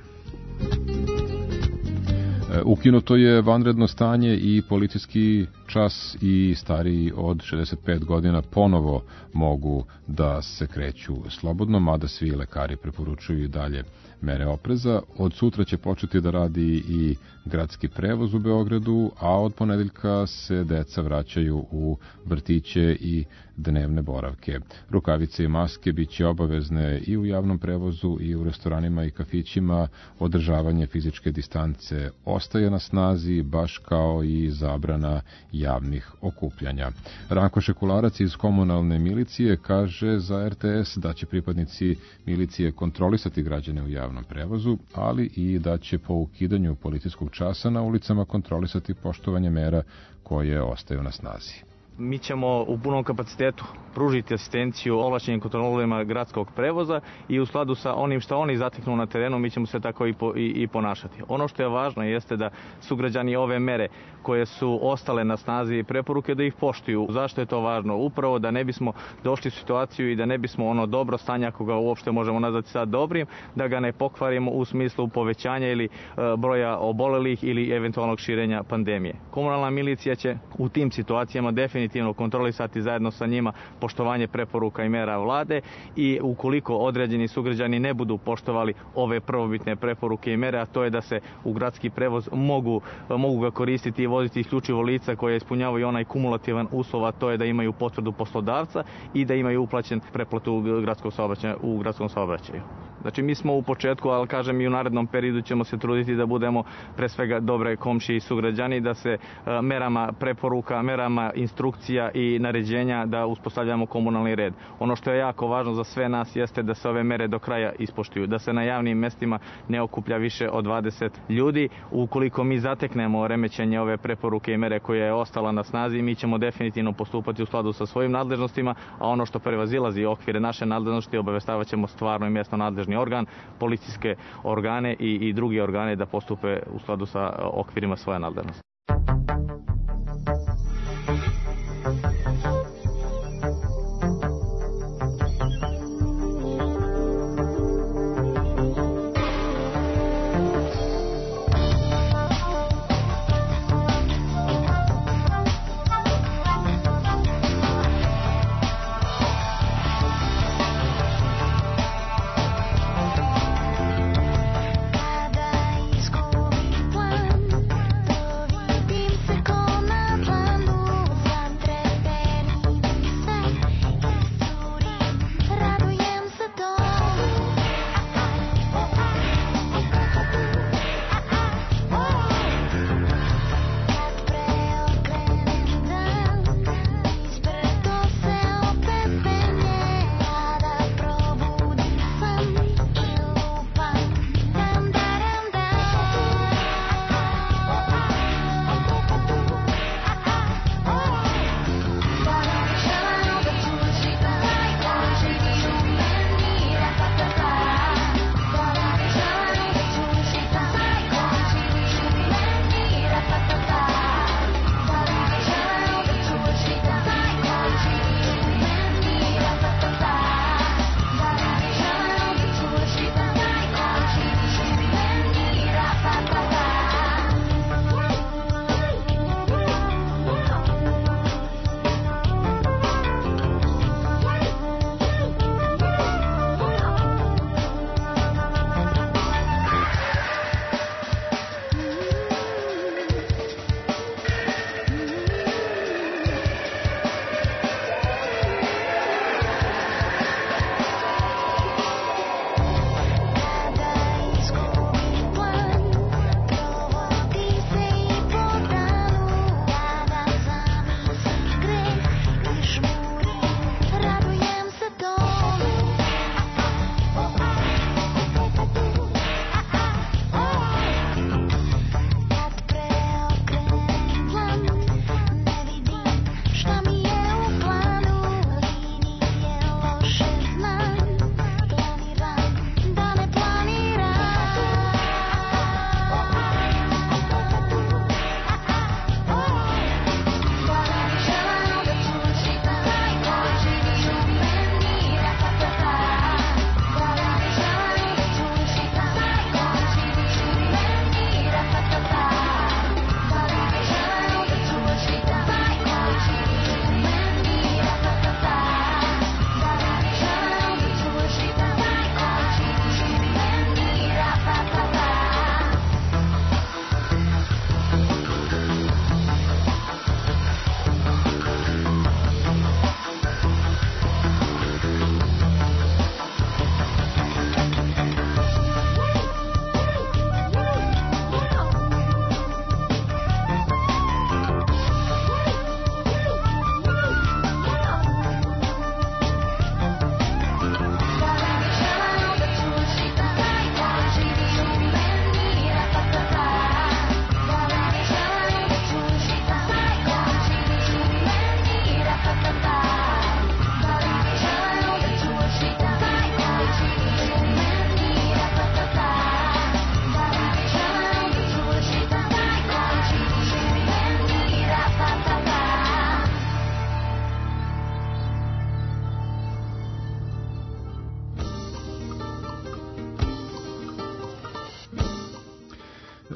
Ukinuto je vanredno stanje i policijski čas i stariji od šezdeset pet godina ponovo mogu da se kreću slobodno, mada svi lekari preporučuju i dalje mere opreza. Od sutra će početi da radi i gradski prevoz u Beogradu, a od ponedeljka se deca vraćaju u vrtiće i dnevne boravke. Rukavice i maske biće obavezne i u javnom prevozu i u restoranima i kafićima. Održavanje fizičke distance ostaje na snazi, baš kao i zabrana javnih okupljanja. Ranko Šekularac iz komunalne milicije kaže za er te es da će pripadnici milicije kontrolisati građane u javnom prevozu, ali i da će po ukidanju policijskog časa na ulicama kontrolisati poštovanje mera koje ostaju na snazi. Mi ćemo u punom kapacitetu pružiti asistenciju ovlašćenim kontrolorima gradskog prevoza i u skladu sa onim što oni zateknu na terenu mi ćemo se tako i, po, i, i ponašati. Ono što je važno jeste da sugrađani ove mere koje su ostale na snazi i preporuke da ih poštuju. Zašto je to važno? Upravo da ne bismo došli u situaciju i da ne bismo ono dobro stanje, ako ga uopšte možemo nazvati sad dobrim, da ga ne pokvarimo u smislu povećanja ili e, broja obolelih ili eventualnog širenja pandemije. Komunalna milicija će u tim situacijama definitivno definitivno kontrolisati zajedno sa njima poštovanje preporuka i mera vlade i ukoliko određeni sugrađani ne budu poštovali ove prvobitne preporuke i mere, a to je da se u gradski prevoz mogu, mogu ga koristiti i voziti isključivo lica koje ispunjavaju onaj kumulativan uslov, a to je da imaju potvrdu poslodavca i da imaju uplaćen pretplatu gradskog saobraćaja u gradskom saobraćaju. Znači mi smo u početku, ali kažem i u narednom periodu ćemo se truditi da budemo pre svega dobre komšije i sugrađani, da se merama preporuka, merama instrukcija i naređenja da uspostavljamo komunalni red. Ono što je jako važno za sve nas jeste da se ove mere do kraja ispoštuju, da se na javnim mestima ne okuplja više od dvadeset ljudi. Ukoliko mi zateknemo remećenje ove preporuke i mere koja je ostala na snazi, mi ćemo definitivno postupati u skladu sa svojim nadležnostima, a ono što prevazilazi okvire naše nadležnosti obaveštavat ćemo stvarno i mjesno nadležni organ, policijske organe i, i drugi organe da postupe u skladu sa okvirima svoje nadležnosti.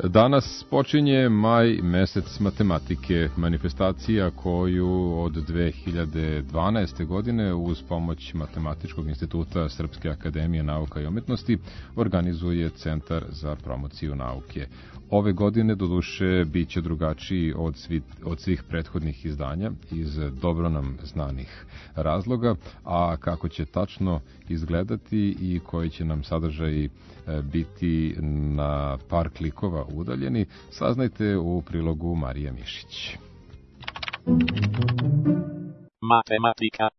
Danas počinje maj, mesec matematike, manifestacija koju od dve hiljade dvanaeste. godine uz pomoć Matematičkog instituta Srpske akademije nauka i umetnosti organizuje Centar za promociju nauke. Ove godine, doduše, bit će drugačiji od, svi, od svih prethodnih izdanja iz dobro nam znanih razloga, a kako će tačno izgledati i koji će nam sadržaji biti na par klikova udaljeni, saznajte u prilogu Marije Mišić. Matematika.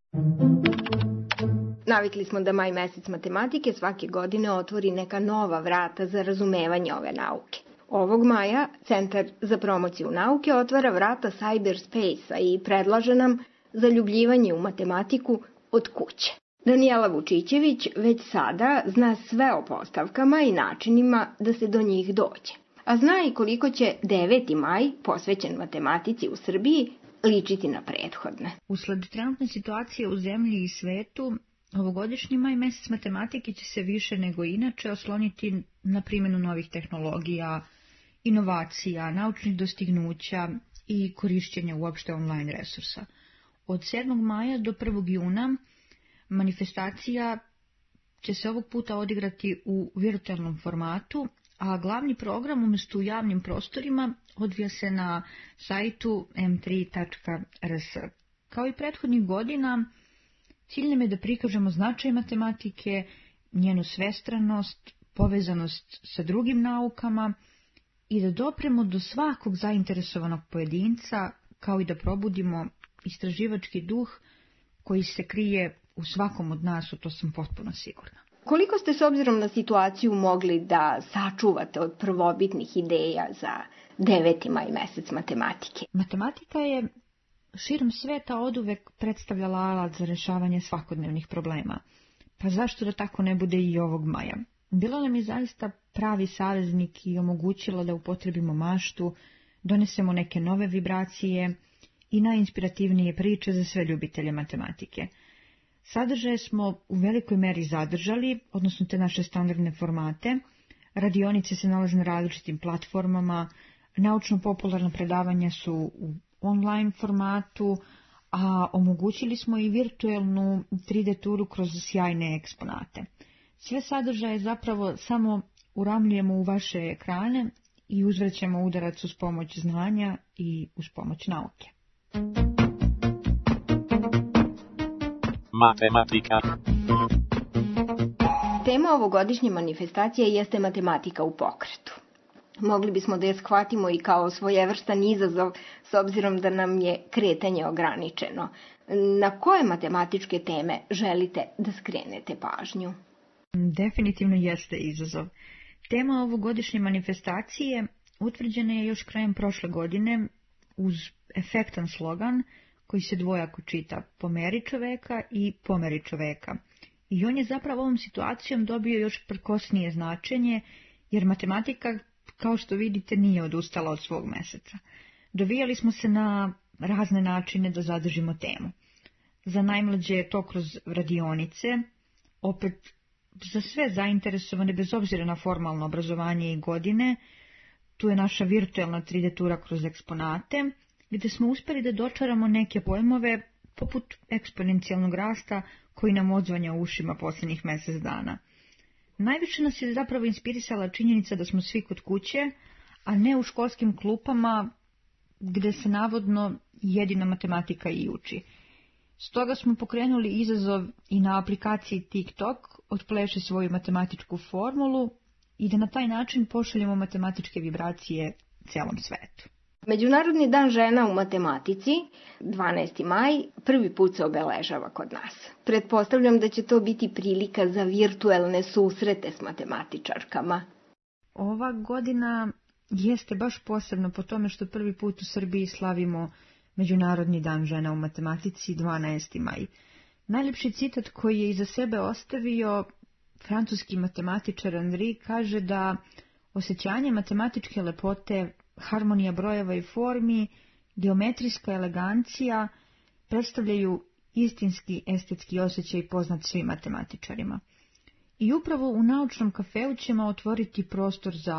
Navikli smo da maj mesec matematike svake godine otvori neka nova vrata za razumevanje ove nauke. Ovog maja Centar za promociju nauke otvara vrata cyberspace-a i predlaže nam zaljubljivanje u matematiku od kuće. Danijela Vučićević već sada zna sve o postavkama i načinima da se do njih dođe. A zna i koliko će deveti maj, posvećen matematici u Srbiji, ličiti na prethodne. Usled trenutne situacije u zemlji i svetu, ovogodišnji maj mesec matematike će se više nego inače osloniti na primjenu novih tehnologija, inovacija, naučnih dostignuća i korišćenja uopšte online resursa. Od sedmog maja do prvog juna manifestacija će se ovog puta odigrati u virtualnom formatu, a glavni program umjesto u javnim prostorima odvija se na sajtu em tri tačka er es. Kao i prethodnih godina, cilj nam je da prikažemo značaj matematike, njenu svestranost, povezanost sa drugim naukama i da dopremo do svakog zainteresovanog pojedinca, kao i da probudimo istraživački duh koji se krije u svakom od nas, u to sam potpuno sigurna. Koliko ste s obzirom na situaciju mogli da sačuvate od prvobitnih ideja za deveti maj mesec matematike? Matematika je širom sveta oduvek predstavljala alat za rešavanje svakodnevnih problema. Pa zašto da tako ne bude i ovog maja? Bila nam je zaista pravi saveznik i omogućila da upotrebimo maštu, donesemo neke nove vibracije i najinspirativnije priče za sve ljubitelje matematike. Sadržaje smo u velikoj meri zadržali, odnosno te naše standardne formate. Radionice se nalaze na različitim platformama, naučno-popularna predavanja su u online formatu, a omogućili smo i virtualnu tri de turu kroz sjajne eksponate. Sve sadržaje zapravo samo uramljujemo u vaše ekrane i uzvraćamo udarac uz pomoć znanja i uz pomoć nauke. Matematika. Tema ovogodišnje manifestacije jeste matematika u pokretu. Mogli bismo da je shvatimo i kao svojevrstan izazov, s obzirom da nam je kretanje ograničeno. Na koje matematičke teme želite da skrenete pažnju? Definitivno jeste izazov. Tema ovogodišnje manifestacije utvrđena je još krajem prošle godine uz efektan slogan koji se dvojako čita pomeri čoveka i pomeri čoveka. I on je zapravo ovom situacijom dobio još prkosnije značenje, jer matematika, kao što vidite, nije odustala od svog meseca. Dovijali smo se na razne načine da zadržimo temu. Za najmlađe je to kroz radionice, opet za sve zainteresovane bez obzira na formalno obrazovanje i godine. Tu je naša virtualna tri de tura kroz eksponate, gdje smo uspjeli da dočaramo neke pojmove poput eksponencijalnog rasta koji nam odzvanja u ušima posljednjih mjesec dana. Najviše nas je zapravo inspirisala činjenica da smo svi kod kuće, a ne u školskim klupama gdje se navodno jedina matematika i uči. Stoga smo pokrenuli izazov i na aplikaciji TikTok otpleši svoju matematičku formulu i da na taj način pošaljemo matematičke vibracije celom svetu. Međunarodni dan žena u matematici, dvanaesti maj, prvi put se obeležava kod nas. Pretpostavljam da će to biti prilika za virtuelne susrete s matematičarkama. Ova godina jeste baš posebno po tome što prvi put u Srbiji slavimo Međunarodni dan žena u matematici, dvanaesti maj. Najljepši citat koji je iza sebe ostavio francuski matematičar Henri kaže da osjećanje matematičke lepote, harmonija brojeva i formi, geometrijska elegancija predstavljaju istinski estetski osjećaj poznat svim matematičarima. I upravo u naučnom kafeu ćemo otvoriti prostor za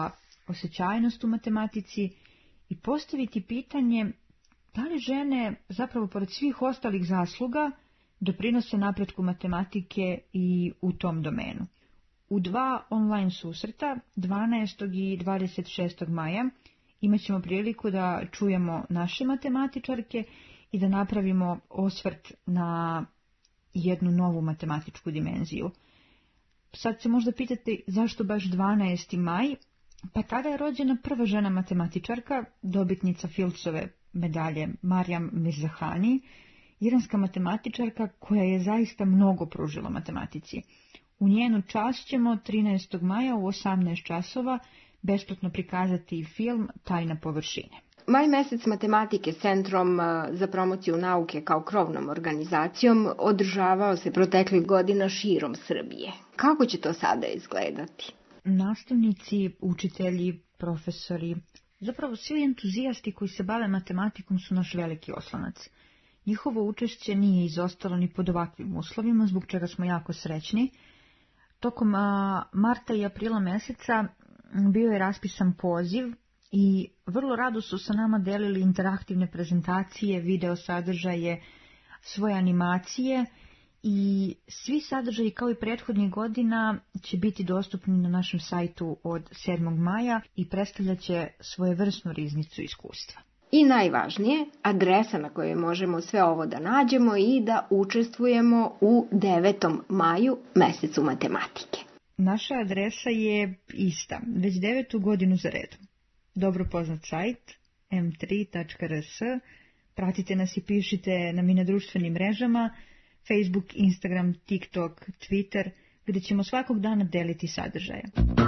osjećajnost u matematici i postaviti pitanje da li žene, zapravo pored svih ostalih zasluga, doprinose napretku matematike i u tom domenu. U dva online susreta, dvanaestog i dvadeset šestog maja, imat ćemo priliku da čujemo naše matematičarke i da napravimo osvrt na jednu novu matematičku dimenziju. Sad se možda pitate zašto baš dvanaesti maj, pa tada je rođena prva žena matematičarka, dobitnica Fildsove medalje Marijam Mirzahani, iranska matematičarka koja je zaista mnogo pružila matematici. U njenu čast ćemo trinaestog maja u osamnaest časova besplatno prikazati film Tajna površine. Maj mesec matematike s Centrom za promociju nauke kao krovnom organizacijom održavao se proteklih godina širom Srbije. Kako će to sada izgledati? Nastavnici, učitelji, profesori, zapravo svi entuzijasti koji se bave matematikom su naš veliki oslonac. Njihovo učešće nije izostalo ni pod ovakvim uslovima, zbog čega smo jako srećni. Tokom a, marta i aprila meseca bio je raspisan poziv i vrlo rado su sa nama delili interaktivne prezentacije, video sadržaje, svoje animacije i svi sadržaji kao i prethodnih godina će biti dostupni na našem sajtu od sedmog maja i predstavljat će svojevrsnu riznicu iskustva. I najvažnije, adresa na kojoj možemo sve ovo da nađemo i da učestvujemo u devetom maju, mesecu matematike. Naša adresa je ista, već devetu godinu za redom. Dobro poznat sajt em tri tačka er es, pratite nas i pišite nam i na društvenim mrežama, Facebook, Instagram, TikTok, Twitter, gdje ćemo svakog dana deliti sadržaje.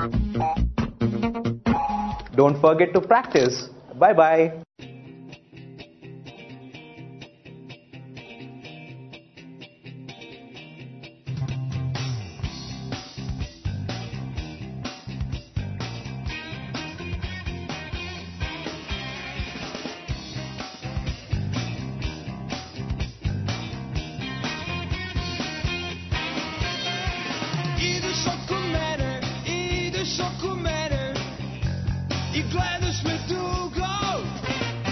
Don't forget to practice. Bye bye. I gledaš me dugo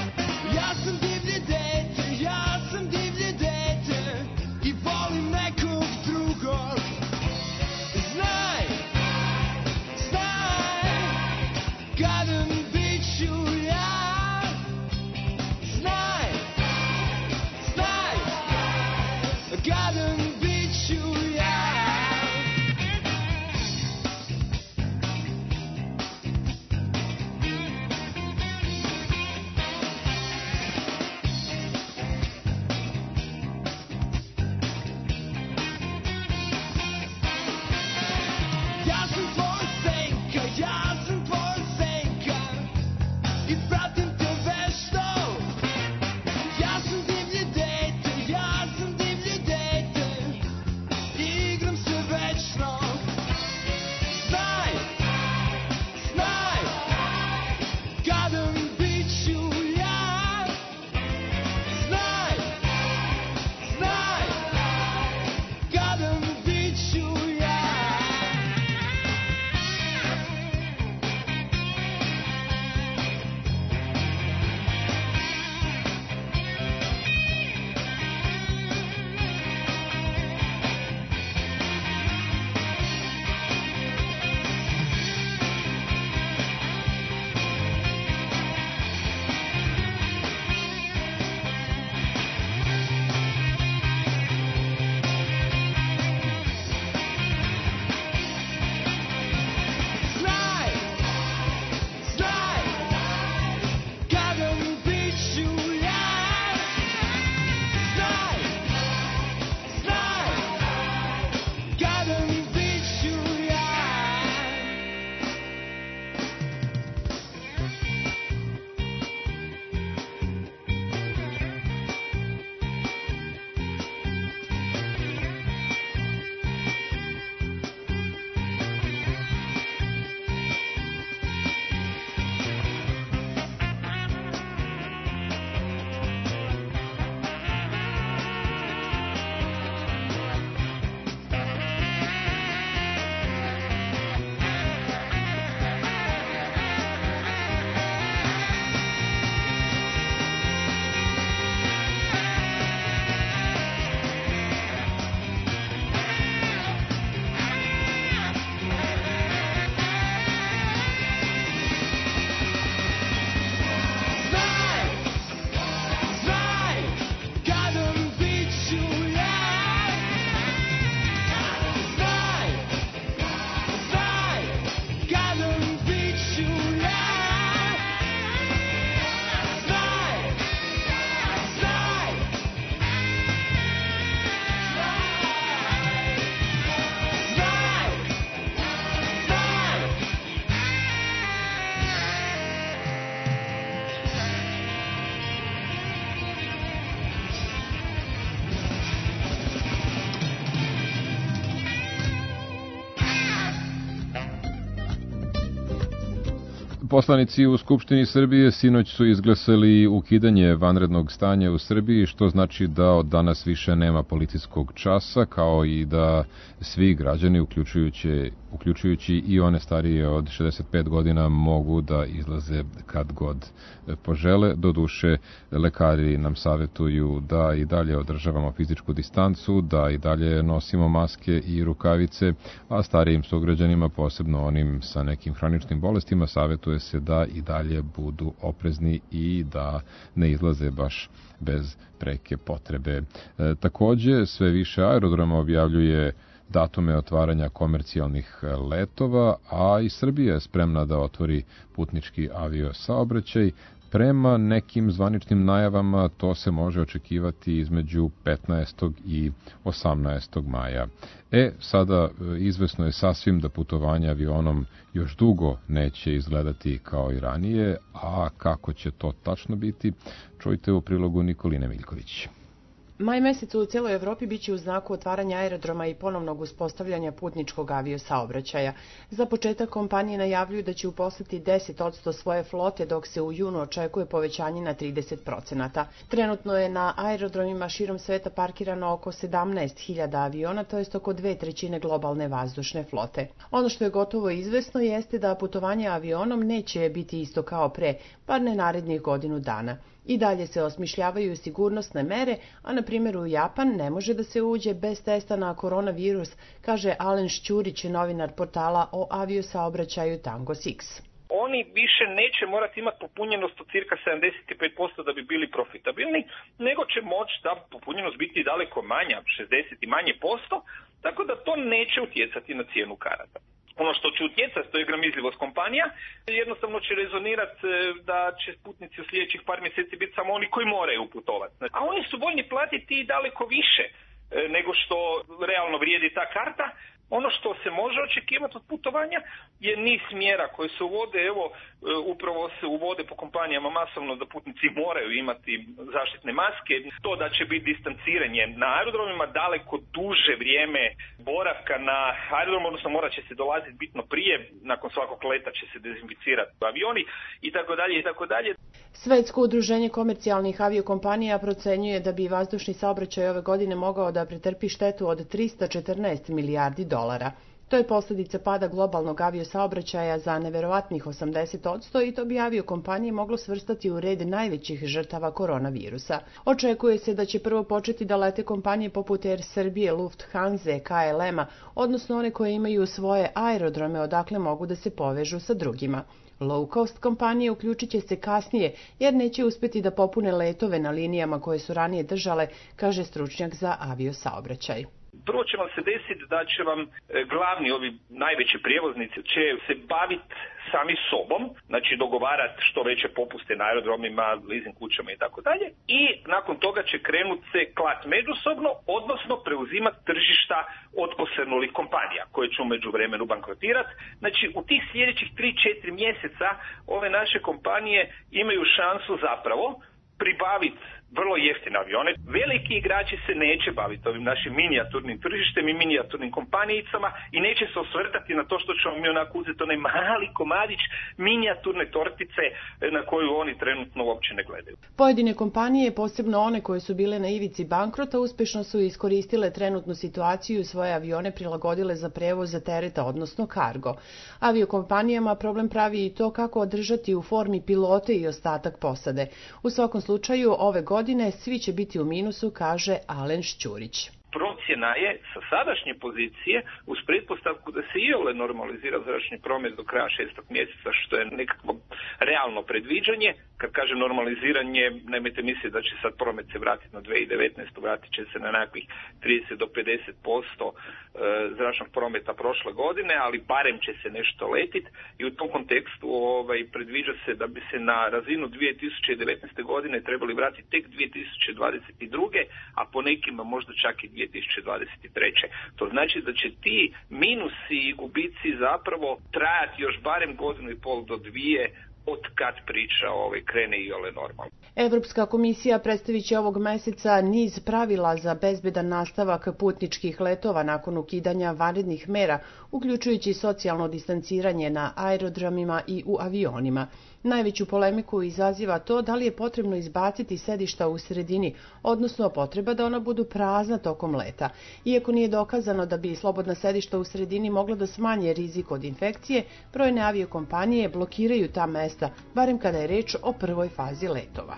Poslanici u Skupštini Srbije sinoć su izglasali ukidanje vanrednog stanja u Srbiji, što znači da od danas više nema policijskog časa, kao i da svi građani, uključujući, uključujući i one starije od šezdeset pet godina, mogu da izlaze kad god požele. Doduše, lekari nam savjetuju da i dalje održavamo fizičku distancu, da i dalje nosimo maske i rukavice, a starijim sugrađanima, posebno onim sa nekim hroničnim bolestima, savjetuje se da i dalje budu oprezni i da ne izlaze baš bez preke potrebe. E, takođe, sve više aerodroma objavljuje datume otvaranja komercijalnih letova, a i Srbija je spremna da otvori putnički avio saobraćaj. Prema nekim zvaničnim najavama to se može očekivati između petnaestog i osamnaestog maja. E, sada izvesno je sasvim da putovanje avionom još dugo neće izgledati kao i ranije, a kako će to tačno biti, čujte u prilogu Nikoline Miljković. Maj mesec u cijeloj Evropi biće u znaku otvaranja aerodroma i ponovnog uspostavljanja putničkog aviosaobraćaja. Za početak kompanije najavljuju da će uposliti deset posto svoje flote, dok se u junu očekuje povećanje na trideset posto. Trenutno je na aerodromima širom sveta parkirano oko sedamnaest hiljada aviona, to jest oko dve trećine globalne vazdušne flote. Ono što je gotovo izvesno jeste da putovanje avionom neće biti isto kao pre, bar ne narednih godinu dana. I dalje se osmišljavaju sigurnosne mere, a na primjer u Japan ne može da se uđe bez testa na koronavirus, kaže Alen Šćurić, novinar portala o aviosaobraćaju Tango Six. Oni više neće morati imati popunjenost od cirka sedamdeset pet posto da bi bili profitabilni, nego će moći da popunjenost biti daleko manja, šezdeset i manje posto, tako da to neće utjecati na cijenu karata. Ono što će utjecati, to je gramizljivost kompanija, jednostavno će rezonirati da će putnici u sljedećih par mjeseci biti samo oni koji moraju putovati. A oni su voljni platiti daleko više nego što realno vrijedi ta karta. Ono što se može očekivati od putovanja je niz mjera koje se uvode, evo upravo se uvode po kompanijama masovno da putnici moraju imati zaštitne maske, to da će biti distanciranje na aerodromima, daleko duže vrijeme boravka na aerodromu, odnosno morat će se dolaziti bitno prije, nakon svakog leta će se dezinficirati avioni i tako dalje i tako dalje. Svetsko udruženje komercijalnih aviokompanija procenjuje da bi vazdušni saobraćaj ove godine mogao da pretrpi štetu od trista četrnaest milijardi dolara. To je posljedica pada globalnog aviosaobraćaja za neverovatnih osamdeset posto i to bi aviokompanije moglo svrstati u red najvećih žrtava koronavirusa. Očekuje se da će prvo početi da lete kompanije poput Air Srbije, Lufthansa, K L M-a, odnosno one koje imaju svoje aerodrome odakle mogu da se povežu sa drugima. Low cost kompanije uključit će se kasnije jer neće uspjeti da popune letove na linijama koje su ranije držale, kaže stručnjak za aviosaobraćaj. Prvo će vam se desiti da će vam glavni ovi najveći prijevoznici će se baviti sami sobom, znači dogovarati što veće popuste na aerodromima, leasing kućama i tako dalje. I nakon toga će krenuti se klat međusobno, odnosno preuzimati tržišta od posrnulih kompanija koje će u međuvremenu bankrotirati. Znači u tih sljedećih tri četiri mjeseca ove naše kompanije imaju šansu zapravo pribaviti vrlo jeftine avione. Veliki igrači se neće baviti ovim našim minijaturnim tržištem i minijaturnim kompanijicama i neće se osvrtati na to što ćemo mi onako uzeti onaj mali komadić minijaturne tortice na koju oni trenutno uopće ne gledaju. Pojedine kompanije, posebno one koje su bile na ivici bankrota, uspješno su iskoristile trenutnu situaciju i svoje avione prilagodile za prevoz tereta, odnosno kargo. Aviokompanijama problem pravi i to kako održati u formi pilote i ostatak posade. U svakom slučaju, ove godine godine svi će biti u minusu, kaže Alen Šćurić. Procjena je sa sadašnje pozicije uz pretpostavku da se iole normalizira zračni promet do kraja šestog mjeseca, što je nekakvo realno predviđanje. Kad kažem normaliziranje, nemojte misliti da će sad promet se vratiti na dvije tisuće devetnaestu. Vratit će se na nekakvih trideset do pedeset posto zračnog prometa prošle godine, ali barem će se nešto letiti i u tom kontekstu ovaj, predviđa se da bi se na razinu dvije tisuće devetnaeste. godine trebali vratiti tek dvije tisuće dvadeset druge. a po nekima možda čak i dvije tisuće dvadeset treće. To znači da će ti minusi i gubici zapravo trajati još barem godinu i pol do dvije od kad priča ovaj, krene i ole normalno. Evropska komisija predstavit će ovog meseca niz pravila za bezbedan nastavak putničkih letova nakon ukidanja vanrednih mera, uključujući socijalno distanciranje na aerodromima i u avionima. Najveću polemiku izaziva to da li je potrebno izbaciti sedišta u sredini, odnosno potreba da ona budu prazna tokom leta. Iako nije dokazano da bi slobodna sedišta u sredini mogla da smanje rizik od infekcije, brojne aviokompanije blokiraju ta mesta, barem kada je reč o prvoj fazi letova.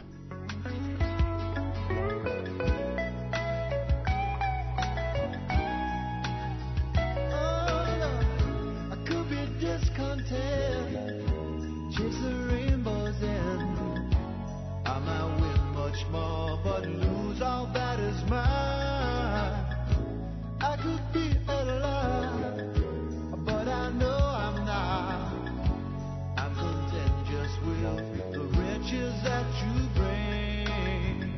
More, but lose all that is mine. I could be alive, but I know I'm not. I'm content just with the riches that you bring.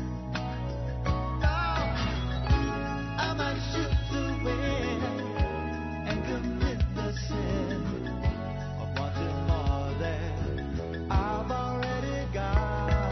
Now, I might shoot the wind and commit the sin of wanting more than I've already got.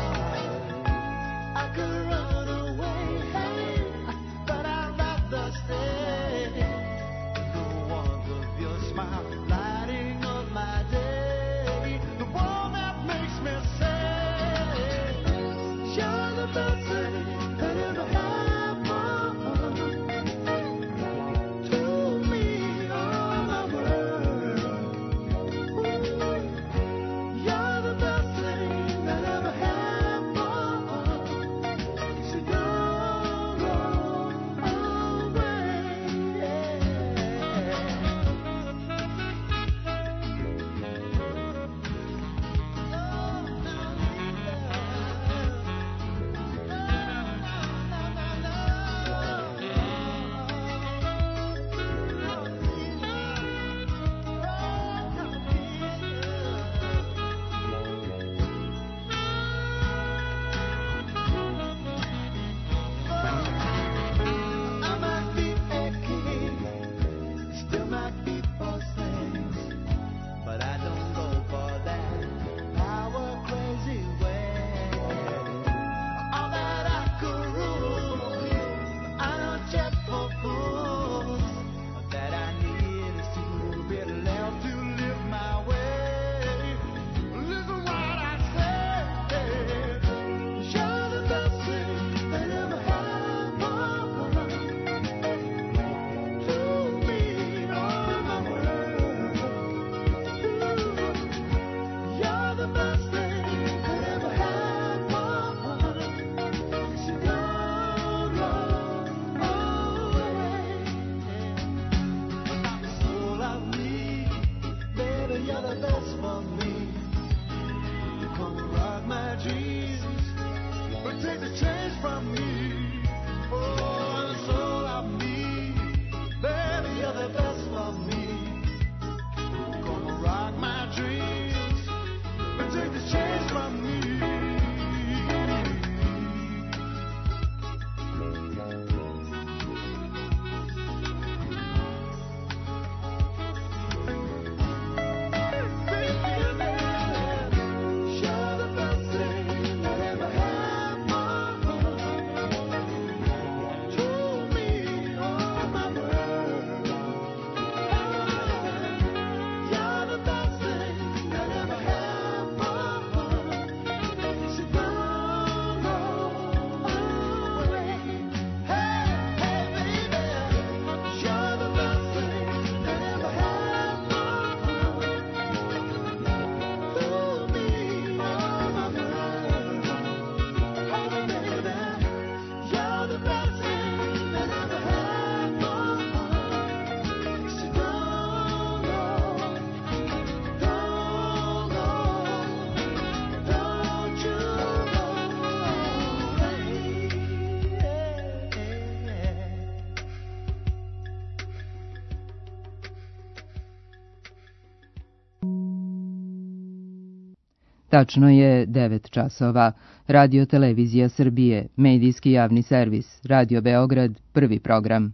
Tačno je devet časova. Radio Televizija Srbije, medijski javni servis, Radio Beograd, prvi program.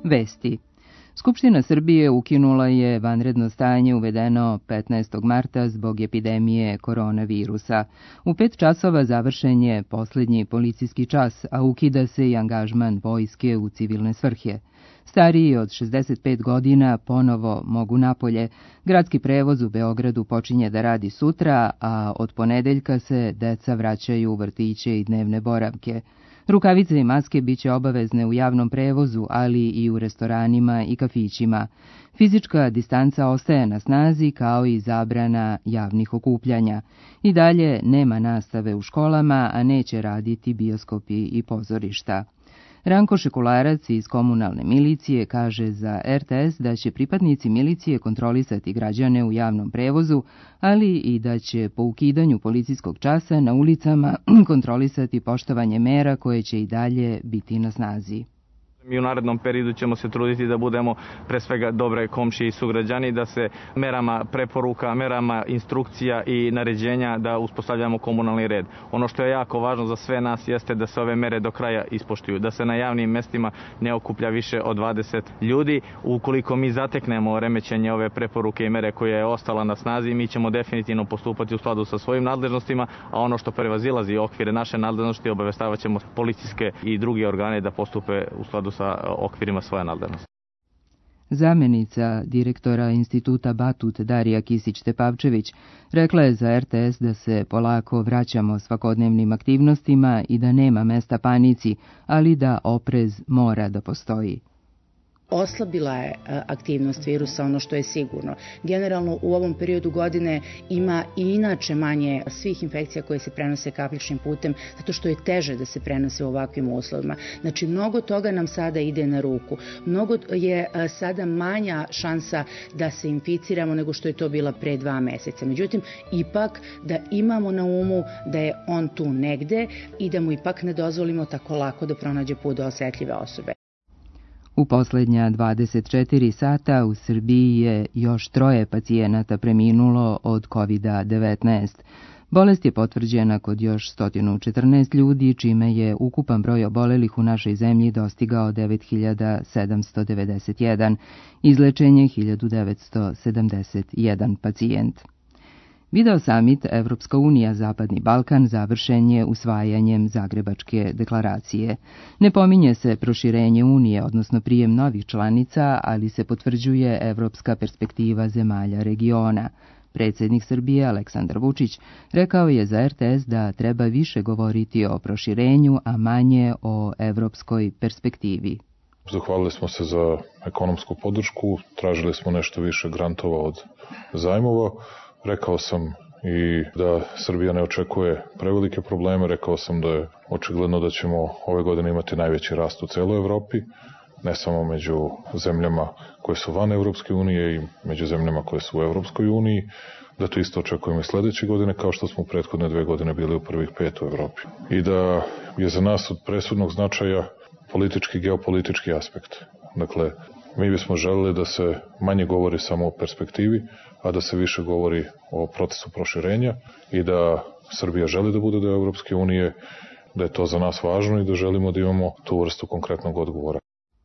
Vesti. Skupština Srbije ukinula je vanredno stanje uvedeno petnaestog marta zbog epidemije koronavirusa. U pet časova završen je poslednji policijski čas, a ukida se i angažman vojske u civilne svrhe. Stariji od šezdeset pet godina ponovo mogu napolje. Gradski prevoz u Beogradu počinje da radi sutra, a od ponedeljka se deca vraćaju u vrtiće i dnevne boravke. Rukavice i maske biće obavezne u javnom prevozu, ali i u restoranima i kafićima. Fizička distanca ostaje na snazi kao i zabrana javnih okupljanja. I dalje nema nastave u školama, a neće raditi bioskopi i pozorišta. Ranko Šekularac iz komunalne milicije kaže za er te es da će pripadnici milicije kontrolisati građane u javnom prevozu, ali i da će po ukidanju policijskog časa na ulicama kontrolisati poštovanje mera koje će i dalje biti na snazi. Mi u narednom periodu ćemo se truditi da budemo pre svega dobre komšije i sugrađani, da se merama preporuka, merama instrukcija i naređenja da uspostavljamo komunalni red. Ono što je jako važno za sve nas jeste da se ove mere do kraja ispoštuju, da se na javnim mestima ne okuplja više od dvadeset ljudi. Ukoliko mi zateknemo remećenje ove preporuke i mere koje je ostala na snazi, mi ćemo definitivno postupati u skladu sa svojim nadležnostima, a ono što prevazilazi okvire naše nadležnosti obaveštavat ćemo policijske i druge organe da postupe u skladu sa okvirima svoje nadležnosti. Zamenica direktora instituta Batut Darija Kisić-Tepavčević rekla je za er te es da se polako vraćamo svakodnevnim aktivnostima i da nema mesta panici, ali da oprez mora da postoji. Oslabila je aktivnost virusa, ono što je sigurno. Generalno u ovom periodu godine ima i inače manje svih infekcija koje se prenose kapljičnim putem, zato što je teže da se prenose u ovakvim uslovima. Znači, mnogo toga nam sada ide na ruku. Mnogo je sada manja šansa da se inficiramo nego što je to bila pre dva meseca. Međutim, ipak da imamo na umu da je on tu negde i da mu ipak ne dozvolimo tako lako da pronađe put do osetljive osobe. U poslednja dvadeset četiri sata u Srbiji je još troje pacijenata preminulo od kovid devetnaest. Bolest je potvrđena kod još sto četrnaest ljudi, čime je ukupan broj obolelih u našoj zemlji dostigao devet hiljada sedamsto devedeset jedan, izlečen je hiljadu devetsto sedamdeset jedan pacijent. Video samit Evropska unija Zapadni Balkan završen je usvajanjem Zagrebačke deklaracije. Ne pominje se proširenje Unije, odnosno prijem novih članica, ali se potvrđuje evropska perspektiva zemalja regiona. Predsjednik Srbije Aleksandar Vučić rekao je za er te es da treba više govoriti o proširenju, a manje o evropskoj perspektivi. Zahvalili smo se za ekonomsku podršku, tražili smo nešto više grantova od zajmova. Rekao sam i da Srbija ne očekuje prevelike probleme, rekao sam da je očigledno da ćemo ove godine imati najveći rast u celoj Evropi, ne samo među zemljama koje su van Evropske unije i među zemljama koje su u Evropskoj uniji, da to isto očekujemo i sledeće godine, kao što smo u prethodne dve godine bili u prvih pet u Evropi. I da je za nas od presudnog značaja politički, geopolitički aspekt. Dakle, mi bismo želeli da se manje govori samo o perspektivi, a da se više govori o procesu proširenja i da Srbija želi da bude deo Evropske unije, da je to za nas važno i da želimo da imamo tu vrstu konkretnog odgovora.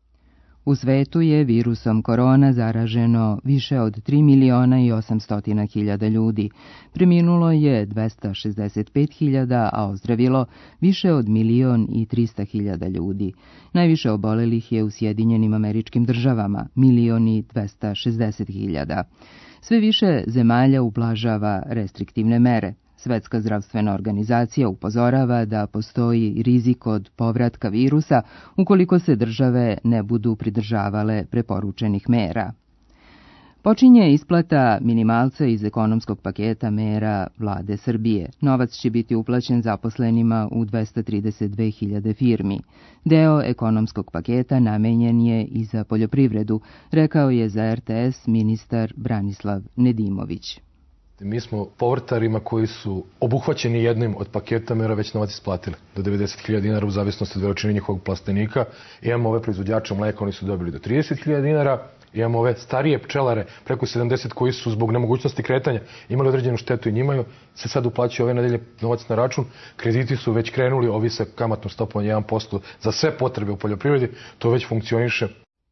U svetu je virusom korona zaraženo više od tri miliona i osamsto hiljada ljudi. Preminulo je dvesta šezdeset pet hiljada, a ozdravilo više od milion i trista hiljada ljudi. Najviše obolelih je u Sjedinjenim Američkim Državama, milion i dvesta šezdeset hiljada. Sve više zemalja ublažava restriktivne mere. Svetska zdravstvena organizacija upozorava da postoji rizik od povratka virusa ukoliko se države ne budu pridržavale preporučenih mera. Počinje isplata minimalca iz ekonomskog paketa mera vlade Srbije. Novac će biti uplaćen zaposlenima u dvesta trideset dve hiljade firmi. Deo ekonomskog paketa namenjen je i za poljoprivredu, rekao je za er te es ministar Branislav Nedimović. Mi smo povrtarima koji su obuhvaćeni jednim od paketa mera već novac isplatili do devedeset hiljada dinara u zavisnosti od veličine njihovog plastenika. Imamo ove proizvođače mleka, oni su dobili do trideset hiljada dinara. Imamo ove starije pčelare preko sedamdeset koji su zbog nemogućnosti kretanja imali određenu štetu i njima se sad uplaćuje ove nedelje novac na račun. Krediti su već krenuli, ovi sa kamatnom stopom jedan posto za sve potrebe u poljoprivredi, to već funkcioniše.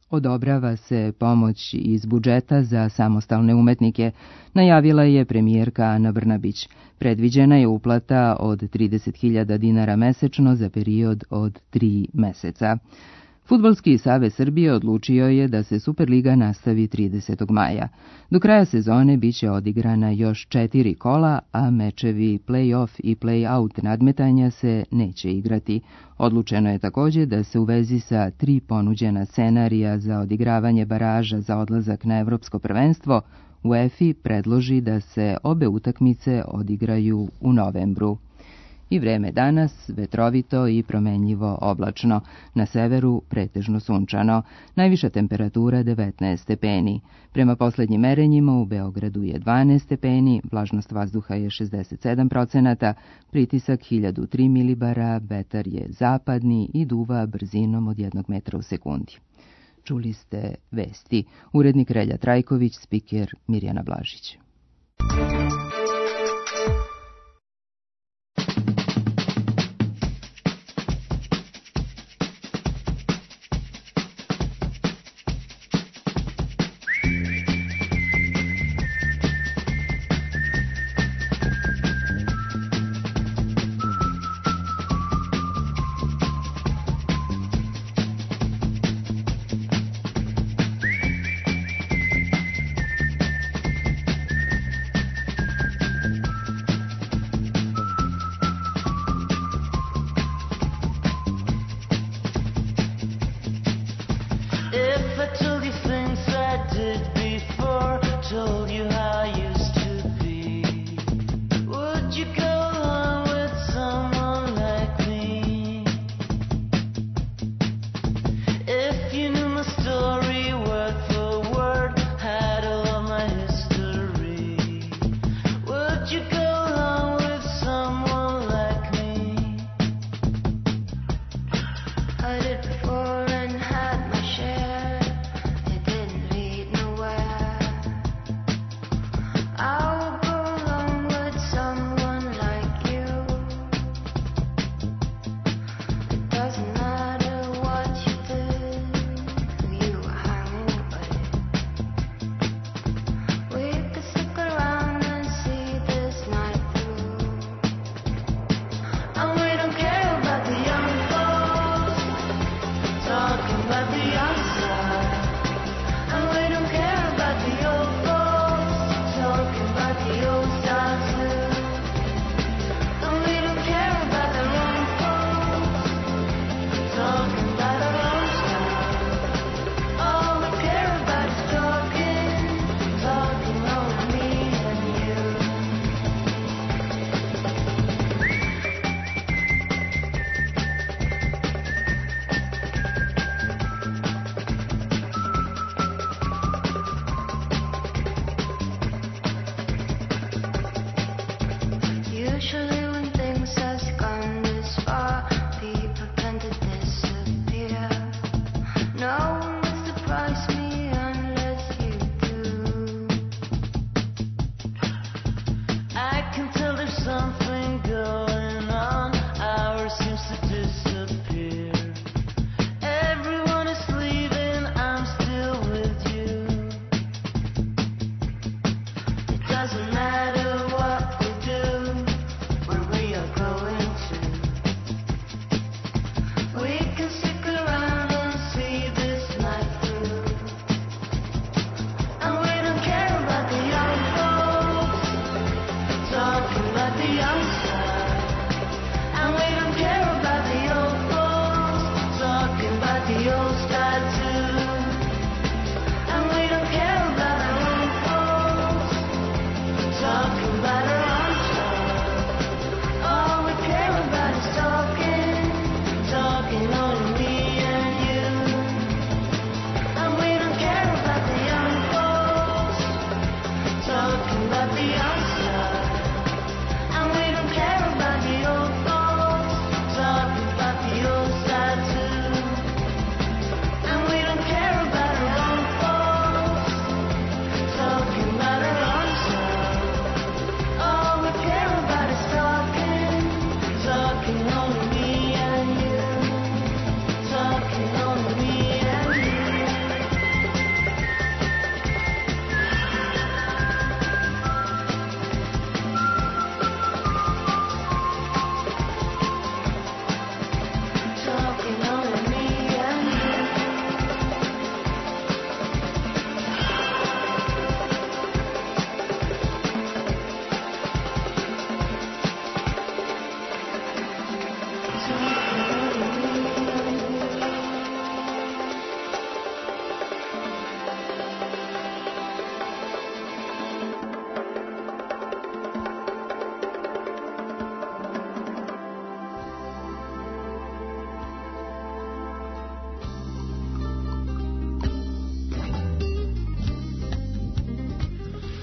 Odobrava se pomoć iz budžeta za samostalne umetnike, najavila je premijerka Ana Brnabić. Predviđena je uplata od trideset hiljada dinara mesečno za period od tri meseca. Fudbalski savez Srbije odlučio je da se Superliga nastavi tridesetog maja. Do kraja sezone biće odigrana još četiri kola, a mečevi play-off i play-out nadmetanja se neće igrati. Odlučeno je također da se u vezi sa tri ponuđena scenarija za odigravanje baraža za odlazak na evropsko prvenstvo, UEFA predloži da se obe utakmice odigraju u novembru. I vreme danas vetrovito i promenljivo oblačno, na severu pretežno sunčano, najviša temperatura devetnaest stepeni. Prema poslednjim merenjima u Beogradu je dvanaest stepeni, vlažnost vazduha je šezdeset sedam procenata, pritisak hiljadu tri milibara, vetar je zapadni i duva brzinom od jednog metra u sekundi. Čuli ste vesti. Urednik Relja Trajković, spiker Mirjana Blažić.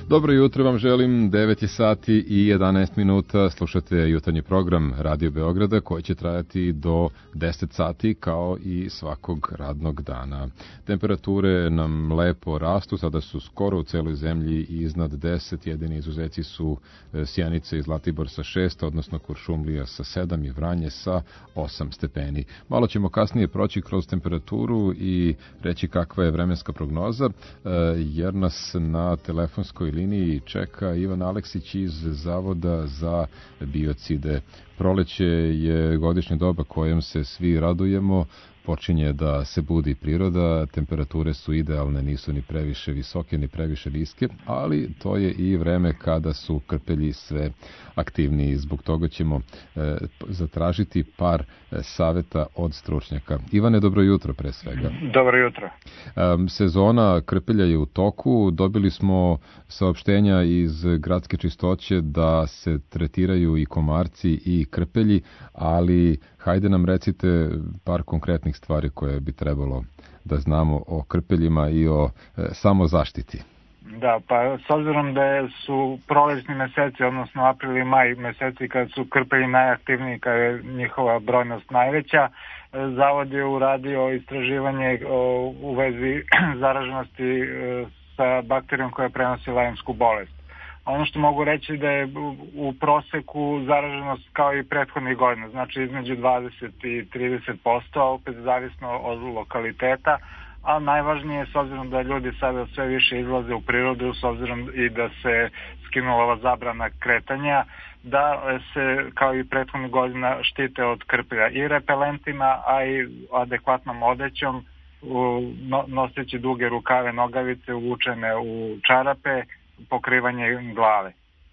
Dobro jutro vam želim, devet je sati i jedanaest minuta, slušate jutarnji program Radio Beograda koji će trajati do deset sati kao i svakog radnog dana. Temperature nam lepo rastu, sada su skoro u celoj zemlji iznad deset, jedini izuzeci su Sjenica i Zlatibor sa šest, odnosno Kuršumlija sa sedam i Vranje sa osam stepeni. Malo ćemo kasnije proći kroz temperaturu i reći kakva je vremenska prognoza, jer nas na telefonskoj liniji čeka Ivan Aleksić iz Zavoda za biocide. Proleće je godišnje doba kojem se svi radujemo, počinje da se budi priroda, temperature su idealne, nisu ni previše visoke, ni previše niske, ali to je i vreme kada su krpelji sve aktivniji. Zbog toga ćemo e, zatražiti par e, saveta od stručnjaka. Ivane, dobro jutro pre svega. Dobro jutro. E, sezona krpelja je u toku, dobili smo saopštenja iz gradske čistoće da se tretiraju i komarci i krpelji, ali hajde nam recite par konkretnih stvari koje bi trebalo da znamo o krpeljima i o e, samozaštiti. Da, pa s obzirom da su prolećni meseci, odnosno april i maj meseci kad su krpelji najaktivniji, kad je njihova brojnost najveća, Zavod je uradio istraživanje o, u vezi zaraženosti e, sa bakterijom koja prenosi lajmsku bolest. Ono što mogu reći da je u proseku zaraženost kao i prethodnih godina, znači između dvadeset i trideset posto, opet zavisno od lokaliteta, a najvažnije s obzirom da ljudi sada sve više izlaze u prirodu, s obzirom i da se skinula ova zabrana kretanja, da se kao i prethodnih godina štite od krpelja i repelentima, a i adekvatnom odećom, noseći duge rukave, nogavice uvučene u čarape, pokrivanje glave.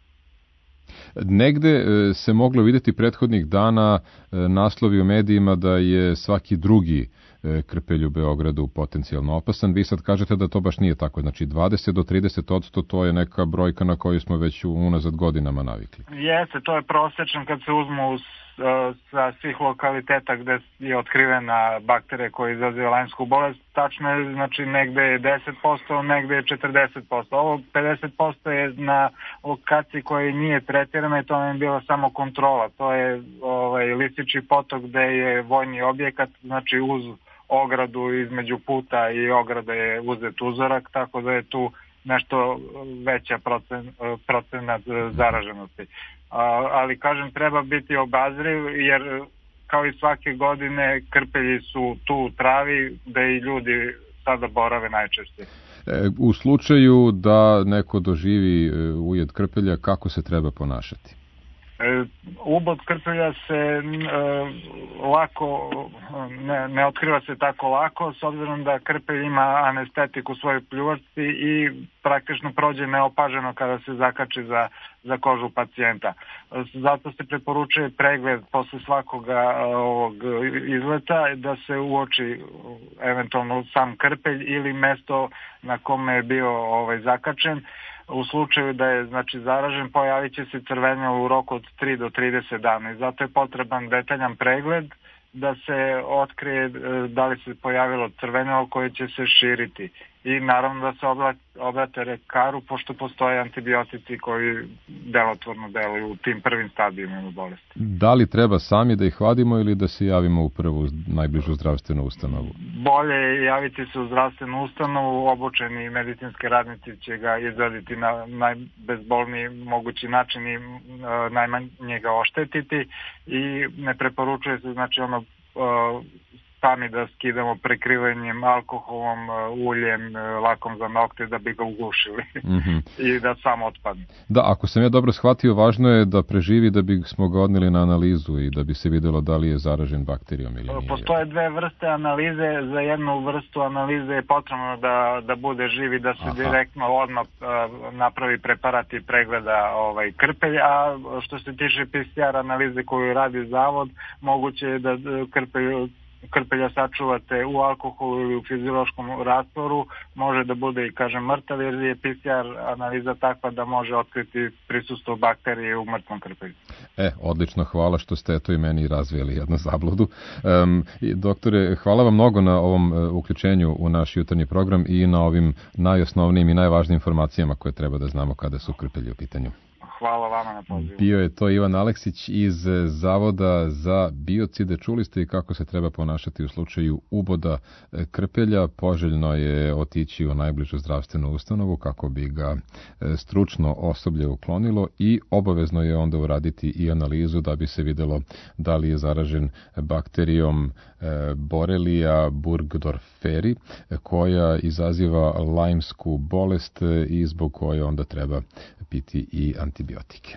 Negde se moglo vidjeti prethodnih dana naslovi u medijima da je svaki drugi krpelj u Beogradu potencijalno opasan. Vi sad kažete da to baš nije tako. Znači dvadeset do trideset odsto to je neka brojka na koju smo već unazad godinama navikli. Jeste, to je prosječno kad se uzmu sa svih lokaliteta gde je otkrivena bakterija koja izaziva lajmsku bolest. Tačno je, znači negde je deset posto, negde je četrdeset posto. Ovo pedeset posto je na lokaciji koja nije tretirana i to je bila samo kontrola. To je ovaj, Listići potok gde je vojni objekat, znači uz ogradu između puta i ograda je uzet uzorak, tako da je tu nešto veća procen, procenat zaraženosti. Ali kažem, treba biti obazriv jer kao i svake godine krpelji su tu u travi da i ljudi sada borave najčešće. U slučaju da neko doživi ujed krpelja, kako se treba ponašati? Ubod krpelja se e, lako, ne, ne otkriva se tako lako, s obzirom da krpelj ima anestetik u svojoj pljuvačci i praktično prođe neopaženo kada se zakači za, za kožu pacijenta. Zato se preporučuje pregled posle svakoga ovog izleta da se uoči eventualno sam krpelj ili mesto na kome je bio ovaj, zakačen. U slučaju da je znači zaražen, pojavit će se crvenilo u roku od tri do trideset dana i zato je potreban detaljan pregled da se otkrije da li se pojavilo crvenilo koje će se širiti i naravno da se obrate lekaru pošto postoje antibiotici koji delotvorno deluju u tim prvim stadijima bolesti. Da li treba sami da ih vadimo ili da se javimo u prvu najbližu zdravstvenu ustanovu? Bolje je javiti se u zdravstvenu ustanovu, obučeni medicinski radnici će ga izraditi na najbezbolniji mogući način i najmanje ga oštetiti i ne preporučuje se znači ono sami da skidamo prekrivanjem alkoholom, uljem, lakom za nokte da bi ga ugušili mm-hmm. i da samo otpadne. Da, ako sam ja dobro shvatio, važno je da preživi da bi smo ga odneli na analizu i da bi se vidjelo da li je zaražen bakterijom ili nije. Postoje dve vrste analize, za jednu vrstu analize je potrebno da, da bude živi, da se Aha. direktno odmah uh, napravi preparat i pregleda ovaj, krpelj, a što se tiče P C R analize koju radi Zavod, moguće je da krpelj krpelja sačuvate u alkoholu ili u fiziološkom rastvoru, može da bude i, kažem, mrtav, jer je P C R analiza takva da može otkriti prisustvo bakterije u mrtvom krpelju. E, odlično, hvala što ste to i meni razvijeli jednu zabludu. Um, doktore, hvala vam mnogo na ovom uh, uključenju u naš jutarnji program i na ovim najosnovnijim i najvažnijim informacijama koje treba da znamo kada su krpelji u pitanju. Hvala vama na pozivu. Bio je to Ivan Aleksić iz Zavoda za biocide. Čuli ste i kako se treba ponašati u slučaju uboda krpelja. Poželjno je otići u najbližu zdravstvenu ustanovu kako bi ga stručno osoblje uklonilo i obavezno je onda uraditi i analizu da bi se videlo da li je zaražen bakterijom Borrelia burgdorferi koja izaziva lajmsku bolest i zbog koje onda treba piti i antibiotike.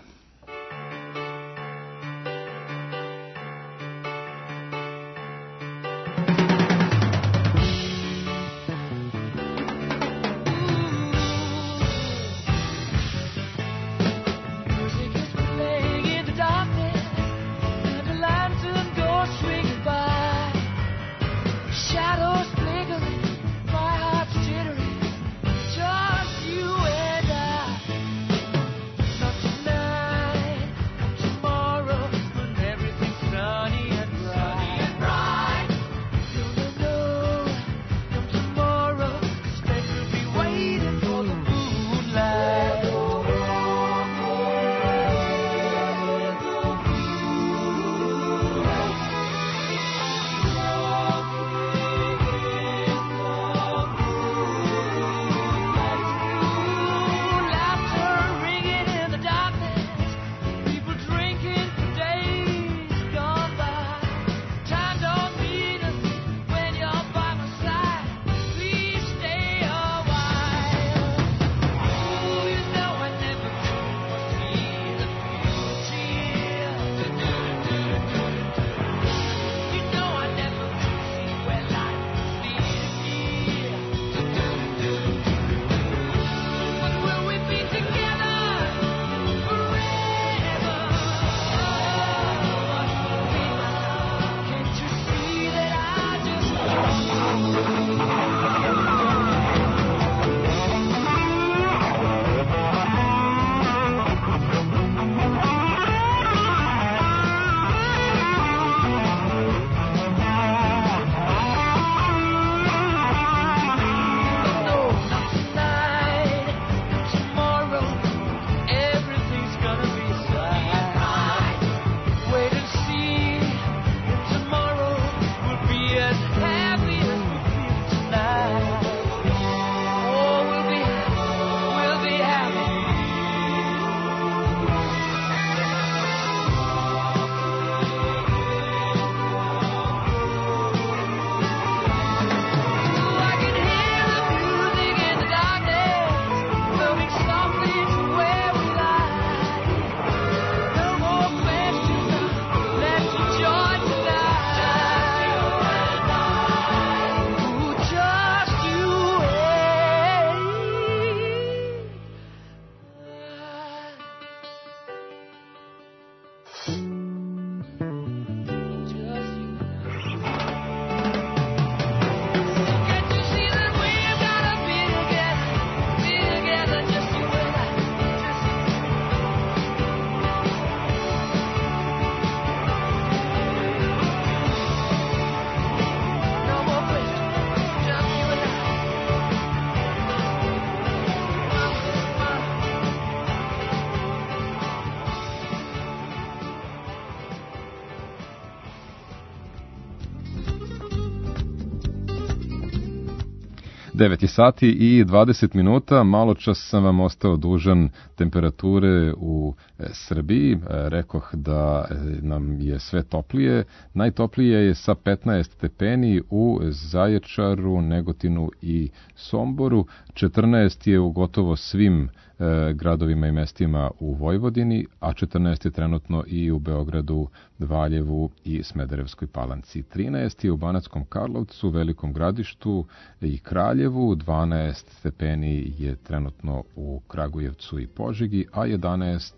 devet sati i dvadeset minuta, malo čas sam vam ostao dužan temperature u Srbiji. Rekoh da nam je sve toplije. Najtoplije je sa petnaest stepeni u Zaječaru, Negotinu i Somboru. četrnaest je u gotovo svim gradovima i mestima u Vojvodini, a četrnaest je trenutno i u Beogradu, Valjevu i Smederevskoj Palanci. trinaest je u Banatskom Karlovcu, Velikom Gradištu i Kraljevu, dvanaest stepeni je trenutno u Kragujevcu i Požegi, a jedanaest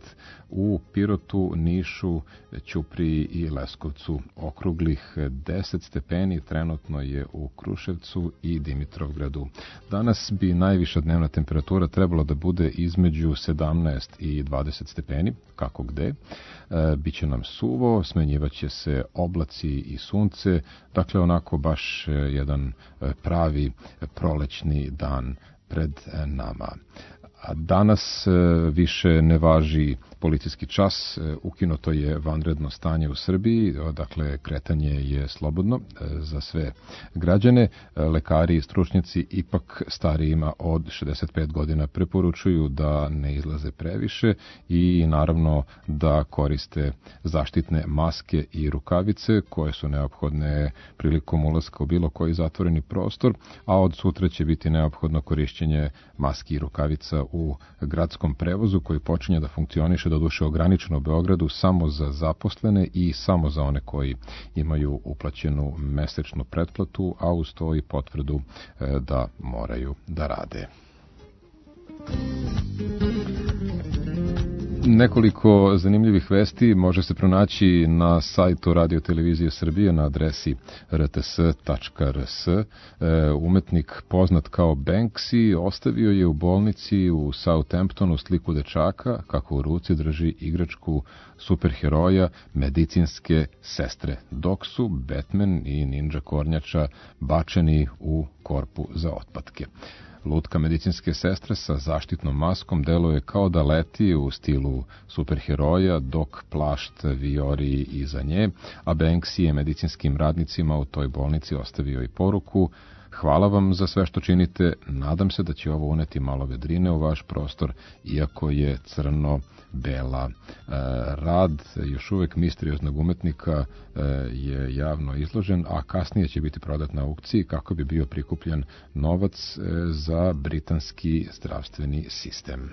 u Pirotu, Nišu, Ćupriji i Leskovcu. Okruglih deset stepeni trenutno je u Kruševcu i Dimitrovgradu. Danas bi najviša dnevna temperatura trebalo da bude između sedamnaest i dvadeset stepeni, kako gde. E, biće nam suvo, smenjivaće se oblaci i sunce, dakle onako baš jedan pravi prolećni dan pred nama. A danas više ne važi policijski čas, ukinuto je vanredno stanje u Srbiji, dakle kretanje je slobodno za sve građane. Lekari i stručnjaci ipak starijima od šezdeset pet godina preporučuju da ne izlaze previše i naravno da koriste zaštitne maske i rukavice koje su neophodne prilikom ulaska u bilo koji zatvoreni prostor, a od sutra će biti neophodno korišćenje maski i rukavica u gradskom prevozu koji počinje da funkcioniše doduše ograničeno u Beogradu samo za zaposlene i samo za one koji imaju uplaćenu mesečnu pretplatu, a uz to i potvrdu da moraju da rade. Nekoliko zanimljivih vesti može se pronaći na sajtu Radio Televizije Srbije na adresi r t s tačka r s. Umetnik poznat kao Banksy ostavio je u bolnici u Southamptonu sliku dečaka kako u ruci drži igračku superheroja medicinske sestre, dok su Batman i Ninja Kornjača bačeni u korpu za otpadke. Lutka medicinske sestre sa zaštitnom maskom deluje kao da leti u stilu superheroja, dok plašt vijori iza nje, a Banksy je medicinskim radnicima u toj bolnici ostavio i poruku: hvala vam za sve što činite, nadam se da će ovo uneti malo vedrine u vaš prostor, iako je crno-bela. Rad još uvek misterioznog umetnika je javno izložen, a kasnije će biti prodat na aukciji kako bi bio prikupljen novac za britanski zdravstveni sistem.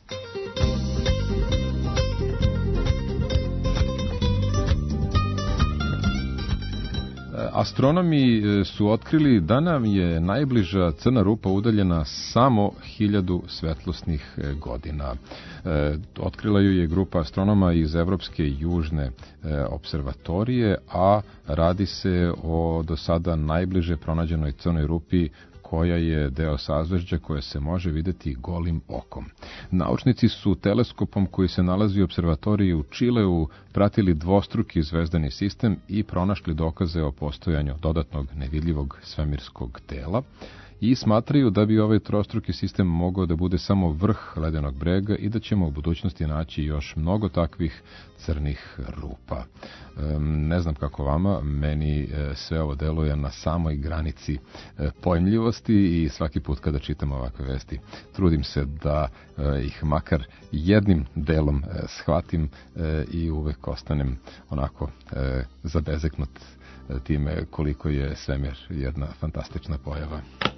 Astronomi su otkrili da nam je najbliža crna rupa udaljena samo hiljadu svetlosnih godina. Otkrila ju je grupa astronoma iz Evropske južne observatorije, a radi se o do sada najbliže pronađenoj crnoj rupi koja je deo sazvežđa koje se može videti golim okom. Naučnici su teleskopom koji se nalazi u observatoriji u Čileu pratili dvostruki zvezdani sistem i pronašli dokaze o postojanju dodatnog nevidljivog svemirskog tela i smatraju da bi ovaj trostruki sistem mogao da bude samo vrh ledenog brega i da ćemo u budućnosti naći još mnogo takvih crnih rupa. Ne znam kako vama, meni sve ovo deluje na samoj granici pojmljivosti i svaki put kada čitam ovakve vesti trudim se da ih makar jednim delom shvatim i uvek ostanem onako zabezeknut time koliko je svemir jedna fantastična pojava.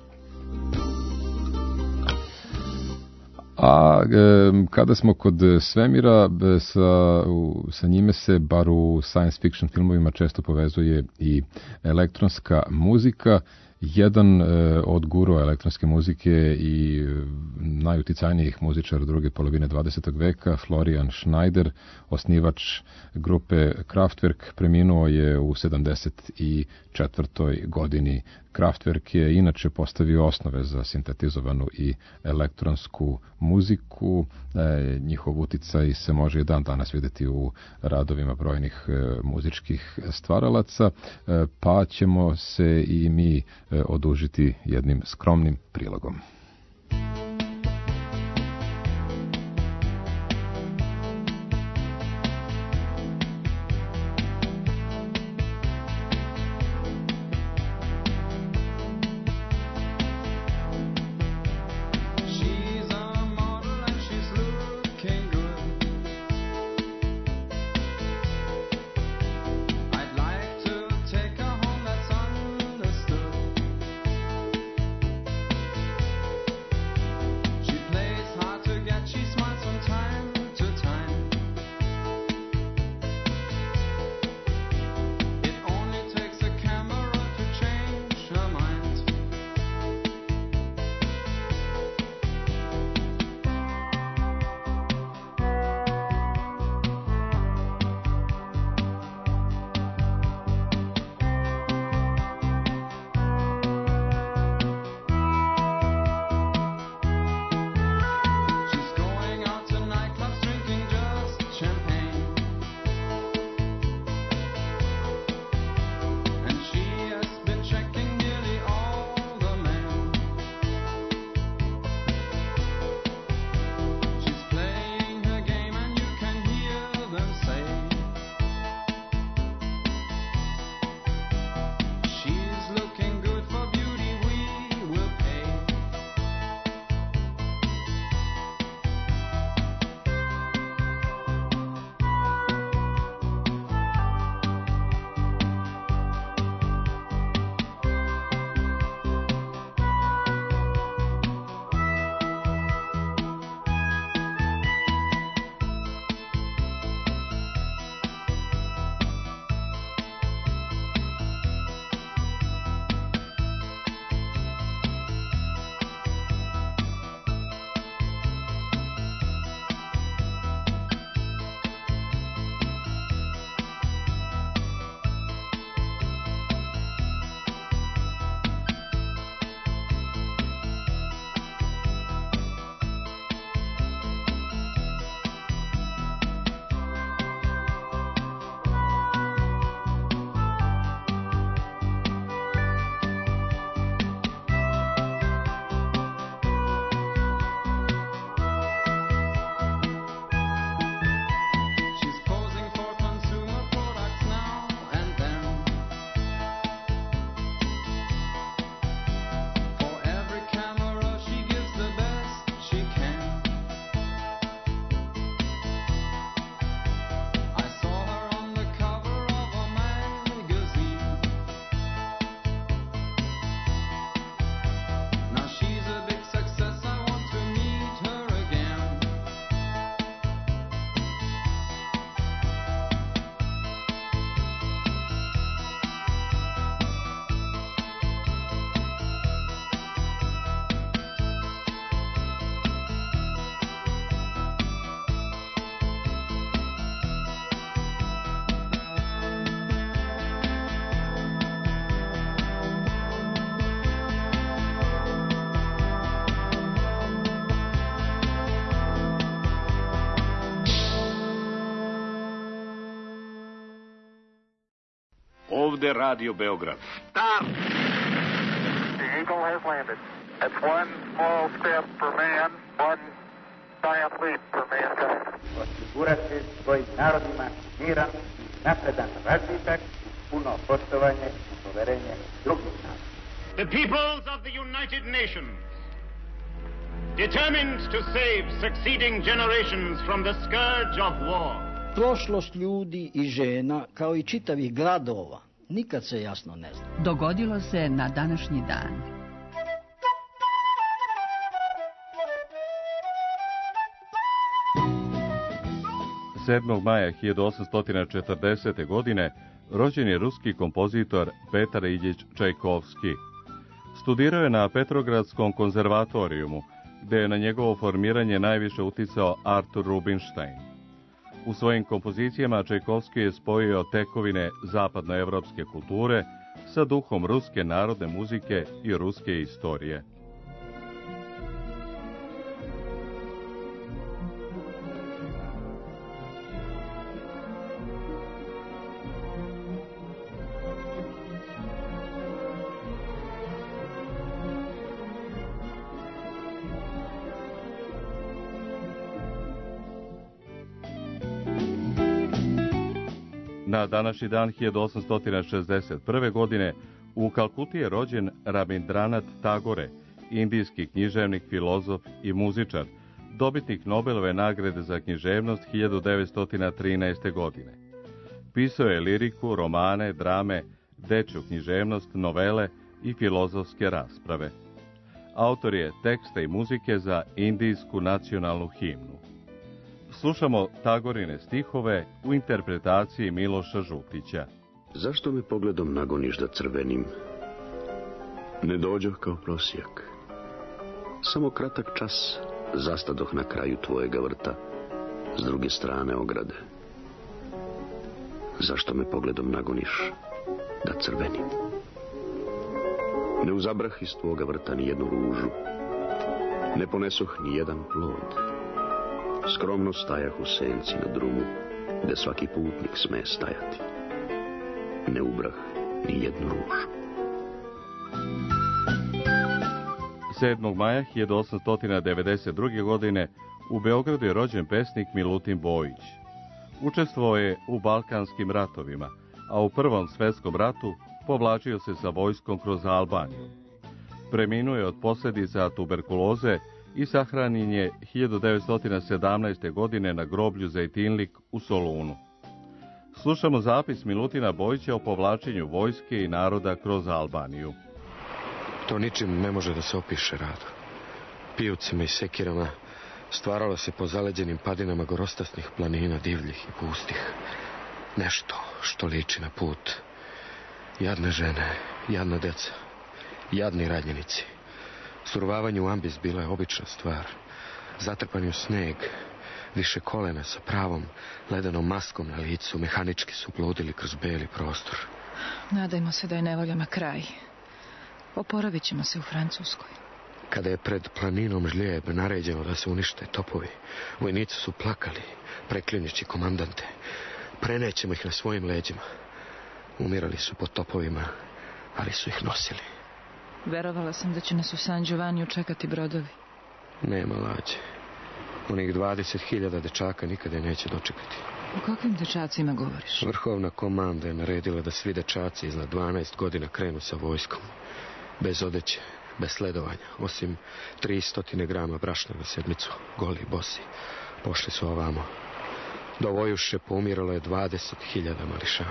A e, kada smo kod svemira, sa, u, sa njime se, bar u science fiction filmovima, često povezuje i elektronska muzika. Jedan e, od gurua elektronske muzike i najuticajnijih muzičara druge polovine dvadesetog veka, Florian Schneider, osnivač grupe Kraftwerk, preminuo je u sedamdeset četvrtoj godini. Kraftwerk je inače postavio osnove za sintetizovanu i elektronsku muziku. E, njihov uticaj se može i dan danas vidjeti u radovima brojnih e, muzičkih stvaralaca, e, pa ćemo se i mi e, odužiti jednim skromnim prilogom. Take her home, that's understood. Ovde Radio Beograd. Start! The Eagle has landed. That's one small step for man, one giant leap for mankind. Osigurati svojim narodima miran, napredan razvitak, puno poštovanje i poverenje drugih naroda. The peoples of the United Nations, determined to save succeeding generations from the scourge of war. Prošlost ljudi i žena, kao i čitavih gradova, nikad se jasno ne zna. Dogodilo se na današnji dan. sedmog maja hiljadu osamsto četrdesete. godine rođen je ruski kompozitor Petar Iljić Čajkovski. Studirao je na Petrogradskom konzervatorijumu, gde je na njegovo formiranje najviše uticao Artur Rubinstein. U svojim kompozicijama Čajkovski je spojio tekovine zapadnoevropske kulture sa duhom ruske narodne muzike i ruske istorije. Na današnji dan hiljadu osamsto šezdeset prve. godine u Kalkuti je rođen Rabindranath Tagore, indijski književnik, filozof i muzičar, dobitnik Nobelove nagrade za književnost hiljadu devetsto trinaeste. godine. Pisao je liriku, romane, drame, dečju književnost, novele i filozofske rasprave. Autor je teksta i muzike za indijsku nacionalnu himnu. Slušamo Tagorine stihove u interpretaciji Miloša Žutića. Zašto me pogledom nagoniš da crvenim? Ne dođoh kao prosjak. Samo kratak čas zastadoh na kraju tvojega vrta, s druge strane ograde. Zašto me pogledom nagoniš da crvenim? Ne uzabrah iz tvoga vrta ni jednu ružu, ne ponesoh ni jedan plod. Skromno stajah u senci na drumu, gde svaki putnik sme stajati. Ne ubrah ni jednu ružu. sedmog maja hiljadu osamsto devedeset druge. godine u Beogradu je rođen pesnik Milutin Bojić. Učestvovao je u Balkanskim ratovima, a u Prvom svetskom ratu povlačio se sa vojskom kroz Albaniju. Preminuo je od posljedica tuberkuloze i sahranjen je hiljadu devetsto sedamnaeste. godine na groblju Zejtinlik u Solunu. Slušamo zapis Milutina Bojića o povlačenju vojske i naroda kroz Albaniju. To ničim ne može da se opiše, Rado. Pijucima i sekirama stvaralo se po zaleđenim padinama gorostasnih planina, divljih i pustih. Nešto što liči na put. Jadne žene, jadna deca, jadni radnjenici. Survavanje u ambis bila je obična stvar. Zatrpani u sneg, više kolena sa pravom ledenom maskom na licu, mehanički su bludili kroz beli prostor. Nadajmo se da je nevoljama kraj. Oporavit ćemo se u Francuskoj. Kada je pred planinom Žlijeb naređeno da se unište topovi, vojnici su plakali, preklinjući komandante. Prenećemo ih na svojim leđima. Umirali su pod topovima, ali su ih nosili. Verovala sam da će nas u San Giovanniu čekati brodovi. Nema lađe. Onih dvadeset hiljada dečaka nikada je neće dočekati. O kakvim dečacima govoriš? Vrhovna komanda je naredila da svi dečaci iznad dvanaest godina krenu sa vojskom. Bez odeće, bez sledovanja, osim tristo grama brašna na sedmicu, goli, bosi. Pošli su ovamo. Do Vojuše poumiralo je dvadeset hiljada mališana.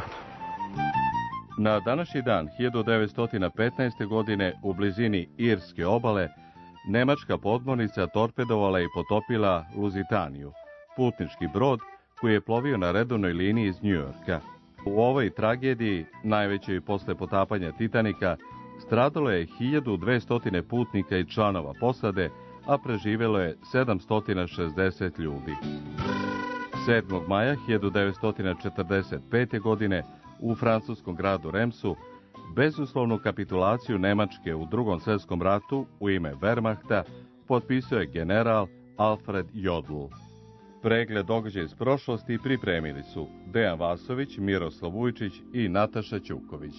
Na današnji dan, hiljadu devetsto petnaeste. godine, u blizini Irske obale, nemačka podmornica torpedovala i potopila Luzitaniju, putnički brod koji je plovio na redovnoj liniji iz Njujorka. U ovoj tragediji, najvećoj posle potapanja Titanika, stradalo je hiljadu dvesta putnika i članova posade, a preživelo je sedamsto šezdeset ljudi. sedmog maja hiljadu devetsto četrdeset pete. godine u francuskom gradu Remsu bezuslovnu kapitulaciju Nemačke u Drugom svjetskom ratu u ime Wehrmachta potpisao je general Alfred Jodl. Pregled događaja iz prošlosti pripremili su Dejan Vasović, Miroslav Vujčić i Nataša Ćuković.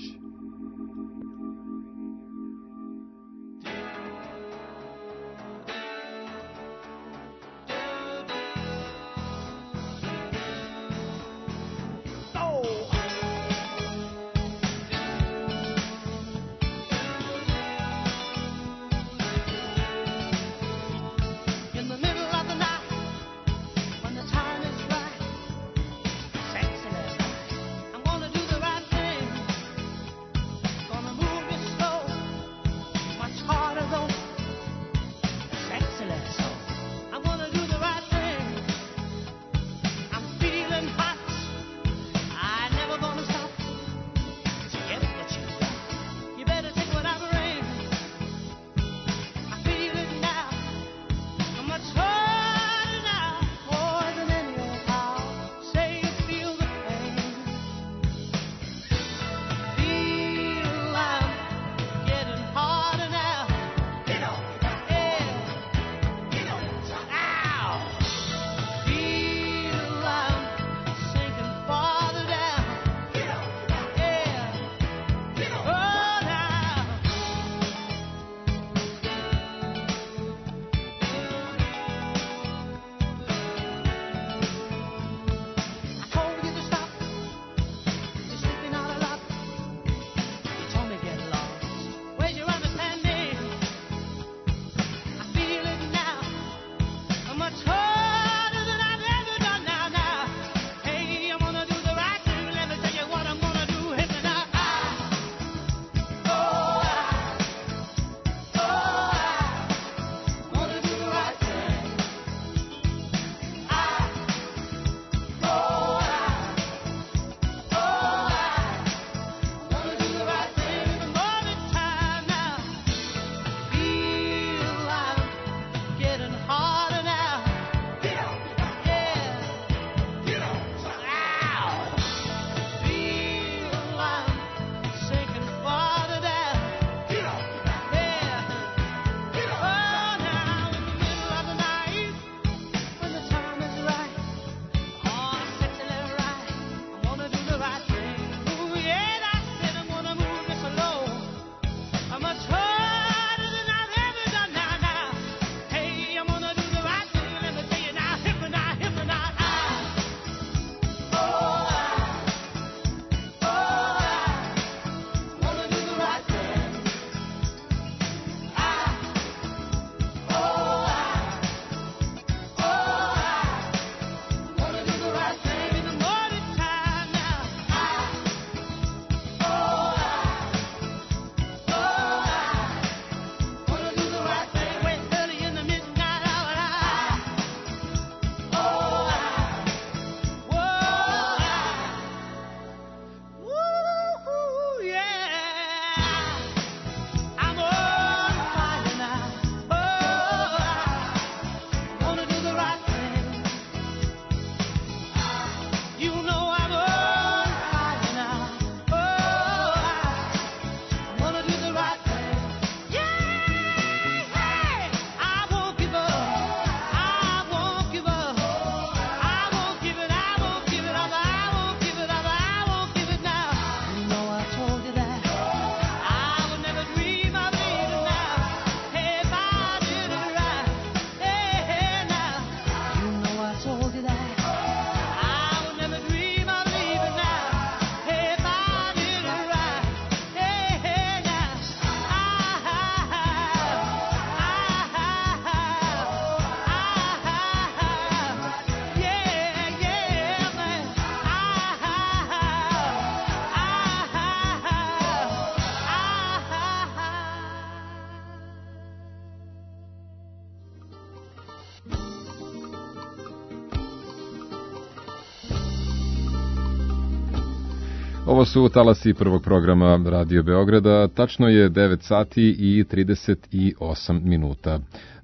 Ovo su talasi prvog programa Radio Beograda, tačno je devet sati i trideset osam minuta.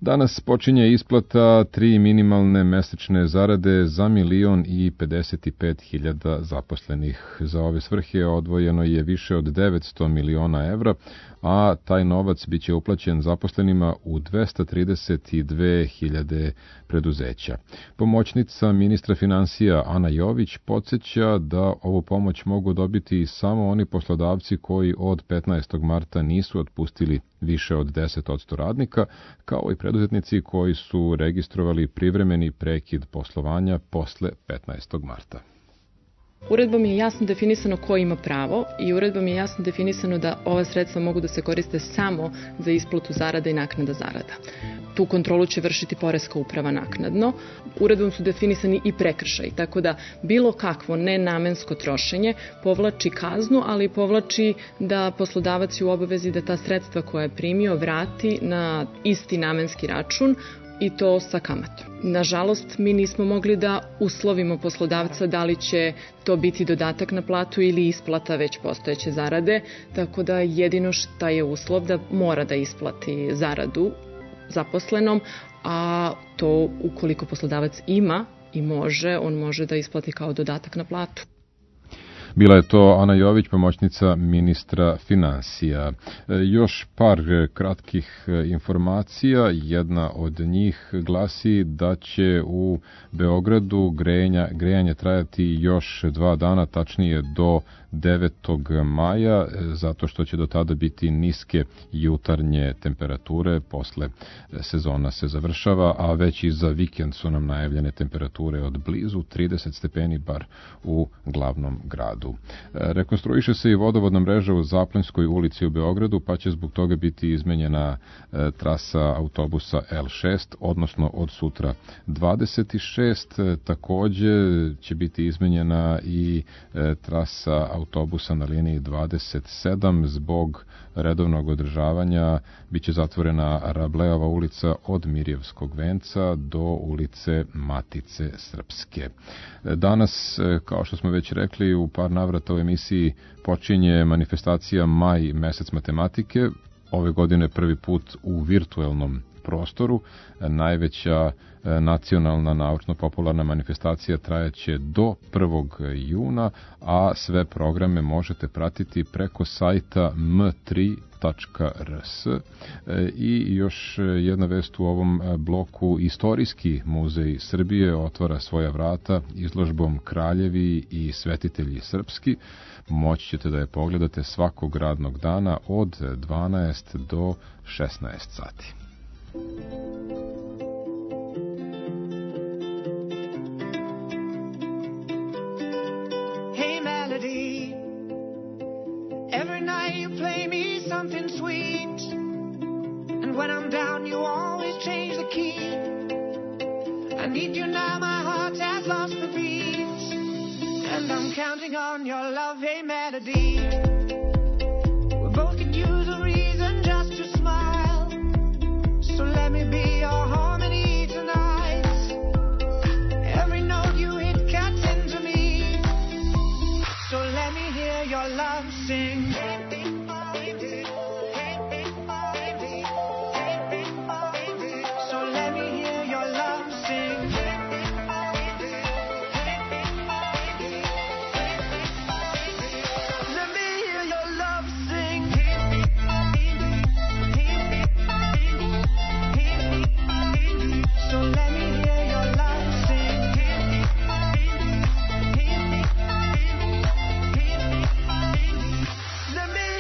Danas počinje isplata tri minimalne mesečne zarade za milion i pedeset pet hiljada zaposlenih. Za ove svrhe odvojeno je više od devetsto miliona evra, a taj novac biće uplaćen zaposlenima u dvesta trideset dve hiljade preduzeća. Pomoćnica ministra finansija Ana Jović podsjeća da ovu pomoć mogu dobiti samo oni poslodavci koji od petnaestog marta nisu otpustili više od deset posto radnika, kao i preduzetnici koji su registrovali privremeni prekid poslovanja posle petnaestog marta. Uredbom je jasno definisano ko ima pravo i uredbom je jasno definisano da ova sredstva mogu da se koriste samo za isplatu zarada i naknada zarada. Tu kontrolu će vršiti Poreska uprava naknadno. Uredbom su definisani i prekršaji, tako da bilo kakvo nenamensko trošenje povlači kaznu, ali povlači da poslodavac je u obavezi da ta sredstva koja je primio vrati na isti namenski račun, i to sa kamatom. Nažalost, mi nismo mogli da uslovimo poslodavca da li će to biti dodatak na platu ili isplata već postojeće zarade, tako da jedino šta je uslov da mora da isplati zaradu zaposlenom, a to ukoliko poslodavac ima i može, on može da isplati kao dodatak na platu. Bila je to Ana Jović, pomoćnica ministra finansija. Još par kratkih informacija. Jedna od njih glasi da će u Beogradu grejanja, grejanje trajati još dva dana, tačnije do devetog maja, zato što će do tada biti niske jutarnje temperature, posle sezona se završava, a već i za vikend su nam najavljene temperature od blizu trideset stepeni, bar u glavnom gradu. Rekonstruiše se i vodovodna mreža u Zaplenskoj ulici u Beogradu, pa će zbog toga biti izmenjena trasa autobusa el šest, odnosno od sutra dvadeset šest. Takođe će biti izmenjena i trasa autobusa na liniji dvadeset sedam. Zbog redovnog održavanja biće zatvorena Rableova ulica od Mirjevskog venca do ulice Matice Srpske. Danas, kao što smo već rekli, u par navrata u emisiji počinje manifestacija Maj, mesec matematike. Ove godine prvi put u virtuelnom prostoru. Najveća nacionalna naučno-popularna manifestacija trajaće do prvog juna, a sve programe možete pratiti preko sajta m tri tačka r s. I još jedna vest u ovom bloku: Istorijski muzej Srbije otvara svoja vrata izložbom Kraljevi i svetitelji srpski. Moći ćete da je pogledate svakog radnog dana od dvanaest do šesnaest sati. Hey melody, every night you play me something sweet, and when I'm down you always change the key. I need you now, my heart has lost the beat, and I'm counting on your love. Hey melody, we both could use a reason just to smile, so let me be your harmony tonight. Every note you hit cuts into me, so let me hear your love sing. So let me hear your love sing. Let me hear your love sing. So let me hear your love sing. Let me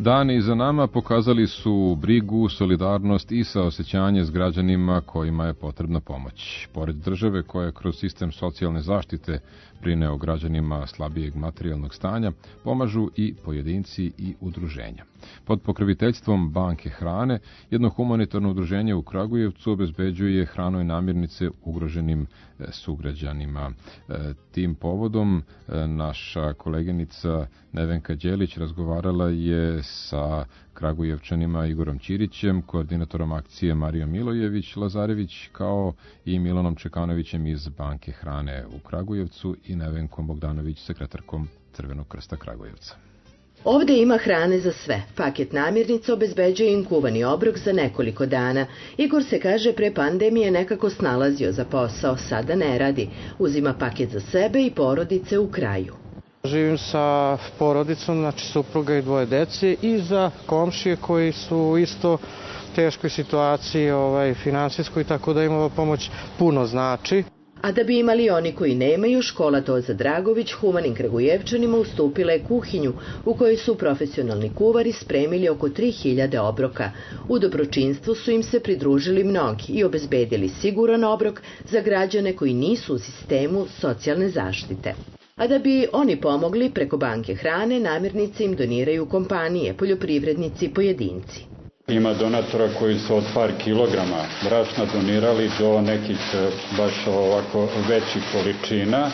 Dani za nama pokazali su brigu, solidarnost i saosećanje s građanima kojima je potrebna pomoć. Pored države koja kroz sistem socijalne zaštite brine o građanima slabijeg materijalnog stanja, pomažu i pojedinci i udruženja. Pod pokroviteljstvom Banke hrane, jedno humanitarno udruženje u Kragujevcu obezbeđuje hranu i namirnice ugroženim sugrađanima. Tim povodom naša koleginica Nevenka Đelić razgovarala je sa Kragujevčanima Igorom Ćirićem, koordinatorom akcije Marijom Milojević Lazarević, kao i Milanom Čekanovićem iz Banke hrane u Kragujevcu i Nevenkom Bogdanović, sekretarkom Crvenog krsta Kragujevca. Ovde ima hrane za sve. Paket namirnica obezbeđuje im kuvani obrok za nekoliko dana. Igor se, kaže, pre pandemije nekako snalazio za posao, sada ne radi. Uzima paket za sebe i porodice u kraju. Živim sa porodicom, znači supruga i dvoje dece, i za komšije koji su isto u teškoj situaciji, ovaj, finansijskoj, tako da im ova pomoć puno znači. A da bi imali oni koji nemaju, škola Toza Dragović humanim Kragujevčanima ustupila je kuhinju u kojoj su profesionalni kuvari spremili oko tri hiljade obroka. U dobročinstvu su im se pridružili mnogi i obezbedili siguran obrok za građane koji nisu u sistemu socijalne zaštite. A da bi oni pomogli, preko Banke hrane namirnice im doniraju kompanije, poljoprivrednici i pojedinci. Ima donatora koji su od par kilograma brašna donirali do nekih baš ovako većih količina,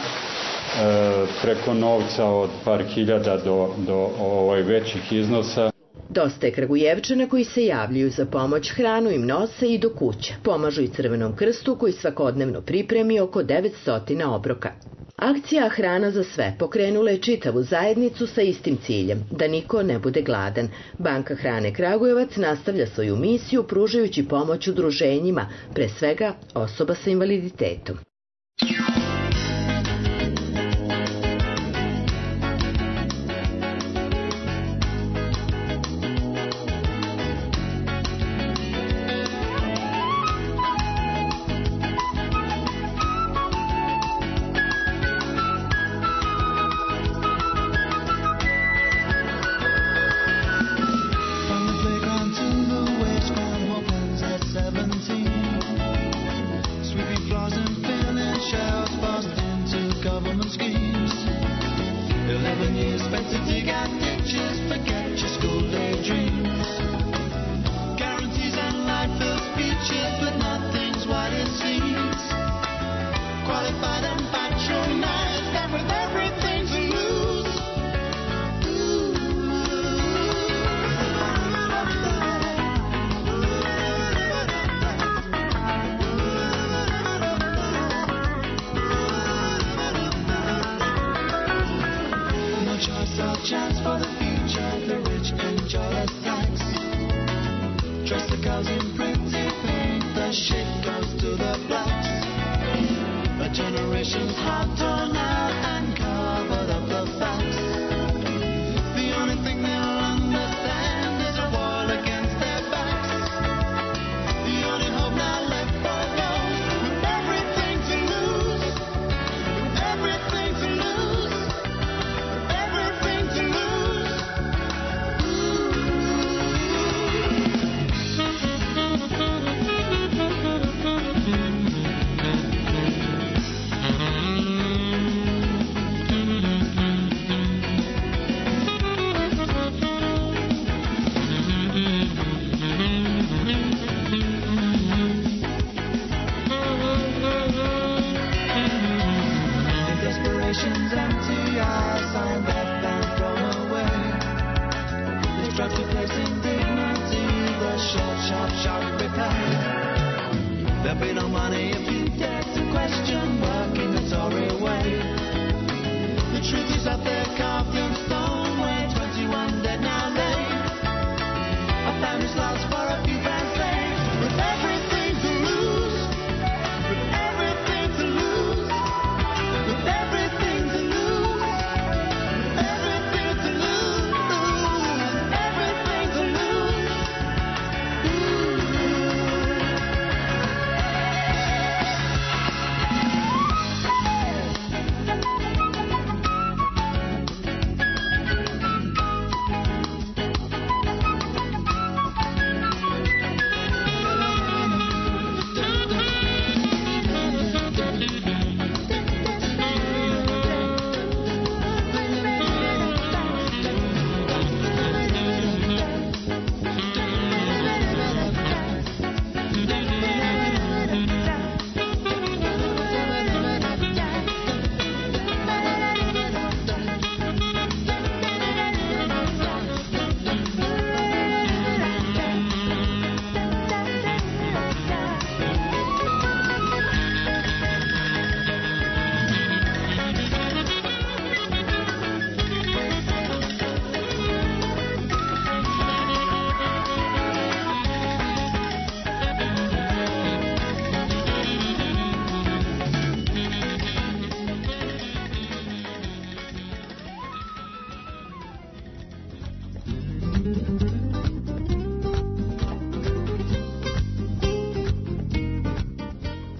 e, preko novca od par hiljada do, do ovaj većih iznosa. Dosta je Kragujevčana koji se javljaju za pomoć, hranu im nose i do kuće. Pomažu i Crvenom krstu koji svakodnevno pripremi oko devetsto obroka. Akcija Hrana za sve pokrenula je čitavu zajednicu sa istim ciljem, da niko ne bude gladan. Banka hrane Kragujevac nastavlja svoju misiju pružajući pomoć udruženjima, pre svega osoba sa invaliditetom.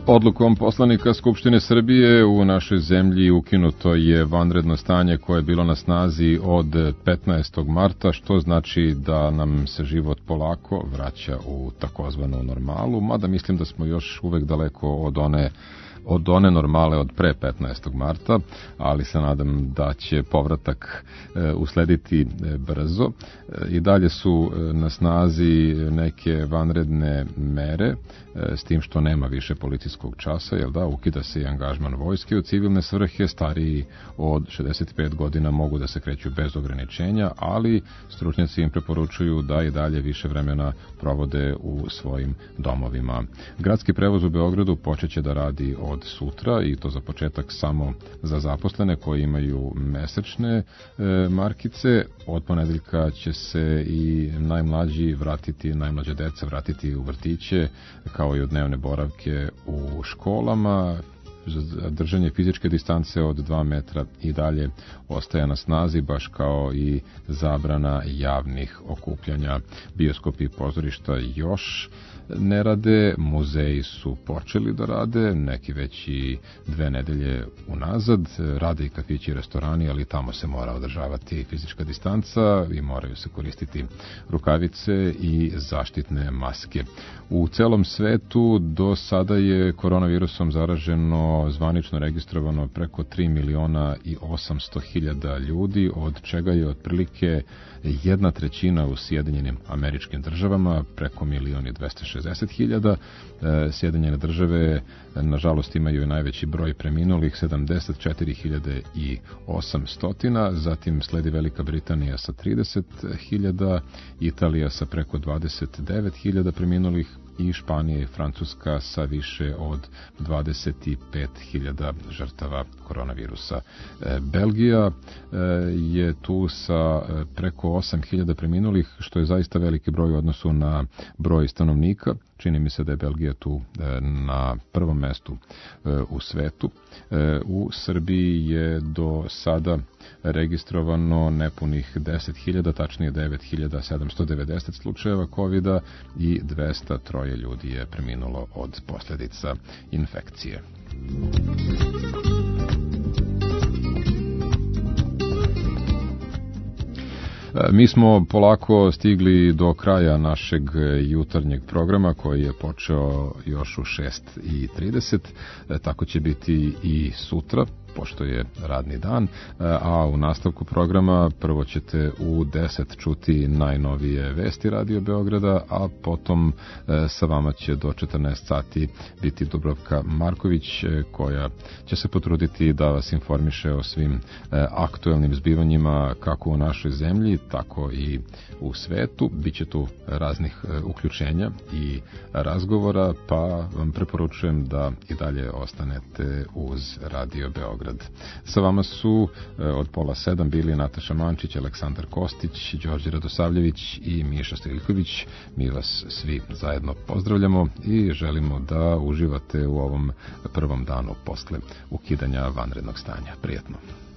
Odlukom poslanika Skupštine Srbije u našoj zemlji ukinuto je vanredno stanje koje je bilo na snazi od petnaestog marta, što znači da nam se život polako vraća u takozvanu normalu, mada mislim da smo još uvek daleko od one od one normale od pre petnaestog marta, ali se nadam da će povratak e, uslediti e, brzo. E, I dalje su e, na snazi neke vanredne mere, e, s tim što nema više policijskog časa, jel da, ukida se i angažman vojske u civilne svrhe, stariji od šezdeset pet godina mogu da se kreću bez ograničenja, ali stručnjaci im preporučuju da i dalje više vremena provode u svojim domovima. Gradski prevoz u Beogradu počeće da radi od sutra i to za početak samo za zaposlene koji imaju mesečne e, markice. Od ponedeljka će se i najmlađi vratiti, najmlađe deca vratiti u vrtiće, kao i u dnevne boravke u školama. Držanje fizičke distance od dva metra i dalje ostaje na snazi, baš kao i zabrana javnih okupljanja. Bioskopi i pozorišta još ne rade, muzeji su počeli da rade, neki već i dve nedelje unazad, rade i kafići i restorani, ali tamo se mora održavati fizička distanca i moraju se koristiti rukavice i zaštitne maske. U celom svetu do sada je koronavirusom zaraženo zvanično registrovano preko tri miliona i osamsto hiljada ljudi, od čega je otprilike jedna trećina u Sjedinjenim Američkim Državama, preko milion i dvesta šezdeset hiljada. Sjedinjene Države nažalost imaju i najveći broj preminulih, sedamdeset četiri hiljade i osamsto, zatim sledi Velika Britanija sa trideset hiljada, Italija sa preko dvadeset devet hiljada preminulih i Španija i Francuska sa više od dvadeset pet hiljada žrtava koronavirusa. Belgija je tu sa preko osam hiljada preminulih, što je zaista veliki broj u odnosu na broj stanovnika. Čini mi se da je Belgija tu na prvom mestu u svetu. U Srbiji je do sada registrovano nepunih deset hiljada, tačnije devet hiljada sedamsto devedeset slučajeva kovida i dvesta tri ljudi je preminulo od posljedica infekcije. Mi smo polako stigli do kraja našeg jutarnjeg programa koji je počeo još u šest i trideset, tako će biti i sutra, pošto je radni dan, a u nastavku programa prvo ćete u deset čuti najnovije vesti Radio Beograda, a potom sa vama će do četrnaest sati biti Dubravka Marković, koja će se potruditi da vas informiše o svim aktuelnim zbivanjima kako u našoj zemlji, tako i u svetu. Biće tu raznih uključenja i razgovora, pa vam preporučujem da i dalje ostanete uz Radio Beograd. Sa vama su od pola sedam bili Nataša Mančić, Aleksandar Kostić, Đorđe Radosavljević i Miša Stojljković. Mi vas svi zajedno pozdravljamo i želimo da uživate u ovom prvom danu posle ukidanja vanrednog stanja. Prijetno.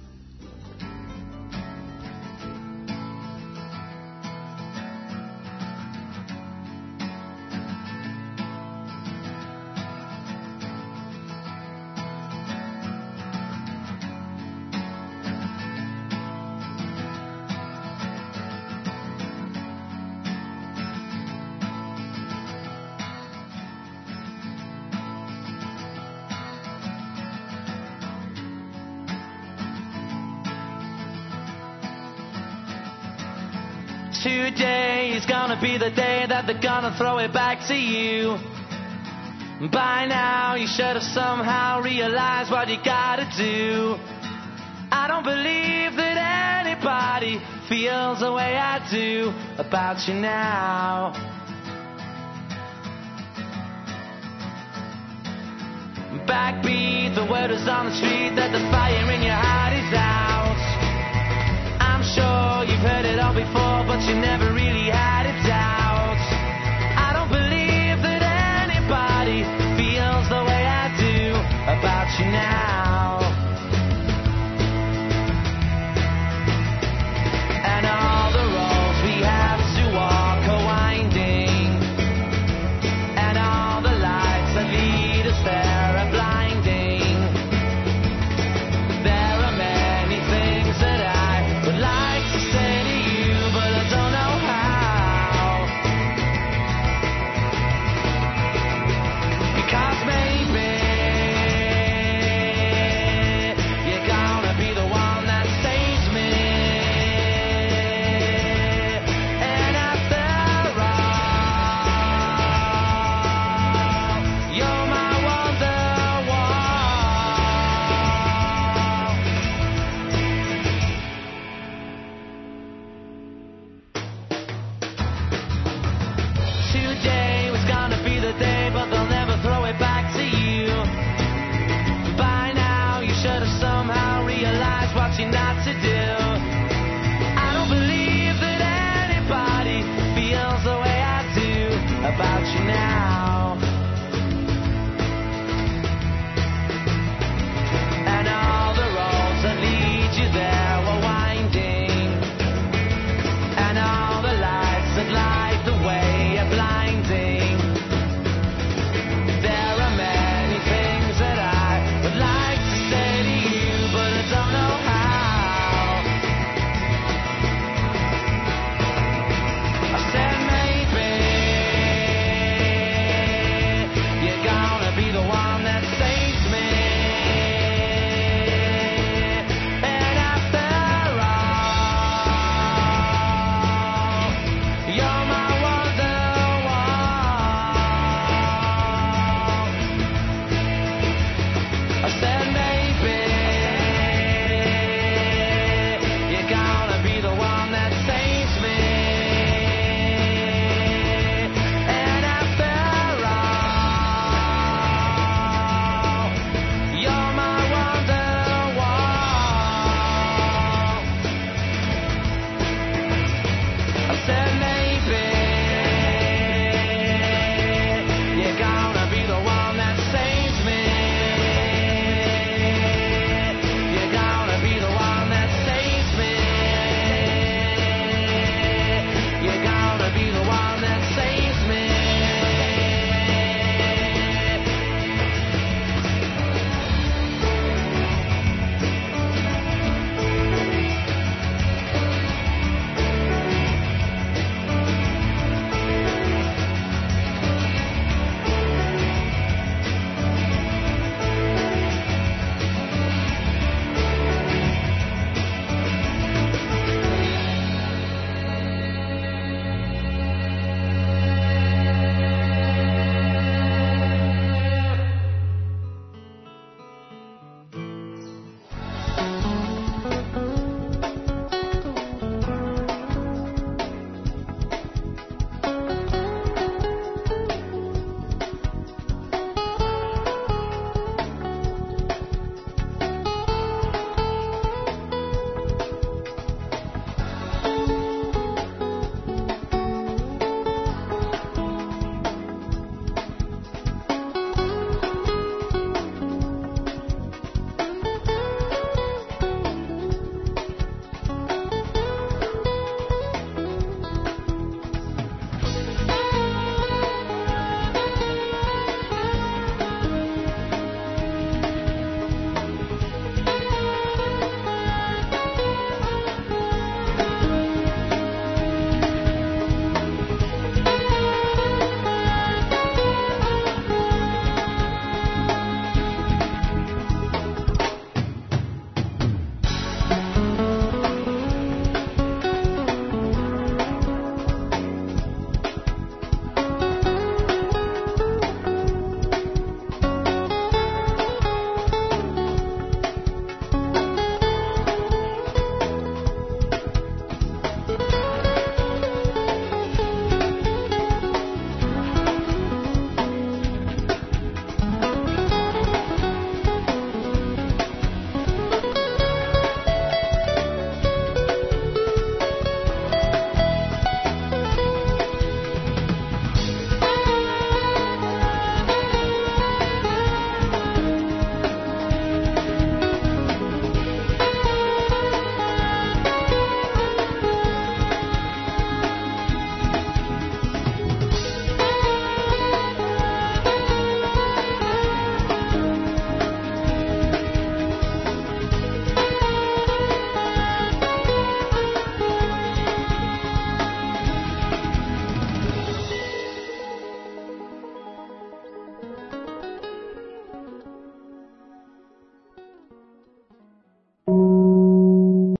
Today is gonna be the day that they're gonna throw it back to you. By now you should have somehow realized what you gotta do. I don't believe that anybody feels the way I do about you now. Backbeat, the word is on the street that the fire in your heart is out. I'm sure you've heard it all before, but you never really had a doubt. I don't believe that anybody feels the way I do about you now. And all the roads we have to walk are winding, and all the lights that lead us there what you're not to do.